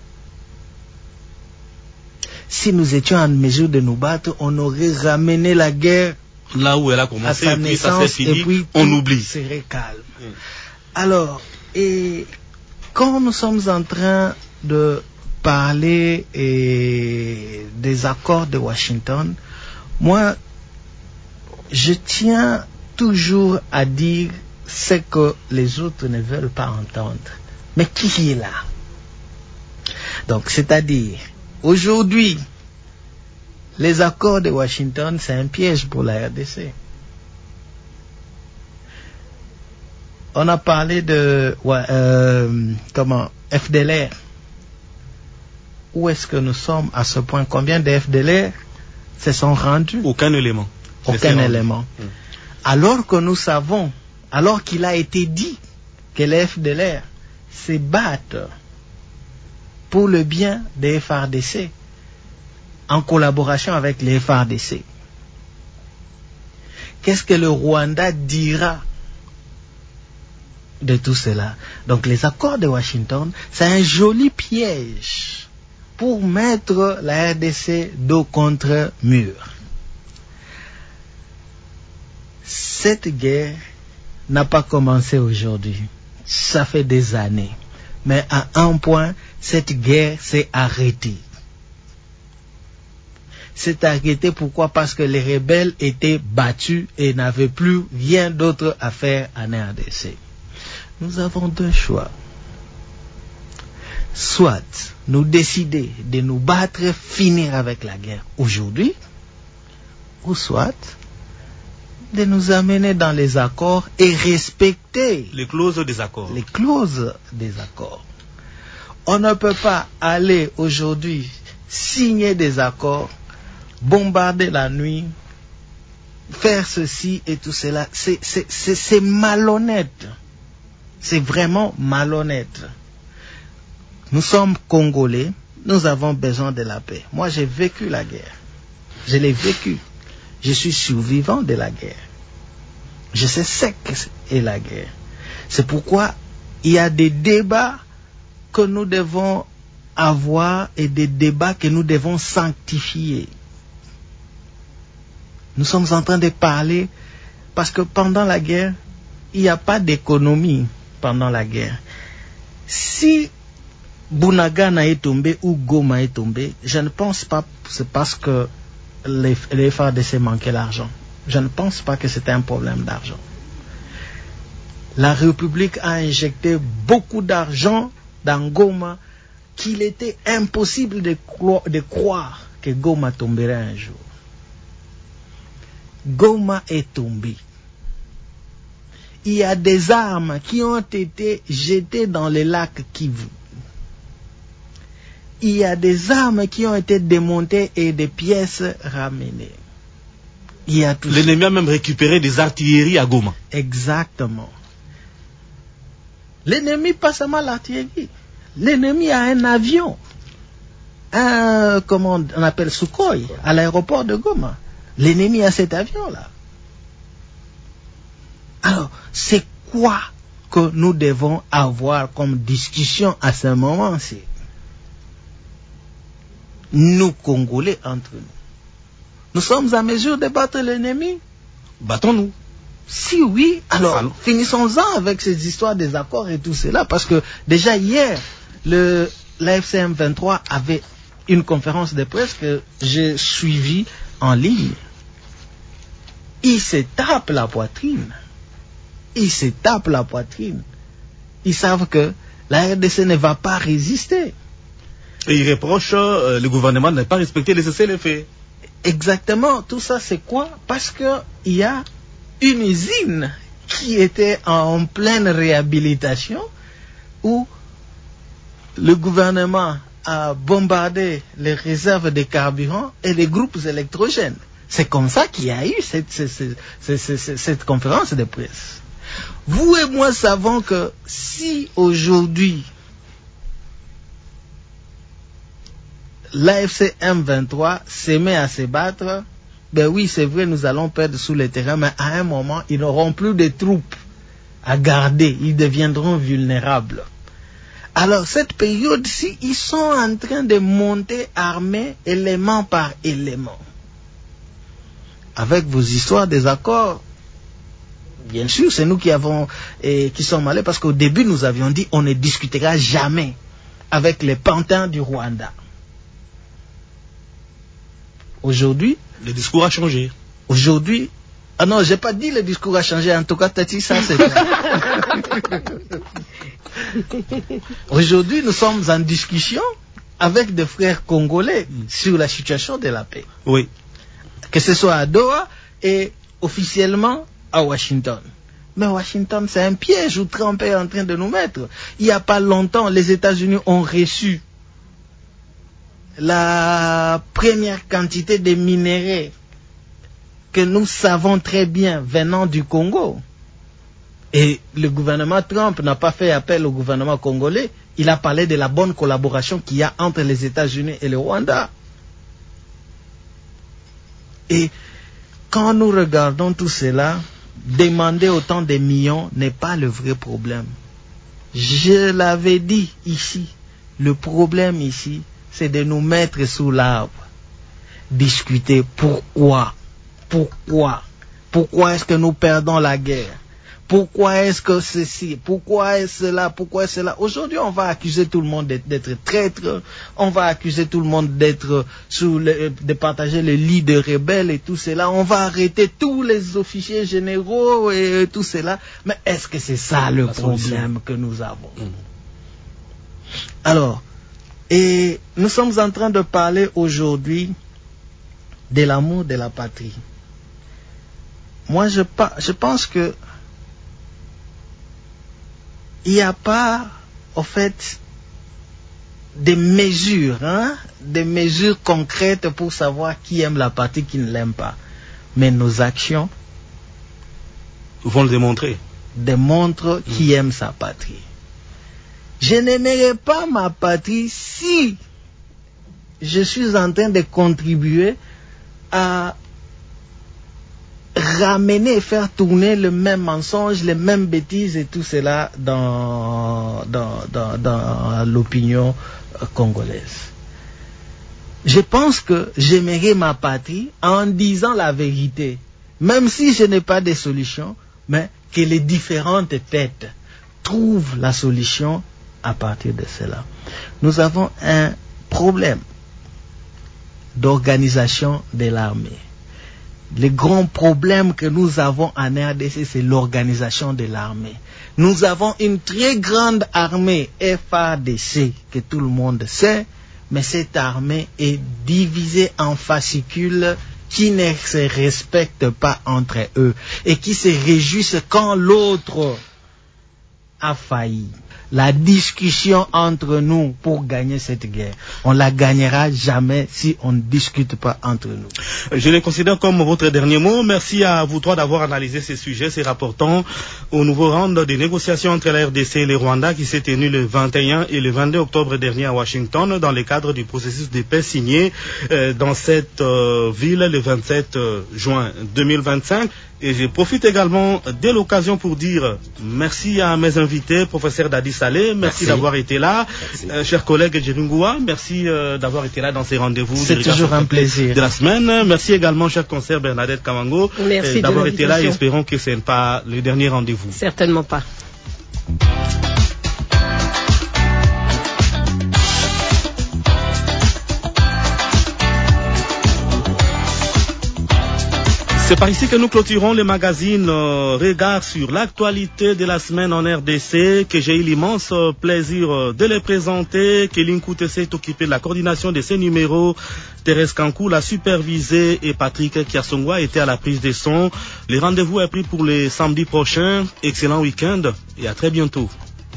Si nous étions en mesure de nous battre, on aurait ramené la guerre là où elle a commencé, à sa naissance, et puis on oublie. Serait calme. Alors, et quand nous sommes en train de parler des accords de Washington, moi, je tiens toujours à dire ce que les autres ne veulent pas entendre. Mais qui est là? Donc, c'est-à-dire, aujourd'hui, les accords de Washington, c'est un piège pour la RDC. On a parlé de FDLR. Où est-ce que nous sommes à ce point? Combien de FDLR se sont rendus? Aucun élément. Aucun élément. Alors que nous savons, alors qu'il a été dit que les FDLR se battent pour le bien des FARDC en collaboration avec les FARDC. Qu'est-ce que le Rwanda dira de tout cela? Donc les accords de Washington, c'est un joli piège pour mettre la RDC dos contre mur. Cette guerre n'a pas commencé aujourd'hui. Ça fait des années. Mais à un point, cette guerre s'est arrêtée. C'est arrêté pourquoi? Parce que les rebelles étaient battus et n'avaient plus rien d'autre à faire en RDC. Nous avons deux choix. Soit nous décider de nous battre, finir avec la guerre aujourd'hui, ou soit de nous amener dans les accords et respecter les clauses des accords. Les clauses des accords. On ne peut pas aller aujourd'hui signer des accords, bombarder la nuit, faire ceci et tout cela. C'est malhonnête. C'est vraiment malhonnête. Nous sommes Congolais, nous avons besoin de la paix. Moi, j'ai vécu la guerre. Je l'ai vécu. Je suis survivant de la guerre. Je sais ce qu'est la guerre. C'est pourquoi il y a des débats que nous devons avoir et des débats que nous devons sanctifier. Nous sommes en train de parler parce que pendant la guerre, il n'y a pas d'économie pendant la guerre. Si Bunagana est tombé ou Goma est tombé, je ne pense pas que c'est parce que les FARDC manquaient l'argent. Je ne pense pas que c'était un problème d'argent. La République a injecté beaucoup d'argent dans Goma qu'il était impossible de croire que Goma tomberait un jour. Goma est tombé. Il y a des armes qui ont été jetées dans le lac Kivu. Il y a des armes qui ont été démontées et des pièces ramenées. L'ennemi a même récupéré des artilleries à Goma. Exactement. L'ennemi, pas seulement l'artillerie. L'ennemi a un avion. comment on appelle, Sukhoi, à l'aéroport de Goma. L'ennemi a cet avion-là. Alors, c'est quoi que nous devons avoir comme discussion à ce moment-ci? Nous, Congolais, entre nous. Nous sommes en mesure de battre l'ennemi? Battons-nous. Si oui, alors finissons-en avec ces histoires des accords et tout cela, parce que déjà hier, l'AFC M23 avait une conférence de presse que j'ai suivie en ligne. Ils se tapent la poitrine. Ils se tapent la poitrine. Ils savent que la RDC ne va pas résister. Et ils reprochent le gouvernement de ne pas respecter les cessez-le-feu. Exactement. Tout ça, c'est quoi? Parce qu'il y a une usine qui était en pleine réhabilitation où le gouvernement a bombardé les réserves de carburant et les groupes électrogènes. C'est comme ça qu'il y a eu cette conférence de presse. Vous et moi savons que si aujourd'hui l'AFC M23 se met à se battre, ben oui, c'est vrai, nous allons perdre sur le terrain, mais à un moment, ils n'auront plus de troupes à garder. Ils deviendront vulnérables. Alors, cette période-ci, ils sont en train de monter armés, élément par élément. Avec vos histoires des accords, bien sûr, c'est nous qui sommes allés, parce qu'au début, nous avions dit, on ne discutera jamais avec les pantins du Rwanda. Aujourd'hui, le discours a changé. Aujourd'hui, ah non, j'ai pas dit le discours a changé. En tout cas, Tati, ça c'est Aujourd'hui, nous sommes en discussion avec des frères congolais sur la situation de la paix. Oui. Que ce soit à Doha et officiellement à Washington. Mais Washington, c'est un piège où Trump est en train de nous mettre. Il n'y a pas longtemps, les États-Unis ont reçu la première quantité de minéraux que nous savons très bien venant du Congo. Et le gouvernement Trump n'a pas fait appel au gouvernement congolais. Il a parlé de la bonne collaboration qu'il y a entre les États-Unis et le Rwanda. Et quand nous regardons tout cela, demander autant de millions n'est pas le vrai problème. Je l'avais dit ici, le problème ici, c'est de nous mettre sous l'arbre, discuter pourquoi est-ce que nous perdons la guerre, pourquoi est-ce que ceci, pourquoi est-ce cela, pourquoi est-ce cela. Aujourd'hui, on va accuser tout le monde d'être traître, on va accuser tout le monde de partager le lit de rebelles et tout cela, on va arrêter tous les officiers généraux et tout cela. Mais est-ce que c'est ça le problème que nous avons? Alors, et nous sommes en train de parler aujourd'hui de l'amour de la patrie. Moi, je pense que il n'y a pas, au fait, des mesures concrètes pour savoir qui aime la patrie, qui ne l'aime pas. Mais nos actions vont le démontrer. Démontrent qui aime sa patrie. Je n'aimerais pas ma patrie si je suis en train de contribuer à ramener et faire tourner le même mensonge, les mêmes bêtises et tout cela dans l'opinion congolaise. Je pense que j'aimerais ma patrie en disant la vérité, même si je n'ai pas de solution, mais que les différentes têtes trouvent la solution à partir de cela. Nous avons un problème d'organisation de l'armée. Le grand problème que nous avons en RDC, c'est l'organisation de l'armée. Nous avons une très grande armée FARDC que tout le monde sait, mais cette armée est divisée en fascicules qui ne se respectent pas entre eux et qui se réjouissent quand l'autre a failli. la discussion entre nous pour gagner cette guerre. On la gagnera jamais si on ne discute pas entre nous. Je les considère comme votre dernier mot. Merci à vous trois d'avoir analysé ces sujets, ces rapportants au nouveau round des négociations entre la RDC et le Rwanda qui s'est tenu le 21 et le 22 octobre dernier à Washington dans le cadre du processus de paix signé dans cette ville le 27 juin 2025. Et je profite également de l'occasion pour dire merci à mes invités, professeur Dadi Saleh, merci d'avoir été là. Chers collègues Djiringoua, merci d'avoir été là dans ces rendez-vous. C'est toujours un plaisir. De la semaine. Merci également, cher consoeur Bernadette Kamango, d'avoir été là et espérons que ce n'est pas le dernier rendez-vous. Certainement pas. C'est par ici que nous clôturons le magazine Regard sur l'actualité de la semaine en RDC, que j'ai eu l'immense plaisir de les présenter. Kéline Koutesse s'est occupé de la coordination de ces numéros. Thérèse Kankou l'a supervisé et Patrick Kiasongwa était à la prise des sons. Le rendez-vous est pris pour le samedi prochain. Excellent week-end et à très bientôt.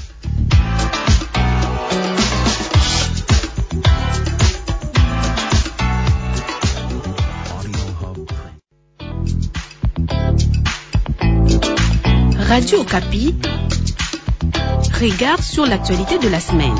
Radio Okapi, Regard sur l'actualité de la semaine.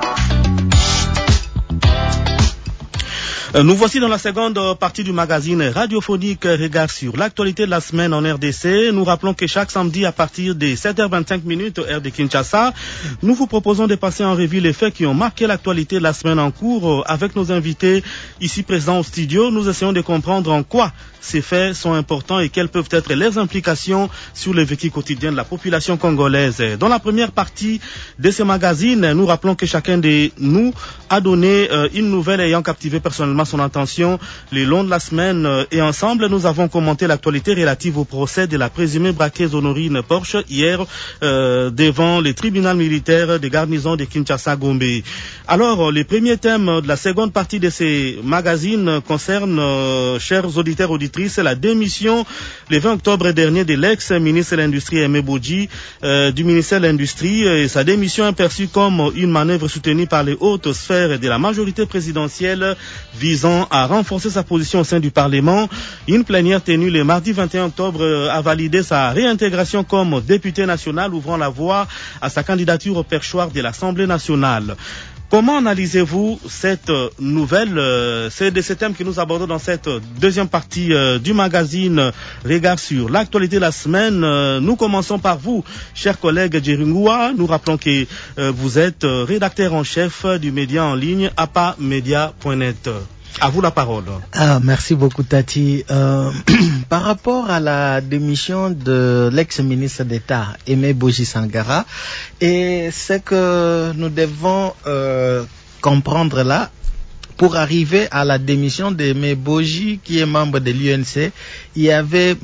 Nous voici dans la seconde partie du magazine radiophonique Regard sur l'actualité de la semaine en RDC. Nous rappelons que chaque samedi à partir de 7h25 heure de Kinshasa, nous vous proposons de passer en revue les faits qui ont marqué l'actualité de la semaine en cours. Avec nos invités ici présents au studio, nous essayons de comprendre en quoi ces faits sont importants et quelles peuvent être les implications sur le vécu quotidien de la population congolaise. Dans la première partie de ce magazine, nous rappelons que chacun de nous a donné une nouvelle ayant captivé personnellement son attention le long de la semaine et ensemble nous avons commenté l'actualité relative au procès de la présumée braqueuse Honorine Porsche hier devant le tribunal militaire de garnison de Kinshasa-Gombe. Alors, le premier thème de la seconde partie de ces magazines concerne, chers auditeurs auditrices, la démission le 20 octobre dernier de l'ex-ministre de l'Industrie Aimé Bodji du ministère de l'Industrie. Et sa démission est perçue comme une manœuvre soutenue par les hautes sphères de la majorité présidentielle visant à renforcer sa position au sein du Parlement. Une plénière tenue le mardi 21 octobre a validé sa réintégration comme député national, ouvrant la voie à sa candidature au perchoir de l'Assemblée nationale. Comment analysez-vous cette nouvelle? C'est de ce thème que nous abordons dans cette deuxième partie du magazine Regard sur l'actualité de la semaine. Nous commençons par vous, chers collègues Djiringoua. Nous rappelons que vous êtes rédacteur en chef du média en ligne apamedia.net. À vous la parole. Merci beaucoup, Tati. Par rapport à la démission de l'ex-ministre d'État, Aimé Bodji Sangara, et ce que nous devons comprendre là, pour arriver à la démission d'Aimé Bodji, qui est membre de l'UNC, il y avait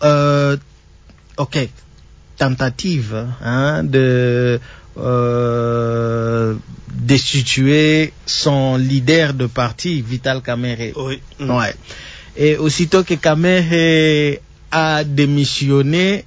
tentative de destituer son leader de parti, Vital Kamerhe. Oui. Ouais. Et aussitôt que Kamerhe a démissionné,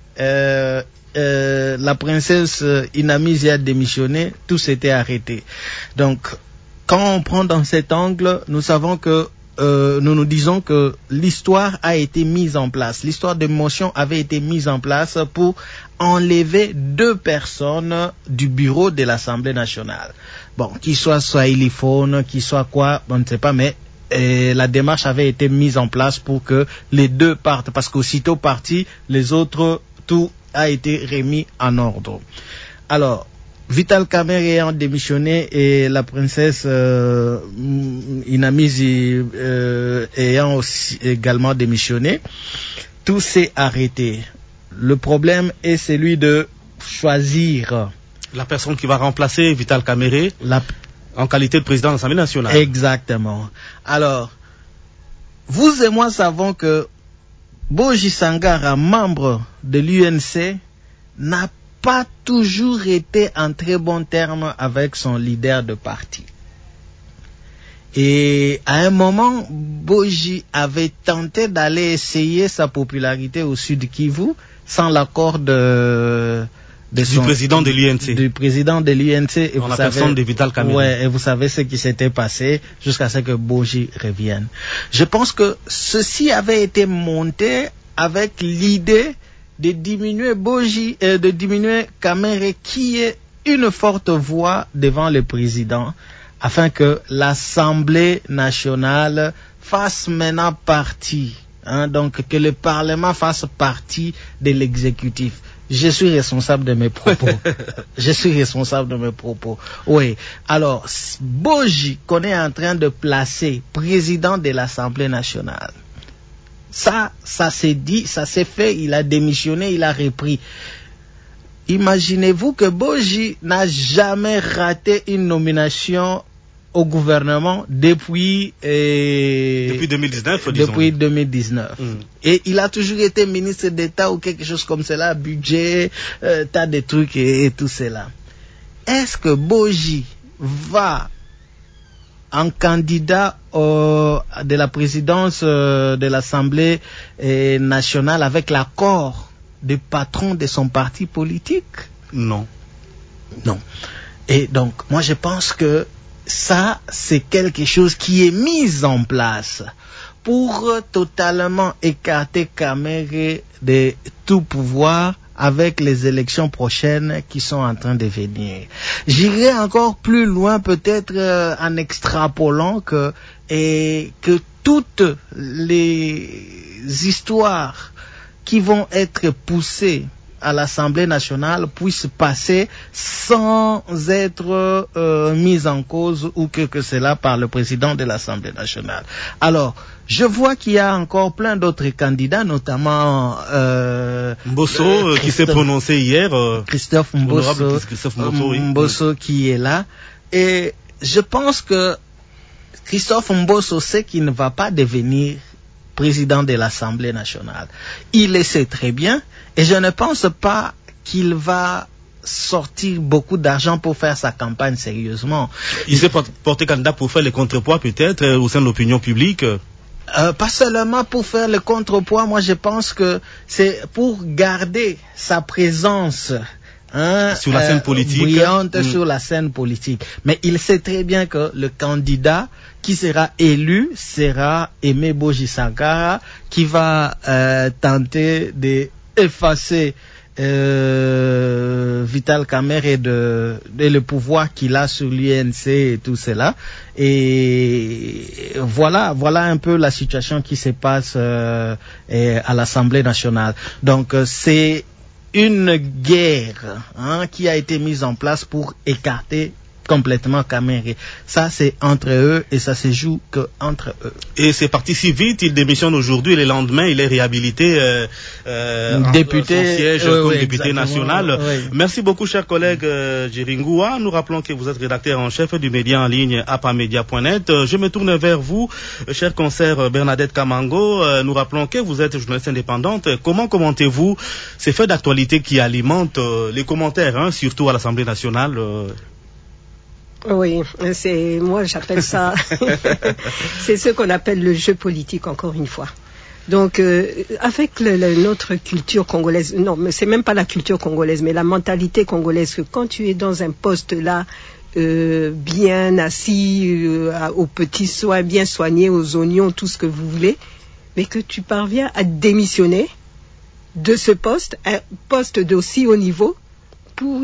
la princesse Inamizi a démissionné, tout s'était arrêté. Donc, quand on prend dans cet angle, nous savons que nous disons que l'histoire a été mise en place. L'histoire de motion avait été mise en place pour enlever 2 personnes du bureau de l'Assemblée nationale. Bon, qu'il soit swahiliphone, qu'il soit quoi, on ne sait pas, mais la démarche avait été mise en place pour que les 2 partent, parce qu'aussitôt partis, les autres, tout a été remis en ordre. Alors, Vital Kamerhe ayant démissionné et la princesse Inamizi ayant aussi également démissionné, tout s'est arrêté. Le problème est celui de choisir la personne qui va remplacer Vital Kamerhe en qualité de président de l'Assemblée nationale. Exactement. Alors, vous et moi savons que Bodji Sangara, membre de l'UNC, n'a pas toujours été en très bons termes avec son leader de parti. Et à un moment, Bodji avait tenté d'aller essayer sa popularité au Sud Kivu sans l'accord de du président de l'UNC. Du président de l'UNC. Et en la personne de Vital Kamerhe. Ouais, et vous savez ce qui s'était passé jusqu'à ce que Boji revienne. Je pense que ceci avait été monté avec l'idée de diminuer Boji, de diminuer Kamerhe, qui est une forte voix devant le président, afin que l'Assemblée nationale fasse maintenant partie, donc que le Parlement fasse partie de l'exécutif. Je suis responsable de mes propos. Je suis responsable de mes propos. Oui. Alors, Boji qu'on est en train de placer président de l'Assemblée nationale, ça s'est dit, ça s'est fait, il a démissionné, il a repris. Imaginez-vous que Boji n'a jamais raté une nomination au gouvernement depuis 2019, disons. Depuis 2019. Et il a toujours été ministre d'État ou quelque chose comme cela, budget, tas de trucs et tout cela. Est-ce que Boji va en candidat de la présidence de l'Assemblée nationale avec l'accord du patron de son parti politique? Non. Non. Et donc, moi je pense que ça, c'est quelque chose qui est mis en place pour totalement écarter Kamerhe de tout pouvoir avec les élections prochaines qui sont en train de venir. J'irai encore plus loin, peut-être en extrapolant que toutes les histoires qui vont être poussées à l'Assemblée nationale puissent passer sans être mises en cause ou que cela par le président de l'Assemblée nationale. Alors, je vois qu'il y a encore plein d'autres candidats, notamment Mbosso qui s'est prononcé hier. Christophe Mbosso qui est là. Et je pense que Christophe Mbosso sait qu'il ne va pas devenir président de l'Assemblée nationale. Il le sait très bien et je ne pense pas qu'il va sortir beaucoup d'argent pour faire sa campagne sérieusement. Il s'est porté candidat pour faire les contrepoids peut-être au sein de l'opinion publique. Pas seulement pour faire le contrepoids, moi je pense que c'est pour garder sa présence sur la scène politique, brillante sur la scène politique. Mais il sait très bien que le candidat qui sera élu sera Aimé Boji Sankara, qui va tenter d'effacer Vital Kamerhe de le pouvoir qu'il a sur l'UNC et tout cela. Et voilà un peu la situation qui se passe à l'Assemblée nationale. Donc c'est une guerre qui a été mise en place pour écarter complètement Kamerhe. Ça, c'est entre eux et ça se joue que entre eux. Et c'est parti si vite, il démissionne aujourd'hui et le lendemain, il est réhabilité député, son siège comme député national. Oui. Merci beaucoup, cher collègue Djiringoua. Nous rappelons que vous êtes rédacteur en chef du média en ligne apamedia.net. Je me tourne vers vous, cher consoeur Bernadette Kamango. Nous rappelons que vous êtes journaliste indépendante. Comment commentez-vous ces faits d'actualité qui alimentent les commentaires, surtout à l'Assemblée nationale? Oui, moi j'appelle ça, c'est ce qu'on appelle le jeu politique, encore une fois. Donc, avec notre culture congolaise, non, mais c'est même pas la culture congolaise, mais la mentalité congolaise, que quand tu es dans un poste là, bien assis, aux petits soins, bien soigné, aux oignons, tout ce que vous voulez, mais que tu parviens à démissionner de ce poste, un poste d'aussi haut niveau, pour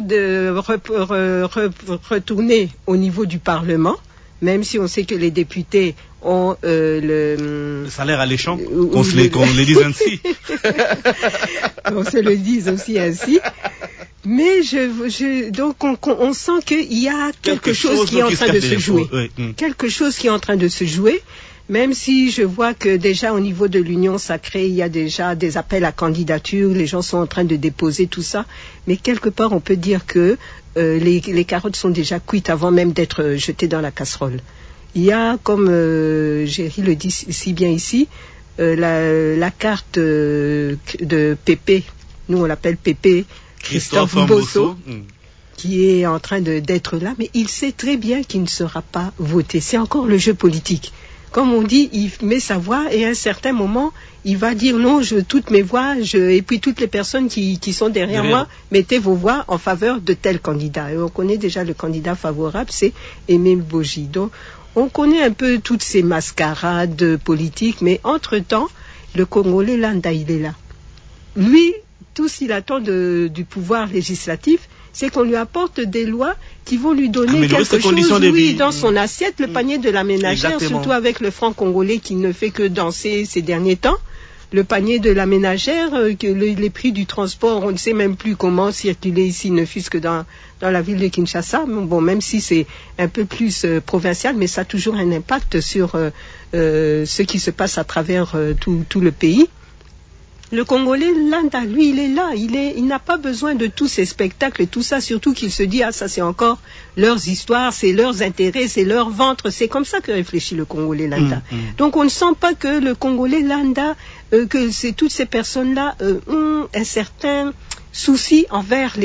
retourner au niveau du Parlement, même si on sait que les députés ont le salaire alléchant, qu'on le dise ainsi. On se le dise aussi ainsi. Mais donc on sent qu'il y a quelque chose qui est en train de se jouer. Oui. Quelque chose qui est en train de se jouer. Même si je vois que déjà au niveau de l'Union sacrée, il y a déjà des appels à candidature, les gens sont en train de déposer tout ça, mais quelque part on peut dire que les carottes sont déjà cuites avant même d'être jetées dans la casserole. Il y a, comme Géry le dit si bien ici, la carte de Pépé, nous on l'appelle Pépé, Christophe Mbosso, qui est en train d'être là, mais il sait très bien qu'il ne sera pas voté. C'est encore le jeu politique. comme on dit, il met sa voix et à un certain moment, il va dire non, toutes mes voix, et puis toutes les personnes qui sont derrière moi, mettez vos voix en faveur de tel candidat. Et on connaît déjà le candidat favorable, c'est Aimé Boji. Donc, on connaît un peu toutes ces mascarades politiques, mais entre-temps, le Congolais Landa, il est là. Lui, tout ce qu'il attend du pouvoir législatif, c'est qu'on lui apporte des lois qui vont lui donner quelque chose, dans son assiette, le panier de la ménagère, surtout avec le franc congolais qui ne fait que danser ces derniers temps. Le panier de la ménagère, les prix du transport, on ne sait même plus comment circuler ici, ne fût-ce que dans la ville de Kinshasa. Bon, même si c'est un peu plus provincial, mais ça a toujours un impact sur ce qui se passe à travers tout le pays. Le Congolais, Landa, lui, il est là. Il n'a pas besoin de tous ces spectacles et tout ça, surtout qu'il se dit, ça c'est encore leurs histoires, c'est leurs intérêts, c'est leur ventre. C'est comme ça que réfléchit le Congolais Landa. Donc on ne sent pas que le Congolais Landa, que toutes ces personnes-là ont un certain souci envers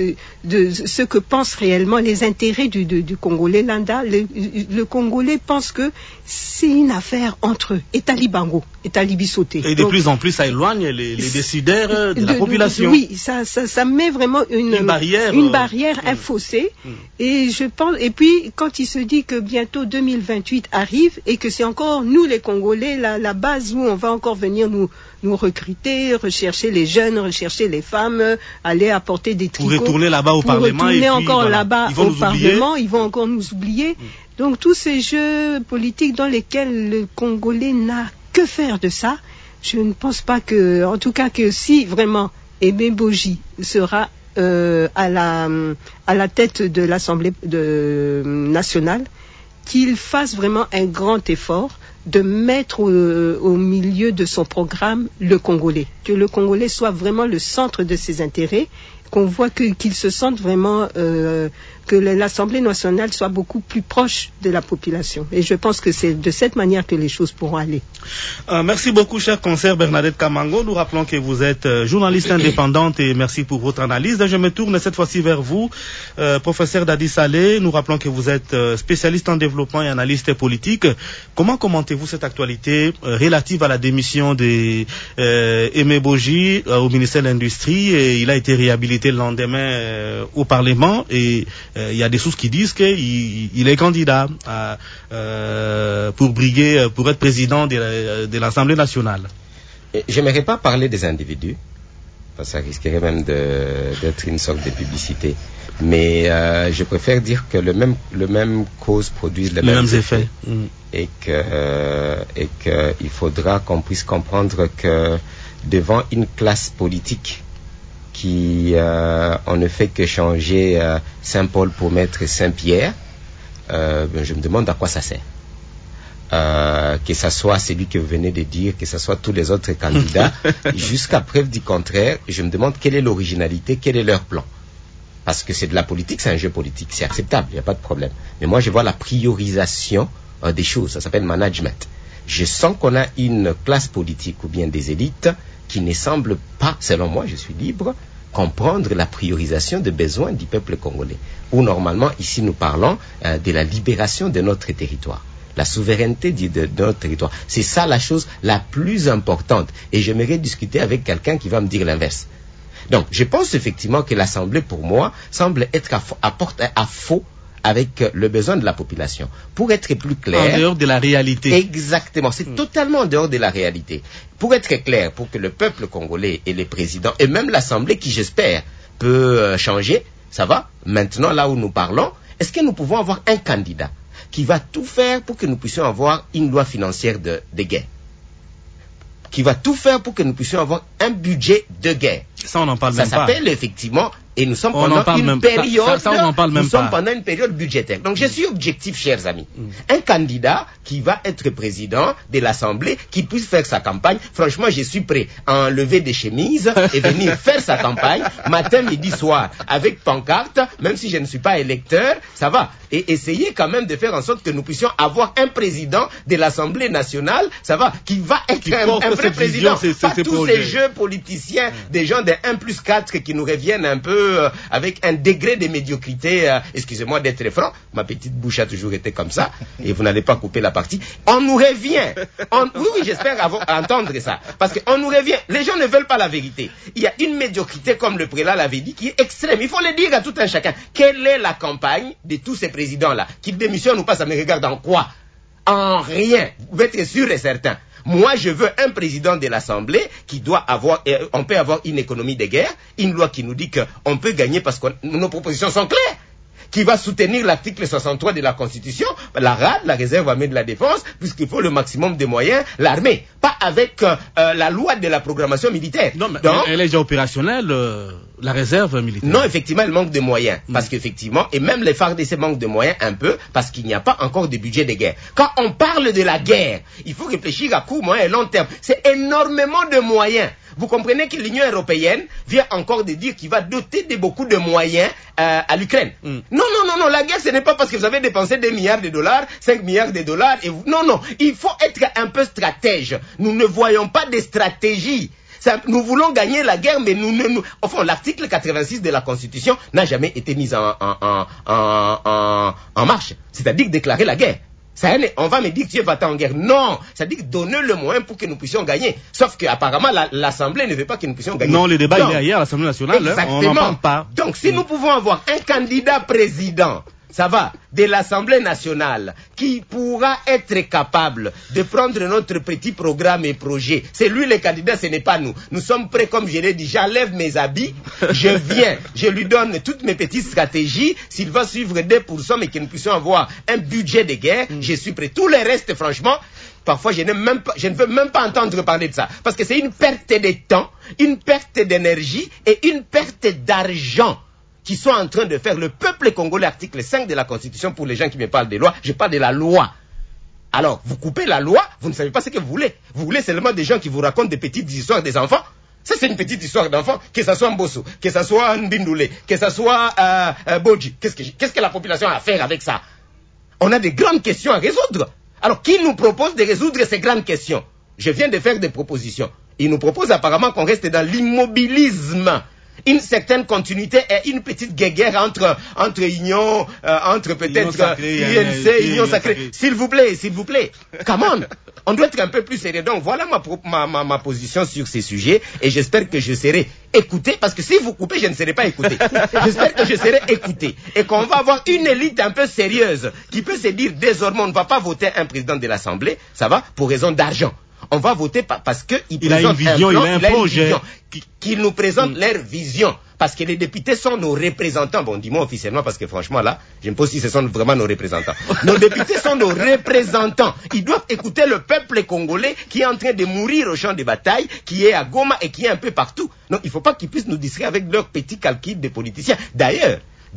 ce que pensent réellement les intérêts du Congolais Landa. Le Congolais pense que c'est une affaire entre eux, Etali Bango, Etali Bissoté. Et de plus en plus, ça éloigne les décideurs de la population. Oui, ça met vraiment une barrière, un fossé. Et je pense, et puis quand il se dit que bientôt 2028 arrive et que c'est encore nous les Congolais, la base où on va encore venir nous recruter, rechercher les jeunes, rechercher les femmes, aller apporter des tricots. Pour retourner là-bas au Parlement. Retourner encore là-bas au Parlement, ils vont encore nous oublier. Donc tous ces jeux politiques dans lesquels le Congolais n'a que faire de ça, je ne pense pas en tout cas que si vraiment Aimé Boji sera à la tête de l'Assemblée nationale, qu'il fasse vraiment un grand effort de mettre au milieu de son programme le Congolais, que le Congolais soit vraiment le centre de ses intérêts, qu'on voit qu'il se sente vraiment que l'Assemblée nationale soit beaucoup plus proche de la population. Et je pense que c'est de cette manière que les choses pourront aller. Merci beaucoup, cher consoeur Bernadette Kamango. Nous rappelons que vous êtes journaliste indépendante et merci pour votre analyse. Je me tourne cette fois-ci vers vous, professeur Dadi Saleh. Nous rappelons que vous êtes spécialiste en développement et analyste politique. Comment commentez-vous cette actualité relative à la démission d'Aimé Boji au ministère de l'Industrie? Et il a été réhabilité le lendemain au Parlement et il y a des sources qui disent qu'il est candidat pour être président de l'Assemblée nationale. Je n'aimerais pas parler des individus, parce que ça risquerait même d'être une sorte de publicité. Mais je préfère dire que le même cause produit les mêmes effets. Et qu'il faudra qu'on puisse comprendre que devant une classe politique qui on ne fait que changer Saint-Paul pour mettre Saint-Pierre, je me demande à quoi ça sert. Que ça soit celui que vous venez de dire, que ça soit tous les autres candidats, jusqu'à preuve du contraire, je me demande quelle est l'originalité, quel est leur plan. Parce que c'est de la politique, c'est un jeu politique, c'est acceptable, il n'y a pas de problème. Mais moi je vois la priorisation des choses, ça s'appelle management. Je sens qu'on a une classe politique ou bien des élites qui ne semblent pas, selon moi, je suis libre, comprendre la priorisation des besoins du peuple congolais. Où normalement, ici, nous parlons de la libération de notre territoire, la souveraineté de notre territoire. C'est ça la chose la plus importante. Et j'aimerais discuter avec quelqu'un qui va me dire l'inverse. Donc, je pense effectivement que l'Assemblée, pour moi, semble être à faux avec le besoin de la population. Pour être plus clair... En dehors de la réalité. Exactement, c'est totalement en dehors de la réalité. Pour être clair, pour que le peuple congolais et les présidents, et même l'Assemblée qui, j'espère, peut changer, ça va, maintenant, là où nous parlons, est-ce que nous pouvons avoir un candidat qui va tout faire pour que nous puissions avoir une loi financière de guerre, qui va tout faire pour que nous puissions avoir un budget de guerre. Ça, on n'en parle même pas. Ça s'appelle effectivement, et nous sommes pendant une période, pendant une période budgétaire. Donc je suis objectif, chers amis. Un candidat qui va être président de l'Assemblée, qui puisse faire sa campagne, franchement, je suis prêt à enlever des chemises et venir faire sa campagne, matin, midi, soir, avec pancarte, même si je ne suis pas électeur, ça va. Et essayer quand même de faire en sorte que nous puissions avoir un président de l'Assemblée nationale, ça va, qui va être un vrai président. Pas tous ces jeux politiciens, des gens de 1+4 qui nous reviennent un peu avec un degré de médiocrité, excusez-moi d'être franc, ma petite bouche a toujours été comme ça, et vous n'allez pas couper la parole parti. On nous revient. Oui, j'espère entendre ça. Parce qu'on nous revient. Les gens ne veulent pas la vérité. Il y a une médiocrité, comme le prélat l'avait dit, qui est extrême. Il faut le dire à tout un chacun. Quelle est la campagne de tous ces présidents-là? Qu'ils démissionnent ou pas, ça me regarde en quoi? En rien. Vous pouvez être sûr et certain. Moi, je veux un président de l'Assemblée qui doit avoir, on peut avoir une économie de guerre, une loi qui nous dit qu'on peut gagner parce que nos propositions sont claires, qui va soutenir l'article 63 de la Constitution, la RAD, la réserve armée de la défense, puisqu'il faut le maximum de moyens, l'armée, pas avec la loi de la programmation militaire. Non, mais donc, elle est déjà opérationnelle, la réserve militaire. Non, effectivement, elle manque de moyens, parce qu'effectivement, et même les FARDC manquent de moyens un peu, parce qu'il n'y a pas encore de budget de guerre. Quand on parle de la guerre, il faut réfléchir à court, moyen et long terme. C'est énormément de moyens. Vous comprenez que l'Union européenne vient encore de dire qu'il va doter de beaucoup de moyens à l'Ukraine. Non, la guerre, ce n'est pas parce que vous avez dépensé 2 milliards de dollars, 5 milliards de dollars. Non, il faut être un peu stratège. Nous ne voyons pas de stratégie. Nous voulons gagner la guerre, mais enfin, l'article 86 de la Constitution n'a jamais été mis en marche. C'est-à-dire déclarer la guerre. On va me dire que Dieu va en guerre. Non, c'est-à-dire donner le moyen pour que nous puissions gagner. Sauf qu'apparemment, l'Assemblée ne veut pas que nous puissions gagner. Non, le débat il est ailleurs à l'Assemblée nationale. Exactement. On n'en parle pas. Donc, si nous pouvons avoir un candidat président, ça va, de l'Assemblée nationale, qui pourra être capable de prendre notre petit programme et projet. C'est lui le candidat, ce n'est pas nous. Nous sommes prêts, comme je l'ai dit, j'enlève mes habits, je viens, je lui donne toutes mes petites stratégies. S'il va suivre 2%, mais que nous puissions avoir un budget de guerre, je suis prêt. Tout le reste, franchement, parfois je ne veux même pas entendre parler de ça. Parce que c'est une perte de temps, une perte d'énergie et une perte d'argent qui sont en train de faire le peuple congolais, article 5 de la Constitution, pour les gens qui me parlent des lois, je parle de la loi. Alors, vous coupez la loi, vous ne savez pas ce que vous voulez. Vous voulez seulement des gens qui vous racontent des petites histoires des enfants. Ça, c'est une petite histoire d'enfant, que ça soit Mbosso, que ça soit Mbindoulé, que ça soit Bodji. Qu'est-ce que la population a à faire avec ça? On a des grandes questions à résoudre. Alors, qui nous propose de résoudre ces grandes questions? Je viens de faire des propositions. Il nous propose apparemment qu'on reste dans l'immobilisme. Une certaine continuité et une petite guéguerre entre Union, entre peut-être UNC, Union sacrée. S'il vous plaît. Come on. On doit être un peu plus sérieux. Donc voilà ma position sur ces sujets et j'espère que je serai écouté parce que si vous coupez, je ne serai pas écouté. J'espère que je serai écouté et qu'on va avoir une élite un peu sérieuse qui peut se dire désormais on ne va pas voter un président de l'Assemblée, ça va, pour raison d'argent. On va voter parce qu'il présente une vision, un plan, il a un projet. Qu'ils nous présentent leur vision. Parce que les députés sont nos représentants. Bon, dis-moi officiellement, parce que franchement, là, je me pose si ce sont vraiment nos représentants. Nos députés sont nos représentants. Ils doivent écouter le peuple congolais qui est en train de mourir au champ de bataille, qui est à Goma et qui est un peu partout. Non, il ne faut pas qu'ils puissent nous distraire avec leurs petits calculs de politiciens. D'ailleurs,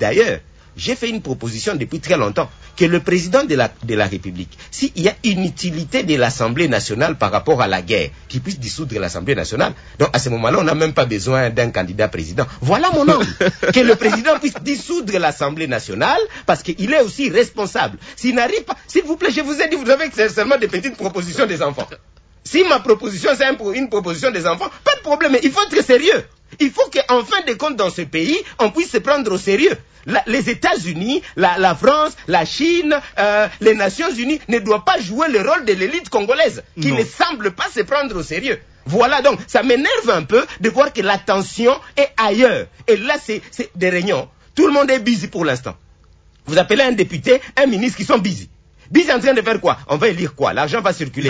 j'ai fait une proposition depuis très longtemps que le président de la République, s'il y a une utilité de l'Assemblée nationale par rapport à la guerre, qu'il puisse dissoudre l'Assemblée nationale. Donc à ce moment-là, on n'a même pas besoin d'un candidat président. Voilà mon angle. Que le président puisse dissoudre l'Assemblée nationale parce qu'il est aussi responsable. S'il n'arrive pas, s'il vous plaît, je vous ai dit, vous avez seulement des petites propositions des enfants. Si ma proposition c'est une proposition des enfants, pas de problème, mais il faut être sérieux. Il faut qu'en fin de compte dans ce pays, on puisse se prendre au sérieux. Les États-Unis, la France, la Chine, les Nations Unies ne doivent pas jouer le rôle de l'élite congolaise, qui ne semble pas se prendre au sérieux. Voilà donc, ça m'énerve un peu de voir que l'attention est ailleurs. Et là, c'est des réunions. Tout le monde est busy pour l'instant. Vous appelez un député, un ministre qui sont busy. Busy en train de faire quoi? On va élire quoi? L'argent va circuler.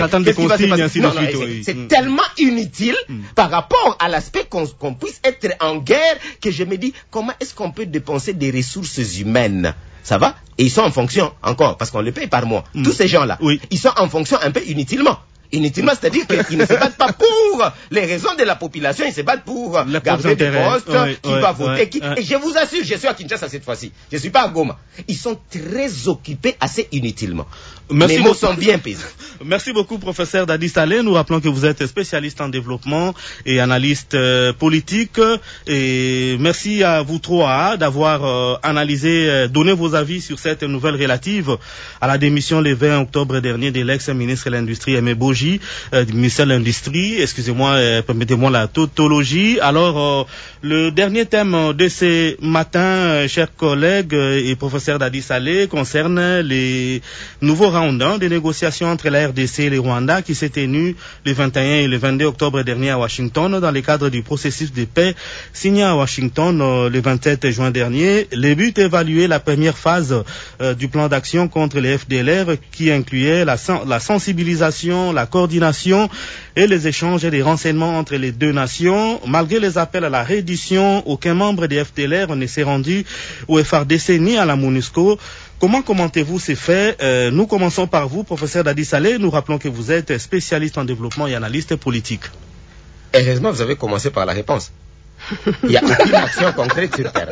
C'est tellement inutile par rapport à l'aspect qu'on puisse être en guerre que je me dis comment est-ce qu'on peut dépenser des ressources humaines? Ça va? Et ils sont en fonction encore parce qu'on les paye par mois. Tous ces gens-là, ils sont en fonction un peu inutilement. Inutilement, c'est-à-dire qu'ils ne se battent pas pour les raisons de la population, ils se battent pour garder des postes, qui va voter, Et je vous assure, je suis à Kinshasa cette fois-ci, je ne suis pas à Goma. Ils sont très occupés assez inutilement. Les mots sont bien pesés. Merci beaucoup, professeur Dadi Saleh. Nous rappelons que vous êtes spécialiste en développement et analyste politique. Et merci à vous trois d'avoir analysé, donné vos avis sur cette nouvelle relative à la démission le 20 octobre dernier de l'ex-ministre de l'Industrie Aimé Bodji technologie du ministère de l'Industrie. Excusez-moi, permettez-moi la tautologie. Alors, le dernier thème de ce matin, chers collègues et professeurs Dadi Saleh, concerne les nouveaux rounds de négociations entre la RDC et le Rwanda qui s'est tenu le 21 et le 22 octobre dernier à Washington dans le cadre du processus de paix signé à Washington le 27 juin dernier. Le but est d'évaluer la première phase du plan d'action contre les FDLR qui incluait la sensibilisation, la coordination et les échanges et les renseignements entre les deux nations. Malgré les appels à la reddition, aucun membre des FDLR ne s'est rendu au FARDC ni à la MONUSCO. Comment commentez-vous ces faits? Nous commençons par vous, professeur Dadi Saleh. Nous rappelons que vous êtes spécialiste en développement et analyste politique. Heureusement, vous avez commencé par la réponse. Il n'y a aucune action concrète sur terre.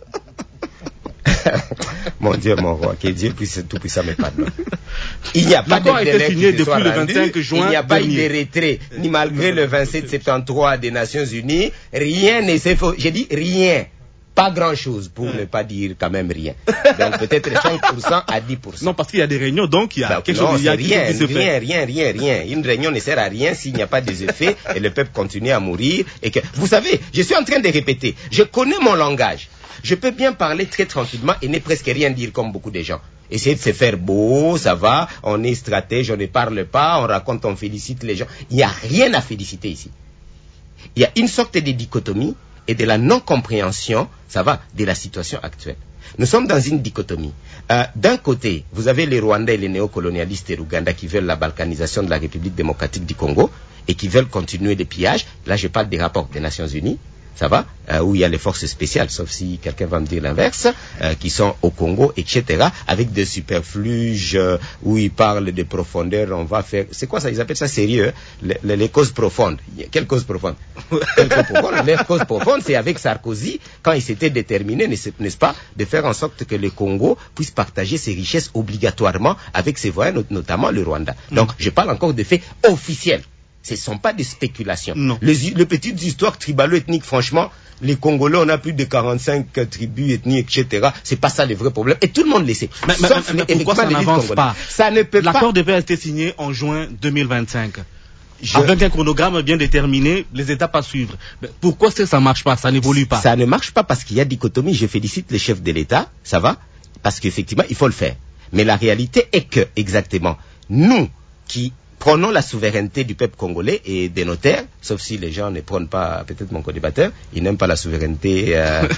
Mon Dieu, mon roi, que Dieu puisse tout puissant me pardonner. Il n'y a pas de délai signé depuis le 25 juin. Il n'y a pas eu de retrait, ni malgré le 2773 des Nations Unies. Rien ne s'est fait. J'ai dit rien. Pas grand-chose, pour ne pas dire quand même rien. Donc peut-être 5% à 10%. Non, parce qu'il y a des réunions, donc il y a quelque chose qui se fait. Rien. Une réunion ne sert à rien s'il n'y a pas des effets et le peuple continue à mourir. Et que... Vous savez, je suis en train de répéter. Je connais mon langage. Je peux bien parler très tranquillement et ne presque rien dire comme beaucoup de gens. Essayer de se faire beau, ça va, on est stratège, on ne parle pas, on raconte, on félicite les gens. Il n'y a rien à féliciter ici. Il y a une sorte de dichotomie et de la non-compréhension, ça va, de la situation actuelle. Nous sommes dans une dichotomie. D'un côté, vous avez les Rwandais et les néocolonialistes et l'Ouganda qui veulent la balkanisation de la République démocratique du Congo et qui veulent continuer les pillages. Là, je parle des rapports des Nations Unies. Ça va, où il y a les forces spéciales, sauf si quelqu'un va me dire l'inverse, qui sont au Congo, etc., avec des superfluges où ils parlent de profondeur, on va faire... C'est quoi ça? Ils appellent ça sérieux, les causes profondes. Quelle cause profonde? Les causes profondes, c'est avec Sarkozy, quand il s'était déterminé, n'est-ce pas, de faire en sorte que le Congo puisse partager ses richesses obligatoirement avec ses voisins, notamment le Rwanda. Donc, je parle encore de faits officiels. Ce ne sont pas des spéculations. Les petites histoires tribalo-ethniques, franchement, les Congolais, on a plus de 45 tribus ethniques, etc. C'est pas ça le vrai problème. Et tout le monde le sait. Mais pourquoi ça n'avance pas? Ça ne peut pas. L'accord devait être signé en juin 2025. Avec un chronogramme bien déterminé, les étapes à suivre. Mais pourquoi ça ne marche pas? Ça n'évolue pas. Ça ne marche pas parce qu'il y a dichotomie. Je félicite les chefs de l'État, ça va? Parce qu'effectivement, il faut le faire. Mais la réalité est que, exactement, nous qui prenons la souveraineté du peuple congolais et des notaires, sauf si les gens ne prennent pas, peut-être mon co-débatteur, ils n'aiment pas la souveraineté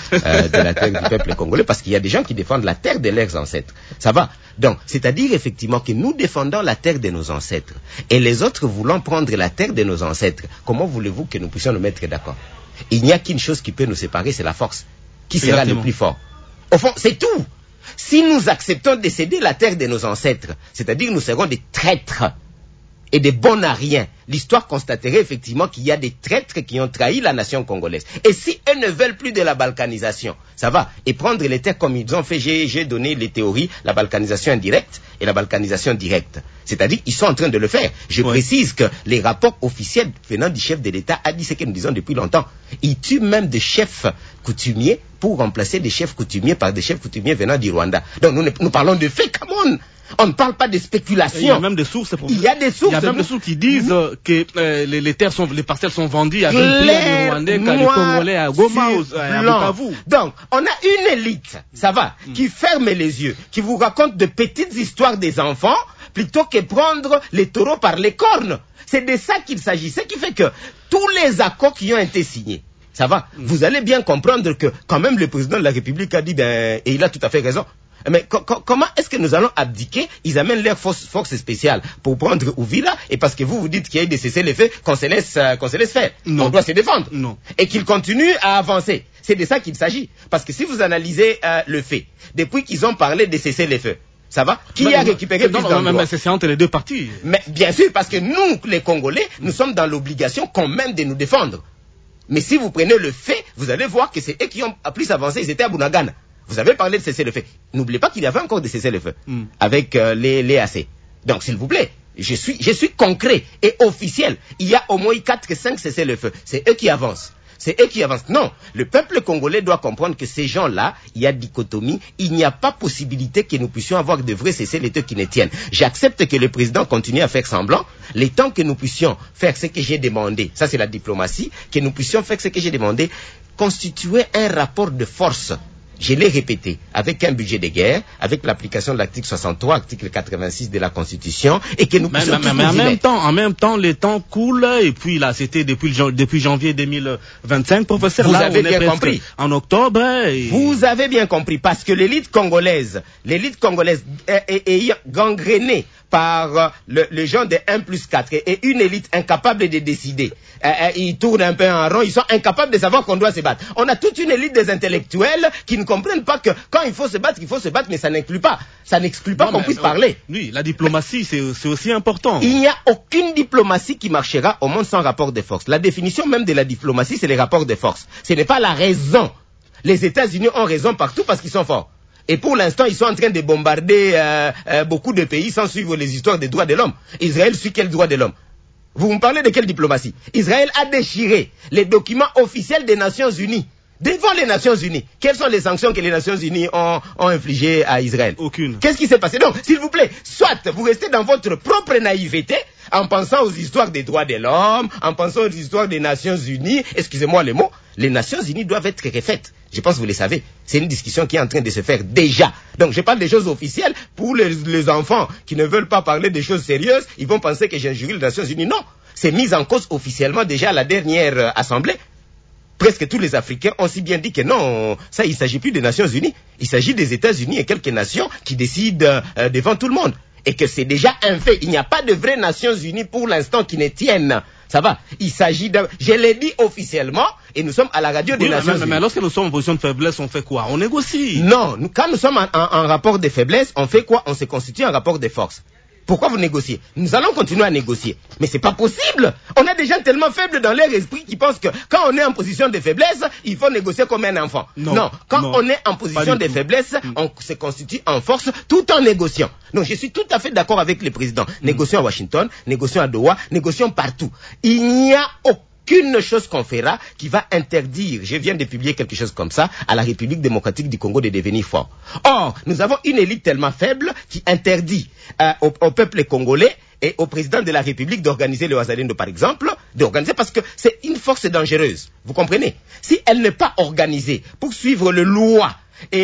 de la terre du peuple congolais, parce qu'il y a des gens qui défendent la terre de leurs ancêtres. Ça va? Donc, c'est-à-dire effectivement que nous défendons la terre de nos ancêtres, et les autres voulant prendre la terre de nos ancêtres. Comment voulez-vous que nous puissions nous mettre d'accord? Il n'y a qu'une chose qui peut nous séparer, c'est la force. Qui sera le plus fort? Au fond, c'est tout. Si nous acceptons de céder la terre de nos ancêtres, c'est-à-dire nous serons des traîtres, et des bons à rien. L'histoire constaterait effectivement qu'il y a des traîtres qui ont trahi la nation congolaise. Et si eux ne veulent plus de la balkanisation, ça va, et prendre les terres comme ils ont fait, j'ai donné les théories, la balkanisation indirecte et la balkanisation directe. C'est-à-dire, ils sont en train de le faire. Je précise que les rapports officiels venant du chef de l'État a dit ce que nous disons depuis longtemps. Ils tuent même des chefs coutumiers pour remplacer des chefs coutumiers par des chefs coutumiers venant du Rwanda. Donc nous parlons de faits, come on! On ne parle pas de spéculation. Il y a même des sources. Il y a des sources. Il y a même des sources qui disent que les parcelles sont vendues avec le prix à Rwandais, qu'à les Congolais à Goma, à Bukavu. Donc, on a une élite, ça va, qui ferme les yeux, qui vous raconte de petites histoires des enfants, plutôt que prendre les taureaux par les cornes. C'est de ça qu'il s'agissait, qui fait que tous les accords qui ont été signés, ça va, vous allez bien comprendre que quand même le président de la République a dit, et il a tout à fait raison. Mais comment est-ce que nous allons abdiquer? Ils amènent leurs forces spéciales pour prendre Ouvira, et parce que vous dites qu'il y a eu des cessez-le-feu, qu'on se laisse faire. Non. On doit se défendre. Non. Et qu'ils continuent à avancer. C'est de ça qu'il s'agit. Parce que si vous analysez le fait, depuis qu'ils ont parlé de cessez-le-feu, ça va? Qui a récupéré plus d'endroits? Mais c'est entre les deux parties. Mais bien sûr, parce que nous, les Congolais, nous sommes dans l'obligation quand même de nous défendre. Mais si vous prenez le fait, vous allez voir que c'est eux qui ont plus avancé, ils étaient à Bunagana. Vous avez parlé de cessez-le-feu. N'oubliez pas qu'il y avait encore des cessez-le-feu avec les AC. Donc, s'il vous plaît, je suis concret et officiel. Il y a au moins 4-5 cessez-le-feu. C'est eux qui avancent. C'est eux qui avancent. Non, le peuple congolais doit comprendre que ces gens-là, il y a dichotomie, il n'y a pas possibilité que nous puissions avoir de vrais cessez-le-feu qui ne tiennent. J'accepte que le président continue à faire semblant, Le temps que nous puissions faire ce que j'ai demandé, ça c'est la diplomatie, que nous puissions faire ce que j'ai demandé, constituer un rapport de force. Je l'ai répété, avec un budget de guerre, avec l'application de l'article 63, article 86 de la Constitution, et que nous puissions... Mais en même temps, le temps coule, et puis là, c'était depuis janvier 2025, professeur, vous là, avez on est bien compris. En octobre. Et... Vous avez bien compris, parce que l'élite congolaise est gangrénée par les gens de 1+4 et une élite incapable de décider. Ils tournent un peu en rond, ils sont incapables de savoir qu'on doit se battre. On a toute une élite des intellectuels qui ne comprennent pas que quand il faut se battre, mais ça n'exclut pas qu'on puisse parler. Oui, la diplomatie, c'est aussi important. Il n'y a aucune diplomatie qui marchera au monde sans rapport de force. La définition même de la diplomatie, c'est les rapports de force. Ce n'est pas la raison. Les États-Unis ont raison partout parce qu'ils sont forts. Et pour l'instant, ils sont en train de bombarder beaucoup de pays sans suivre les histoires des droits de l'homme. Israël suit quel droit de l'homme? Vous me parlez de quelle diplomatie? Israël a déchiré les documents officiels des Nations Unies. Devant les Nations Unies. Quelles sont les sanctions que les Nations Unies ont infligées à Israël? Aucune. Qu'est-ce qui s'est passé? Donc, s'il vous plaît, soit vous restez dans votre propre naïveté, en pensant aux histoires des droits de l'homme, en pensant aux histoires des Nations Unies, excusez-moi les mots, les Nations Unies doivent être refaites. Je pense que vous le savez. C'est une discussion qui est en train de se faire déjà. Donc je parle des choses officielles. Pour les enfants qui ne veulent pas parler des choses sérieuses, ils vont penser que j'injurie les Nations Unies. Non, c'est mis en cause officiellement déjà à la dernière assemblée. Presque tous les Africains ont si bien dit que non, ça il ne s'agit plus des Nations Unies. Il s'agit des États-Unis et quelques nations qui décident devant tout le monde. Et que c'est déjà un fait. Il n'y a pas de vraies Nations Unies pour l'instant qui ne tiennent. Ça va. Il s'agit de... Je l'ai dit officiellement et nous sommes à la radio des Nations Unies. Mais lorsque nous sommes en position de faiblesse, on fait quoi? On négocie. Non, quand nous sommes en rapport de faiblesse, on fait quoi? On se constitue en rapport de force. Pourquoi vous négociez? Nous allons continuer à négocier. Mais c'est pas possible. On a des gens tellement faibles dans leur esprit qui pensent que quand on est en position de faiblesse, il faut négocier comme un enfant. Non. Quand on est en position de faiblesse, on se constitue en force tout en négociant. Donc je suis tout à fait d'accord avec le président. Négocions à Washington, négocions à Doha, négocions partout. Il n'y a aucune chose qu'on fera qui va interdire, je viens de publier quelque chose comme ça, à la République démocratique du Congo de devenir fort. Or, nous avons une élite tellement faible qui interdit au peuple congolais et au président de la République d'organiser le Wazalendo, par exemple, d'organiser parce que c'est une force dangereuse. Vous comprenez? Si elle n'est pas organisée pour suivre le loi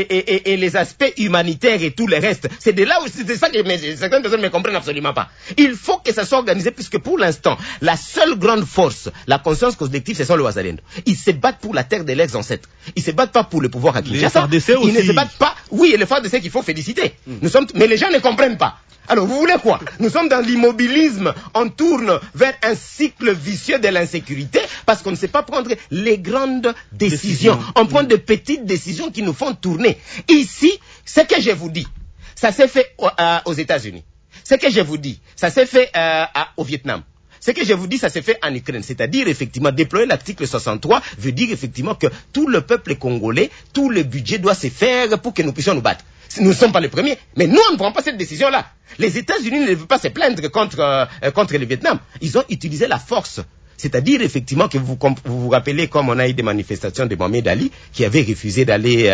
et les aspects humanitaires et tout le reste, c'est de là où c'est ça que certaines personnes ne comprennent absolument pas. Il faut que ça soit organisé puisque pour l'instant, la seule grande force, la conscience collective, ce sont le Wazalendo. Ils se battent pour la terre de leurs ancêtres. Ils se battent pas pour le pouvoir à Kinshasa. Ils ne se battent pas. Oui, et les FARDC qu'il faut féliciter. Mais les gens ne comprennent pas. Alors, vous voulez quoi? Nous sommes dans l'immobilisme. On tourne vers un cycle vicieux de l'insécurité parce qu'on ne sait pas prendre les grandes décisions. On prend de petites décisions qui nous font tourner. Ici, ce que je vous dis, ça s'est fait aux États-Unis. Ce que je vous dis, ça s'est fait au Vietnam. Ce que je vous dis, ça s'est fait en Ukraine. C'est-à-dire, effectivement, déployer l'article 63 veut dire, effectivement, que tout le peuple congolais, tout le budget doit se faire pour que nous puissions nous battre. Nous ne sommes pas les premiers, mais nous, on ne prend pas cette décision-là. Les États-Unis ne veulent pas se plaindre contre le Vietnam. Ils ont utilisé la force. C'est-à-dire, effectivement, que vous vous rappelez comme on a eu des manifestations de Mohamed Ali qui avait refusé d'aller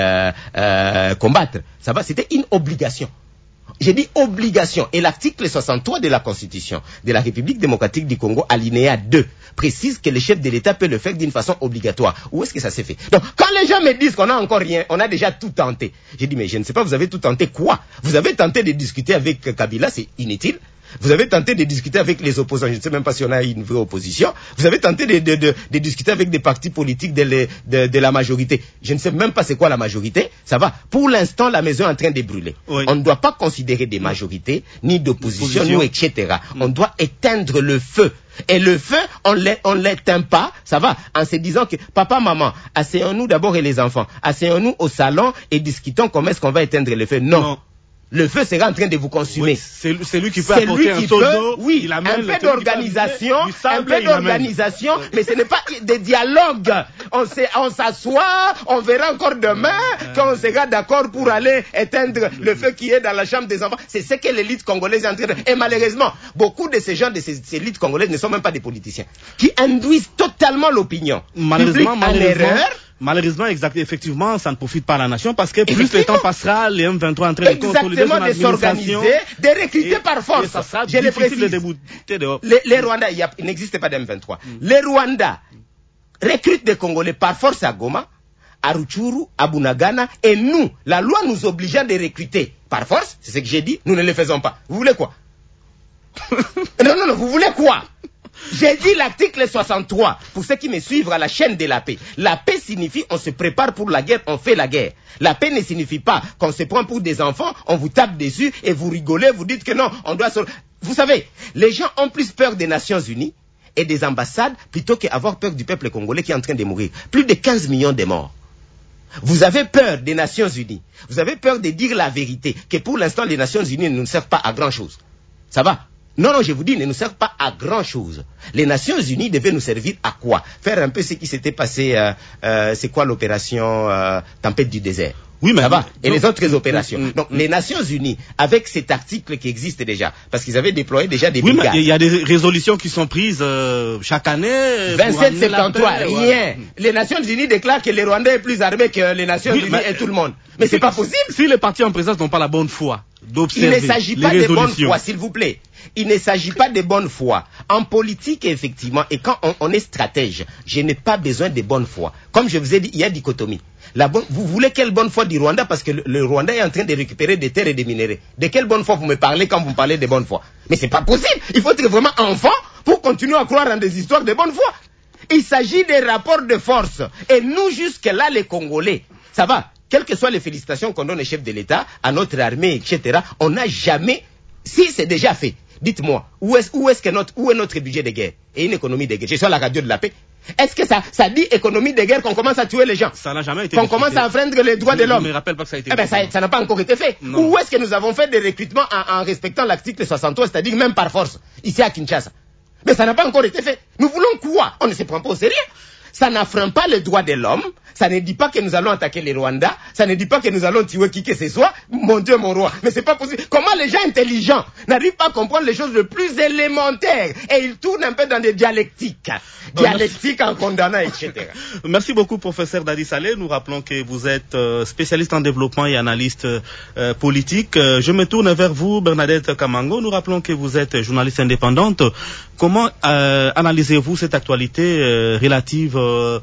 combattre. Ça va, c'était une obligation. J'ai dit obligation. Et l'article 63 de la Constitution de la République démocratique du Congo, alinéa 2, précise que le chef de l'État peut le faire d'une façon obligatoire. Où est-ce que ça s'est fait? Donc, quand les gens me disent qu'on n'a encore rien, on a déjà tout tenté. J'ai dit, mais je ne sais pas, vous avez tout tenté quoi? Vous avez tenté de discuter avec Kabila, c'est inutile. Vous avez tenté de discuter avec les opposants. Je ne sais même pas si on a une vraie opposition. Vous avez tenté de discuter avec des partis politiques de la majorité. Je ne sais même pas c'est quoi la majorité. Ça va. Pour l'instant, la maison est en train de brûler. Oui. On ne doit pas considérer des majorités, ni d'opposition, ni etc. On doit éteindre le feu. Et le feu, on l'éteint pas, ça va, en se disant que papa, maman, asseyons-nous d'abord et les enfants, asseyons-nous au salon et discutons comment est-ce qu'on va éteindre le feu. Non. Le feu sera en train de vous consumer. Oui, c'est lui qui peut apporter un seau d'eau. Oui, un peu d'organisation, mais ce n'est pas des dialogues. On s'assoit, on verra encore demain quand on sera d'accord pour aller éteindre le feu qui est dans la chambre des enfants. C'est ce que l'élite congolaise est en train de... Et malheureusement, beaucoup de ces gens de ces élites congolaises ne sont même pas des politiciens, qui induisent totalement l'opinion publique en erreur. Malheureusement, effectivement, ça ne profite pas à la nation parce que plus le temps passera, les M23 en train de consolider son administration, de recruter par force. Ça sera Je le précise. de débouter dehors. Les Rwandais, il n'existe pas d'M23. Les Rwandais recrutent des Congolais par force à Goma, à Rutshuru, à Bunagana, et nous, la loi nous obligeant de recruter par force, c'est ce que j'ai dit, nous ne le faisons pas. Vous voulez quoi? Non, vous voulez quoi? J'ai dit l'article 63, pour ceux qui me suivent à la chaîne de la paix. La paix signifie on se prépare pour la guerre, on fait la guerre. La paix ne signifie pas qu'on se prend pour des enfants, on vous tape dessus et vous rigolez, vous dites que non, on doit se... Vous savez, les gens ont plus peur des Nations Unies et des ambassades plutôt qu'avoir peur du peuple congolais qui est en train de mourir. Plus de 15 millions de morts. Vous avez peur des Nations Unies. Vous avez peur de dire la vérité, que pour l'instant les Nations Unies ne nous servent pas à grand chose. Ça va? Non, je vous dis, ne nous servent pas à grand chose. Les Nations Unies devaient nous servir à quoi? Faire un peu ce qui s'était passé, c'est quoi l'opération Tempête du désert? Oui, mais ça va. Et les autres opérations. Donc, les Nations Unies, avec cet article qui existe déjà, parce qu'ils avaient déployé déjà des brigades. Oui, mais il y a des résolutions qui sont prises chaque année. 27-73, rien. Les Nations Unies déclarent que les Rwandais sont plus armés que les Nations Unies et tout le monde. Mais c'est pas possible. Si les partis en présence n'ont pas la bonne foi d'observer, il ne s'agit pas de bonne foi, s'il vous plaît. Il ne s'agit pas de bonne foi. En politique, effectivement, et quand on est stratège, je n'ai pas besoin de bonne foi. Comme je vous ai dit, il y a dichotomie. Vous voulez quelle bonne foi du Rwanda? Parce que le Rwanda est en train de récupérer des terres et des minéraux. De quelle bonne foi vous me parlez quand vous me parlez de bonne foi? Mais c'est pas possible. Il faut être vraiment enfant pour continuer à croire en des histoires de bonne foi. Il s'agit des rapports de force. Et nous, jusque-là, les Congolais, ça va. Quelles que soient les félicitations qu'on donne au chef de l'État, à notre armée, etc., on n'a jamais... Si c'est déjà fait, dites-moi, où est notre budget de guerre et une économie de guerre? Je suis à la radio de la paix. Est-ce que ça dit économie de guerre qu'on commence à tuer les gens? Ça n'a jamais été qu'on commence à enfreindre les droits de l'homme? Je ne me rappelle pas que ça a été ça n'a pas encore été fait. Non. Où est-ce que nous avons fait des recrutements en respectant l'article 63, c'est-à-dire même par force, ici à Kinshasa? Mais ça n'a pas encore été fait. Nous voulons quoi? On ne se prend pas au sérieux. Ça n'affreint pas les droits de l'homme. Ça ne dit pas que nous allons attaquer les Rwandais. Ça ne dit pas que nous allons tuer qui que ce soit. Mon Dieu, mon roi. Mais c'est pas possible. Comment les gens intelligents n'arrivent pas à comprendre les choses les plus élémentaires? Et ils tournent un peu dans des dialectiques. Dialectiques en condamnant, etc. Merci beaucoup, professeur Dadi Saleh. Nous rappelons que vous êtes spécialiste en développement et analyste politique. Je me tourne vers vous, Bernadette Kamango. Nous rappelons que vous êtes journaliste indépendante. Comment analysez-vous cette actualité relative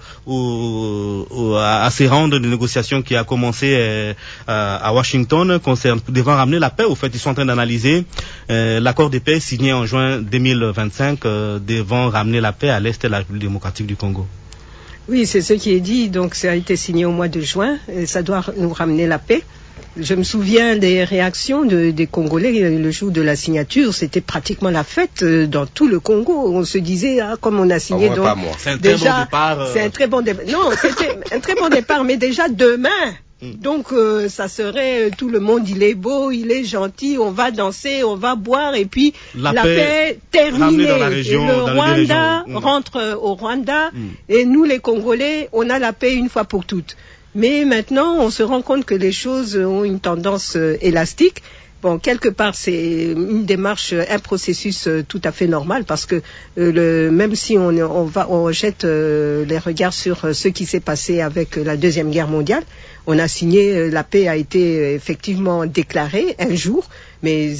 à ces rounds de négociations qui a commencé à Washington devant ramener la paix? Au fait, ils sont en train d'analyser l'accord de paix signé en juin 2025 devant ramener la paix à l'est de la République démocratique du Congo. Oui, c'est ce qui est dit. Donc, ça a été signé au mois de juin et ça doit nous ramener la paix. Je me souviens des réactions des Congolais le jour de la signature. C'était pratiquement la fête dans tout le Congo. On se disait, comme on a signé, donc c'est un très bon départ. C'est un très bon départ. Non, c'était un très bon départ, mais déjà demain. Donc ça serait tout le monde, il est beau, il est gentil, on va danser, on va boire et puis la paix terminée. Dans la région, et le Rwanda rentre au Rwanda et nous les Congolais, on a la paix une fois pour toutes. Mais maintenant, on se rend compte que les choses ont une tendance élastique. Bon, quelque part, c'est une démarche, un processus tout à fait normal parce que même si on jette les regards sur ce qui s'est passé avec la Deuxième Guerre mondiale, on a signé, la paix a été effectivement déclarée un jour, mais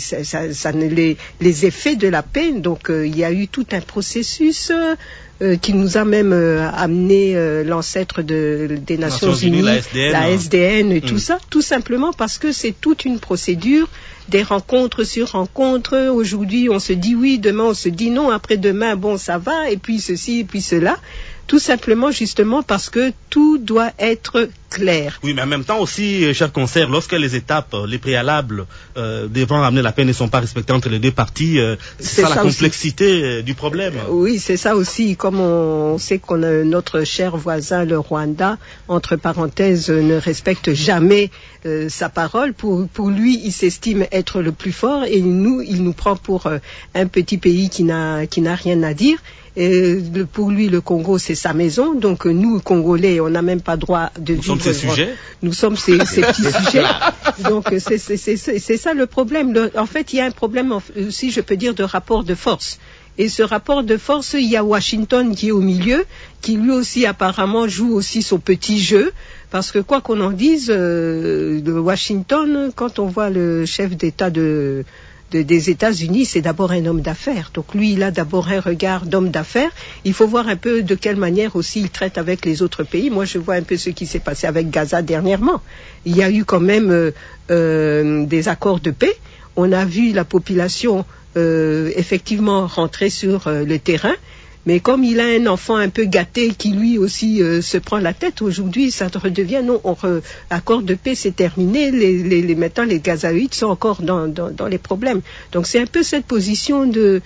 les effets de la paix, donc il y a eu tout un processus qui nous a même amené l'ancêtre des Nations Unies, la SDN et tout ça, tout simplement parce que c'est toute une procédure, des rencontres sur rencontres. Aujourd'hui, on se dit oui, demain on se dit non, après-demain, bon, ça va, et puis ceci, et puis cela. Tout simplement, justement, parce que tout doit être clair. Oui, mais en même temps aussi, cher concert, lorsque les étapes, les préalables devant ramener la paix ne sont pas respectées entre les deux parties, c'est ça la complexité du problème. Oui, c'est ça aussi. Comme on sait qu'on a notre cher voisin, le Rwanda, entre parenthèses, ne respecte jamais sa parole. Pour lui, il s'estime être le plus fort et il nous prend pour un petit pays qui n'a rien à dire. Et pour lui, le Congo, c'est sa maison. Donc nous, Congolais, on n'a même pas droit de vivre ces sujets. Nous sommes ces petits sujets. Donc c'est ça le problème. En fait, il y a un problème, si je peux dire, de rapport de force. Et ce rapport de force, il y a Washington qui est au milieu, qui lui aussi apparemment joue aussi son petit jeu, parce que quoi qu'on en dise, de Washington, quand on voit le chef d'État des États-Unis, c'est d'abord un homme d'affaires. Donc lui, il a d'abord un regard d'homme d'affaires. Il faut voir un peu de quelle manière aussi il traite avec les autres pays. Moi, je vois un peu ce qui s'est passé avec Gaza dernièrement. Il y a eu quand même des accords de paix. On a vu la population effectivement rentrer sur le terrain, mais comme il a un enfant un peu gâté qui lui aussi se prend la tête, aujourd'hui ça redevient accord de paix, c'est terminé, maintenant les Gazaouites sont encore dans les problèmes. Donc c'est un peu cette position de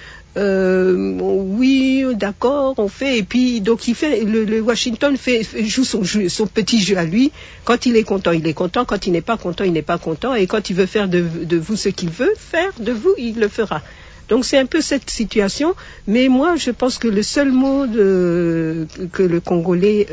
oui, d'accord, on fait, et puis donc il fait le Washington joue son petit jeu à lui. Quand il est content, il est content. Quand il n'est pas content, il n'est pas content. Et quand il veut faire de vous ce qu'il veut faire de vous, il le fera. Donc c'est un peu cette situation. Mais moi, je pense que le seul mot que le Congolais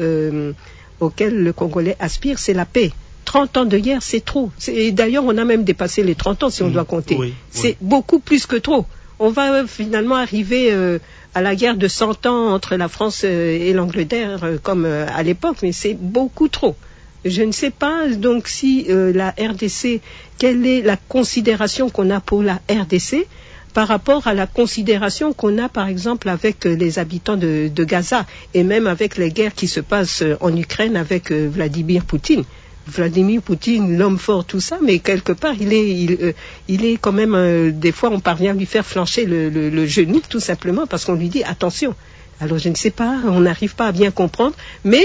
auquel le Congolais aspire, c'est la paix. 30 ans de guerre, c'est trop. Et d'ailleurs, on a même dépassé les 30 ans si on doit compter. Oui. C'est beaucoup plus que trop. On va finalement arriver à la guerre de 100 ans entre la France et l'Angleterre comme à l'époque, mais c'est beaucoup trop. Je ne sais pas donc si la RDC, quelle est la considération qu'on a pour la RDC par rapport à la considération qu'on a par exemple avec les habitants de Gaza et même avec les guerres qui se passent en Ukraine avec Vladimir Poutine. Vladimir Poutine, l'homme fort, tout ça, mais quelque part, il est quand même, des fois, on parvient à lui faire flancher le genou, tout simplement, parce qu'on lui dit attention. Alors, je ne sais pas, on n'arrive pas à bien comprendre, mais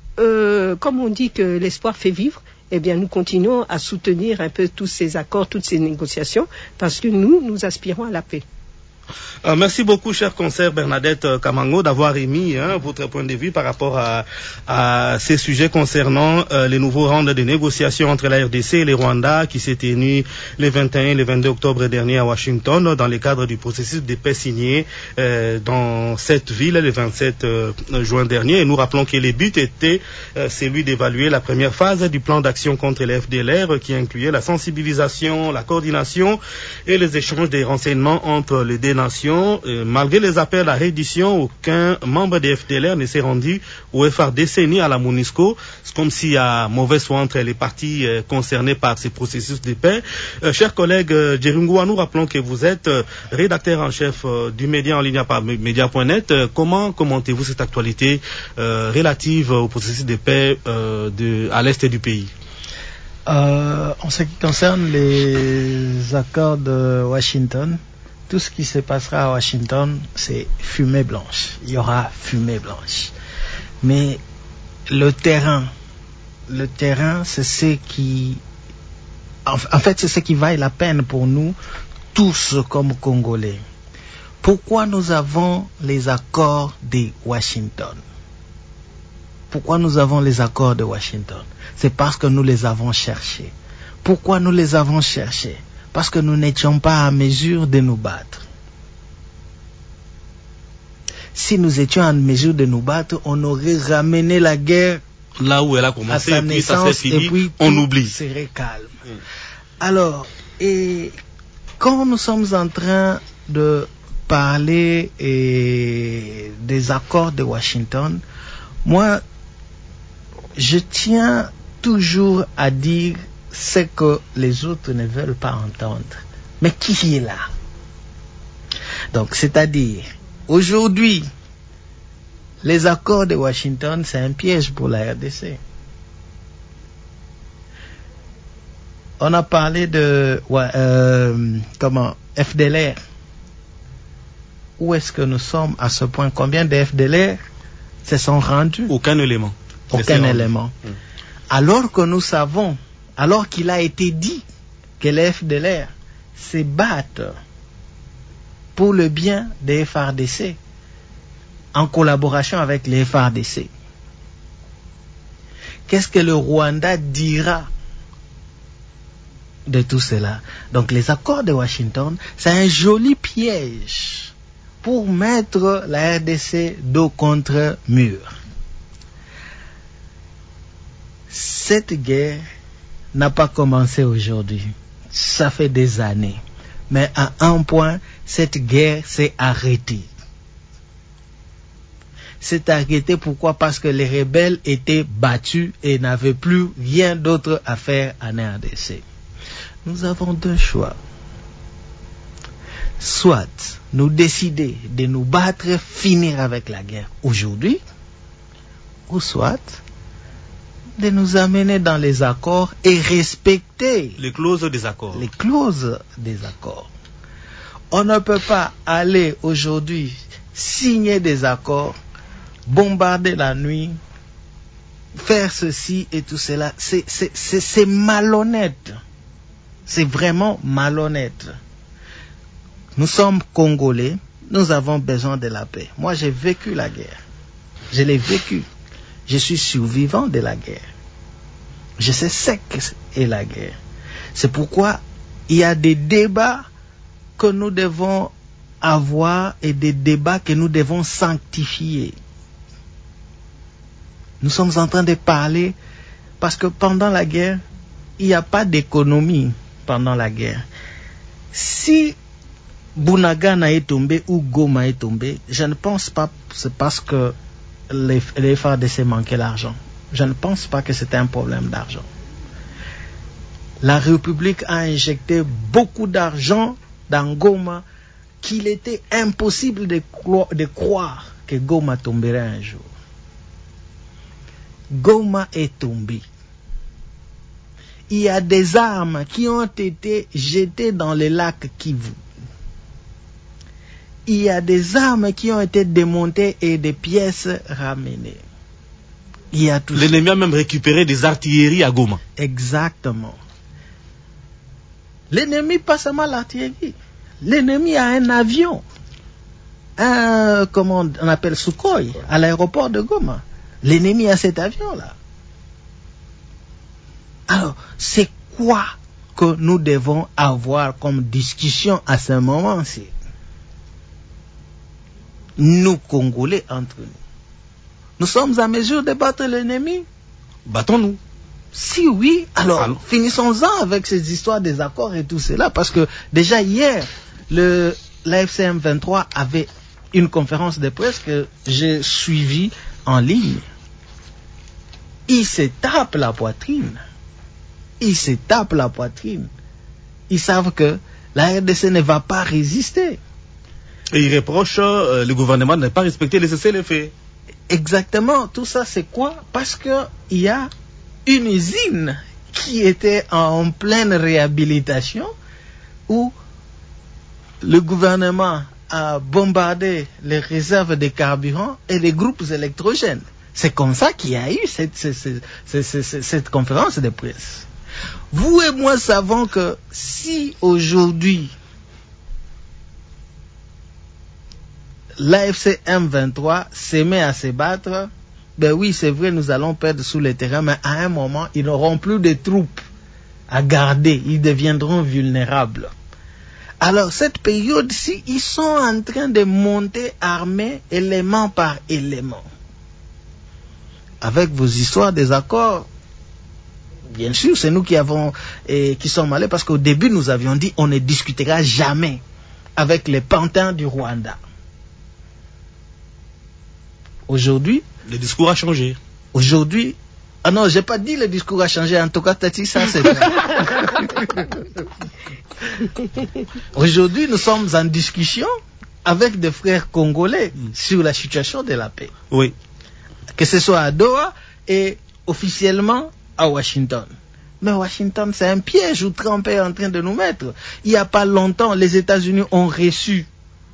comme on dit que l'espoir fait vivre, eh bien, nous continuons à soutenir un peu tous ces accords, toutes ces négociations, parce que nous aspirons à la paix. Merci beaucoup, cher consoeur Bernadette Kamango, d'avoir émis votre point de vue par rapport à ces sujets concernant les nouveaux rounds de négociations entre la RDC et le Rwanda qui s'est tenu les 21 et les 22 octobre dernier à Washington dans le cadre du processus de paix signé dans cette ville le 27 juin dernier. Et nous rappelons que le but était celui d'évaluer la première phase du plan d'action contre les FDLR qui incluait la sensibilisation, la coordination et les échanges des renseignements entre les deux nations. Malgré les appels à reddition, aucun membre des FDLR ne s'est rendu au FARDC ni à la MONUSCO. C'est comme s'il y a mauvaise foi entre les parties concernées par ces processus de paix. Chers collègues, Djerungoua, nous rappelons que vous êtes rédacteur en chef du média en ligne par media.net. Comment commentez-vous cette actualité relative au processus de paix à l'est du pays? En ce qui concerne les accords de Washington, tout ce qui se passera à Washington, c'est fumée blanche. Il y aura fumée blanche. Mais le terrain, c'est ce qui... En fait, c'est ce qui vaille la peine pour nous, tous comme Congolais. Pourquoi nous avons les accords de Washington? Pourquoi nous avons les accords de Washington? C'est parce que nous les avons cherchés. Pourquoi nous les avons cherchés? Parce que nous n'étions pas à mesure de nous battre. Si nous étions en mesure de nous battre, on aurait ramené la guerre là où elle a commencé, à sa et puis naissance, ça s'est fini, et puis on oublie. Serait calme. Alors, et quand nous sommes en train de parler des accords de Washington, moi, je tiens toujours à dire ce que les autres ne veulent pas entendre. Mais qui est là? Donc, c'est-à-dire, aujourd'hui, les accords de Washington, c'est un piège pour la RDC. On a parlé de FDLR. Où est-ce que nous sommes à ce point? Combien de FDLR se sont rendus? Aucun élément. Aucun élément. Alors que nous savons, alors qu'il a été dit que les FDLR se battent pour le bien des FARDC en collaboration avec les FARDC. Qu'est-ce que le Rwanda dira de tout cela? Donc les accords de Washington, c'est un joli piège pour mettre la RDC dos contre mur. cette guerre n'a pas commencé aujourd'hui. Ça fait des années. Mais à un point, cette guerre s'est arrêtée. C'est arrêté pourquoi? Parce que les rebelles étaient battus et n'avaient plus rien d'autre à faire en RDC. Nous avons deux choix. Soit nous décider de nous battre, finir avec la guerre aujourd'hui, ou soit de nous amener dans les accords et respecter les clauses des accords. Les clauses des accords. On ne peut pas aller aujourd'hui signer des accords, bombarder la nuit, faire ceci et tout cela. C'est malhonnête. C'est vraiment malhonnête. Nous sommes Congolais, nous avons besoin de la paix. Moi, j'ai vécu la guerre. Je l'ai vécu. Je suis survivant de la guerre. Je sais ce qu'est la guerre. C'est pourquoi il y a des débats que nous devons avoir et des débats que nous devons sanctifier. Nous sommes en train de parler parce que pendant la guerre, il n'y a pas d'économie pendant la guerre. Si Bunagana est tombé ou Goma est tombé, je ne pense pas que c'est parce que les FARDC manquaient l'argent. Je ne pense pas que c'était un problème d'argent. La République a injecté beaucoup d'argent dans Goma qu'il était impossible de croire que Goma tomberait un jour. Goma est tombé. Il y a des armes qui ont été jetées dans le lac Kivu. Il y a des armes qui ont été démontées et des pièces ramenées. L'ennemi a même récupéré des artilleries à Goma. Exactement. L'ennemi, pas seulement l'artillerie. L'ennemi a un avion. Comment on appelle Sukhoi, à l'aéroport de Goma. L'ennemi a cet avion-là. Alors, c'est quoi que nous devons avoir comme discussion à ce moment-ci? Nous, Congolais, entre nous. Nous sommes en mesure de battre l'ennemi? Battons-nous. Si oui, alors finissons-en avec ces histoires des accords et tout cela, parce que déjà hier, l'AFCM 23 avait une conférence de presse que j'ai suivie en ligne. Ils se tapent la poitrine. Ils se tapent la poitrine. Ils savent que la RDC ne va pas résister. Et ils reprochent le gouvernement de ne pas respecter les cessez-le-feu. Exactement. Tout ça, c'est quoi? Parce qu'il y a une usine qui était en pleine réhabilitation où le gouvernement a bombardé les réserves de carburant et les groupes électrogènes. C'est comme ça qu'il y a eu cette conférence de presse. Vous et moi savons que si aujourd'hui l'AFC M23 se met à se battre, ben oui, c'est vrai, nous allons perdre sur le terrain, mais à un moment, ils n'auront plus de troupes à garder. Ils deviendront vulnérables. Alors, cette période-ci, ils sont en train de monter armés, élément par élément. Avec vos histoires des accords, bien sûr, c'est nous qui sommes allés, parce qu'au début, nous avions dit, on ne discutera jamais avec les pantins du Rwanda. Aujourd'hui, le discours a changé. Aujourd'hui, ah non, j'ai pas dit le discours a changé. En tout cas, Tati, ça c'est vrai. Aujourd'hui, nous sommes en discussion avec des frères congolais sur la situation de la paix. Oui. Que ce soit à Doha et officiellement à Washington. Mais Washington, c'est un piège où Trump est en train de nous mettre. Il n'y a pas longtemps, les États-Unis ont reçu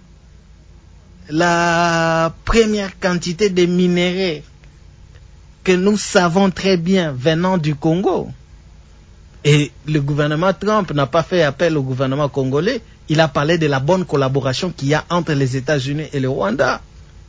la première quantité de minéraux que nous savons très bien venant du Congo. Et le gouvernement Trump n'a pas fait appel au gouvernement congolais. Il a parlé de la bonne collaboration qu'il y a entre les États-Unis et le Rwanda.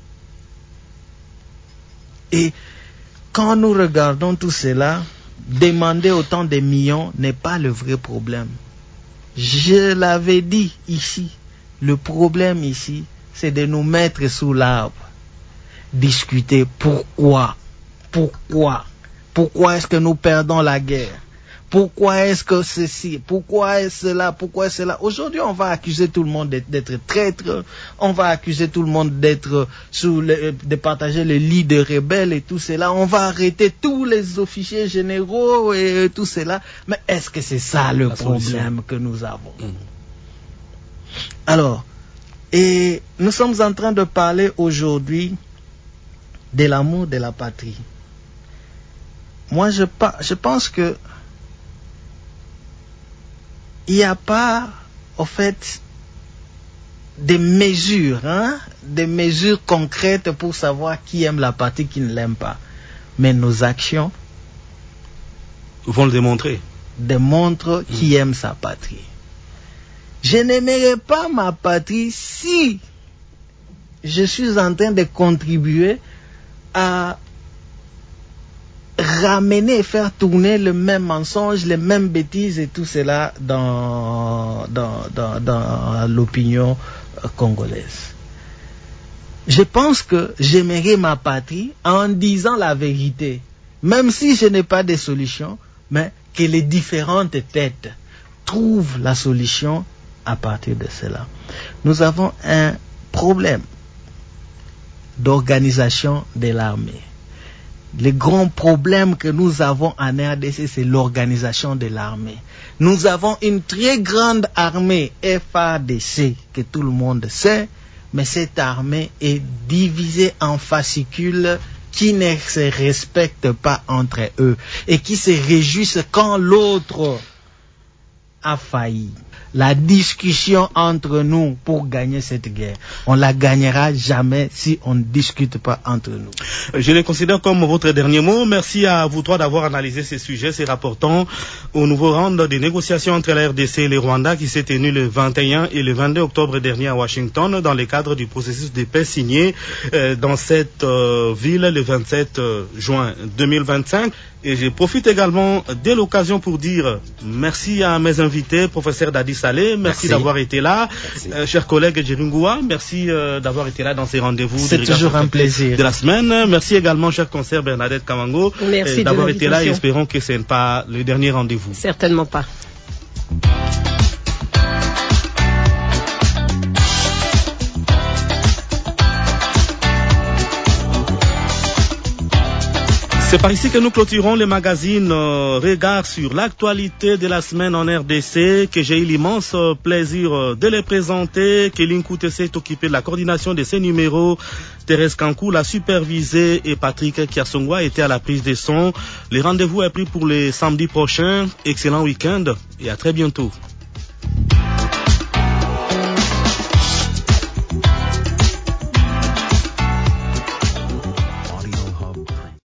Et quand nous regardons tout cela, demander autant de millions n'est pas le vrai problème. Je l'avais dit ici, le problème ici, c'est de nous mettre sous l'arbre. Discuter pourquoi Pourquoi est-ce que nous perdons la guerre? Pourquoi est-ce que ceci? Pourquoi est-ce cela? Pourquoi est-ce cela? Aujourd'hui, on va accuser tout le monde d'être traître. On va accuser tout le monde de partager le lit de rebelles et tout cela. On va arrêter tous les officiers généraux et tout cela. Mais est-ce que c'est ça le problème que nous avons? Alors, et nous sommes en train de parler aujourd'hui de l'amour de la patrie. Moi, je pense que il n'y a pas, au fait, des mesures concrètes pour savoir qui aime la patrie, qui ne l'aime pas. Mais nos actions vont le démontrer. Démontrent qui aime sa patrie. Je n'aimerais pas ma patrie si je suis en train de contribuer à ramener et faire tourner le même mensonge, les mêmes bêtises et tout cela dans l'opinion congolaise. Je pense que j'aimerais ma patrie en disant la vérité, même si je n'ai pas de solution, mais que les différentes têtes trouvent la solution à partir de cela. Nous avons un problème d'organisation de l'armée. Le grand problème que nous avons en RDC, c'est l'organisation de l'armée. Nous avons une très grande armée FARDC que tout le monde sait, mais cette armée est divisée en fascicules qui ne se respectent pas entre eux et qui se réjouissent quand l'autre a failli. La discussion entre nous pour gagner cette guerre, on la gagnera jamais si on ne discute pas entre nous. Je les considère comme votre dernier mot. Merci à vous trois d'avoir analysé ces sujets, ces rapportants au nouveau round des négociations entre la RDC et le Rwanda qui s'est tenu le 21 et le 22 octobre dernier à Washington dans le cadre du processus de paix signé dans cette ville le 27 juin 2025. Et je profite également de l'occasion pour dire merci à mes invités, professeur Dadi Saleh, merci d'avoir été là. Chers collègues Djiringoua, merci d'avoir été là dans ces rendez-vous. C'est toujours un plaisir. De la semaine. Merci également, cher concert Bernadette Kamango, d'avoir été là et espérons que ce n'est pas le dernier rendez-vous. Certainement pas. C'est par ici que nous clôturons le magazine Regard sur l'actualité de la semaine en RDC, que j'ai eu l'immense plaisir de les présenter. Kéline Koutese s'est occupé de la coordination de ces numéros. Thérèse Kankou l'a supervisé et Patrick Kiasongwa était à la prise des sons. Le rendez-vous est pris pour le samedi prochain. Excellent week-end et à très bientôt.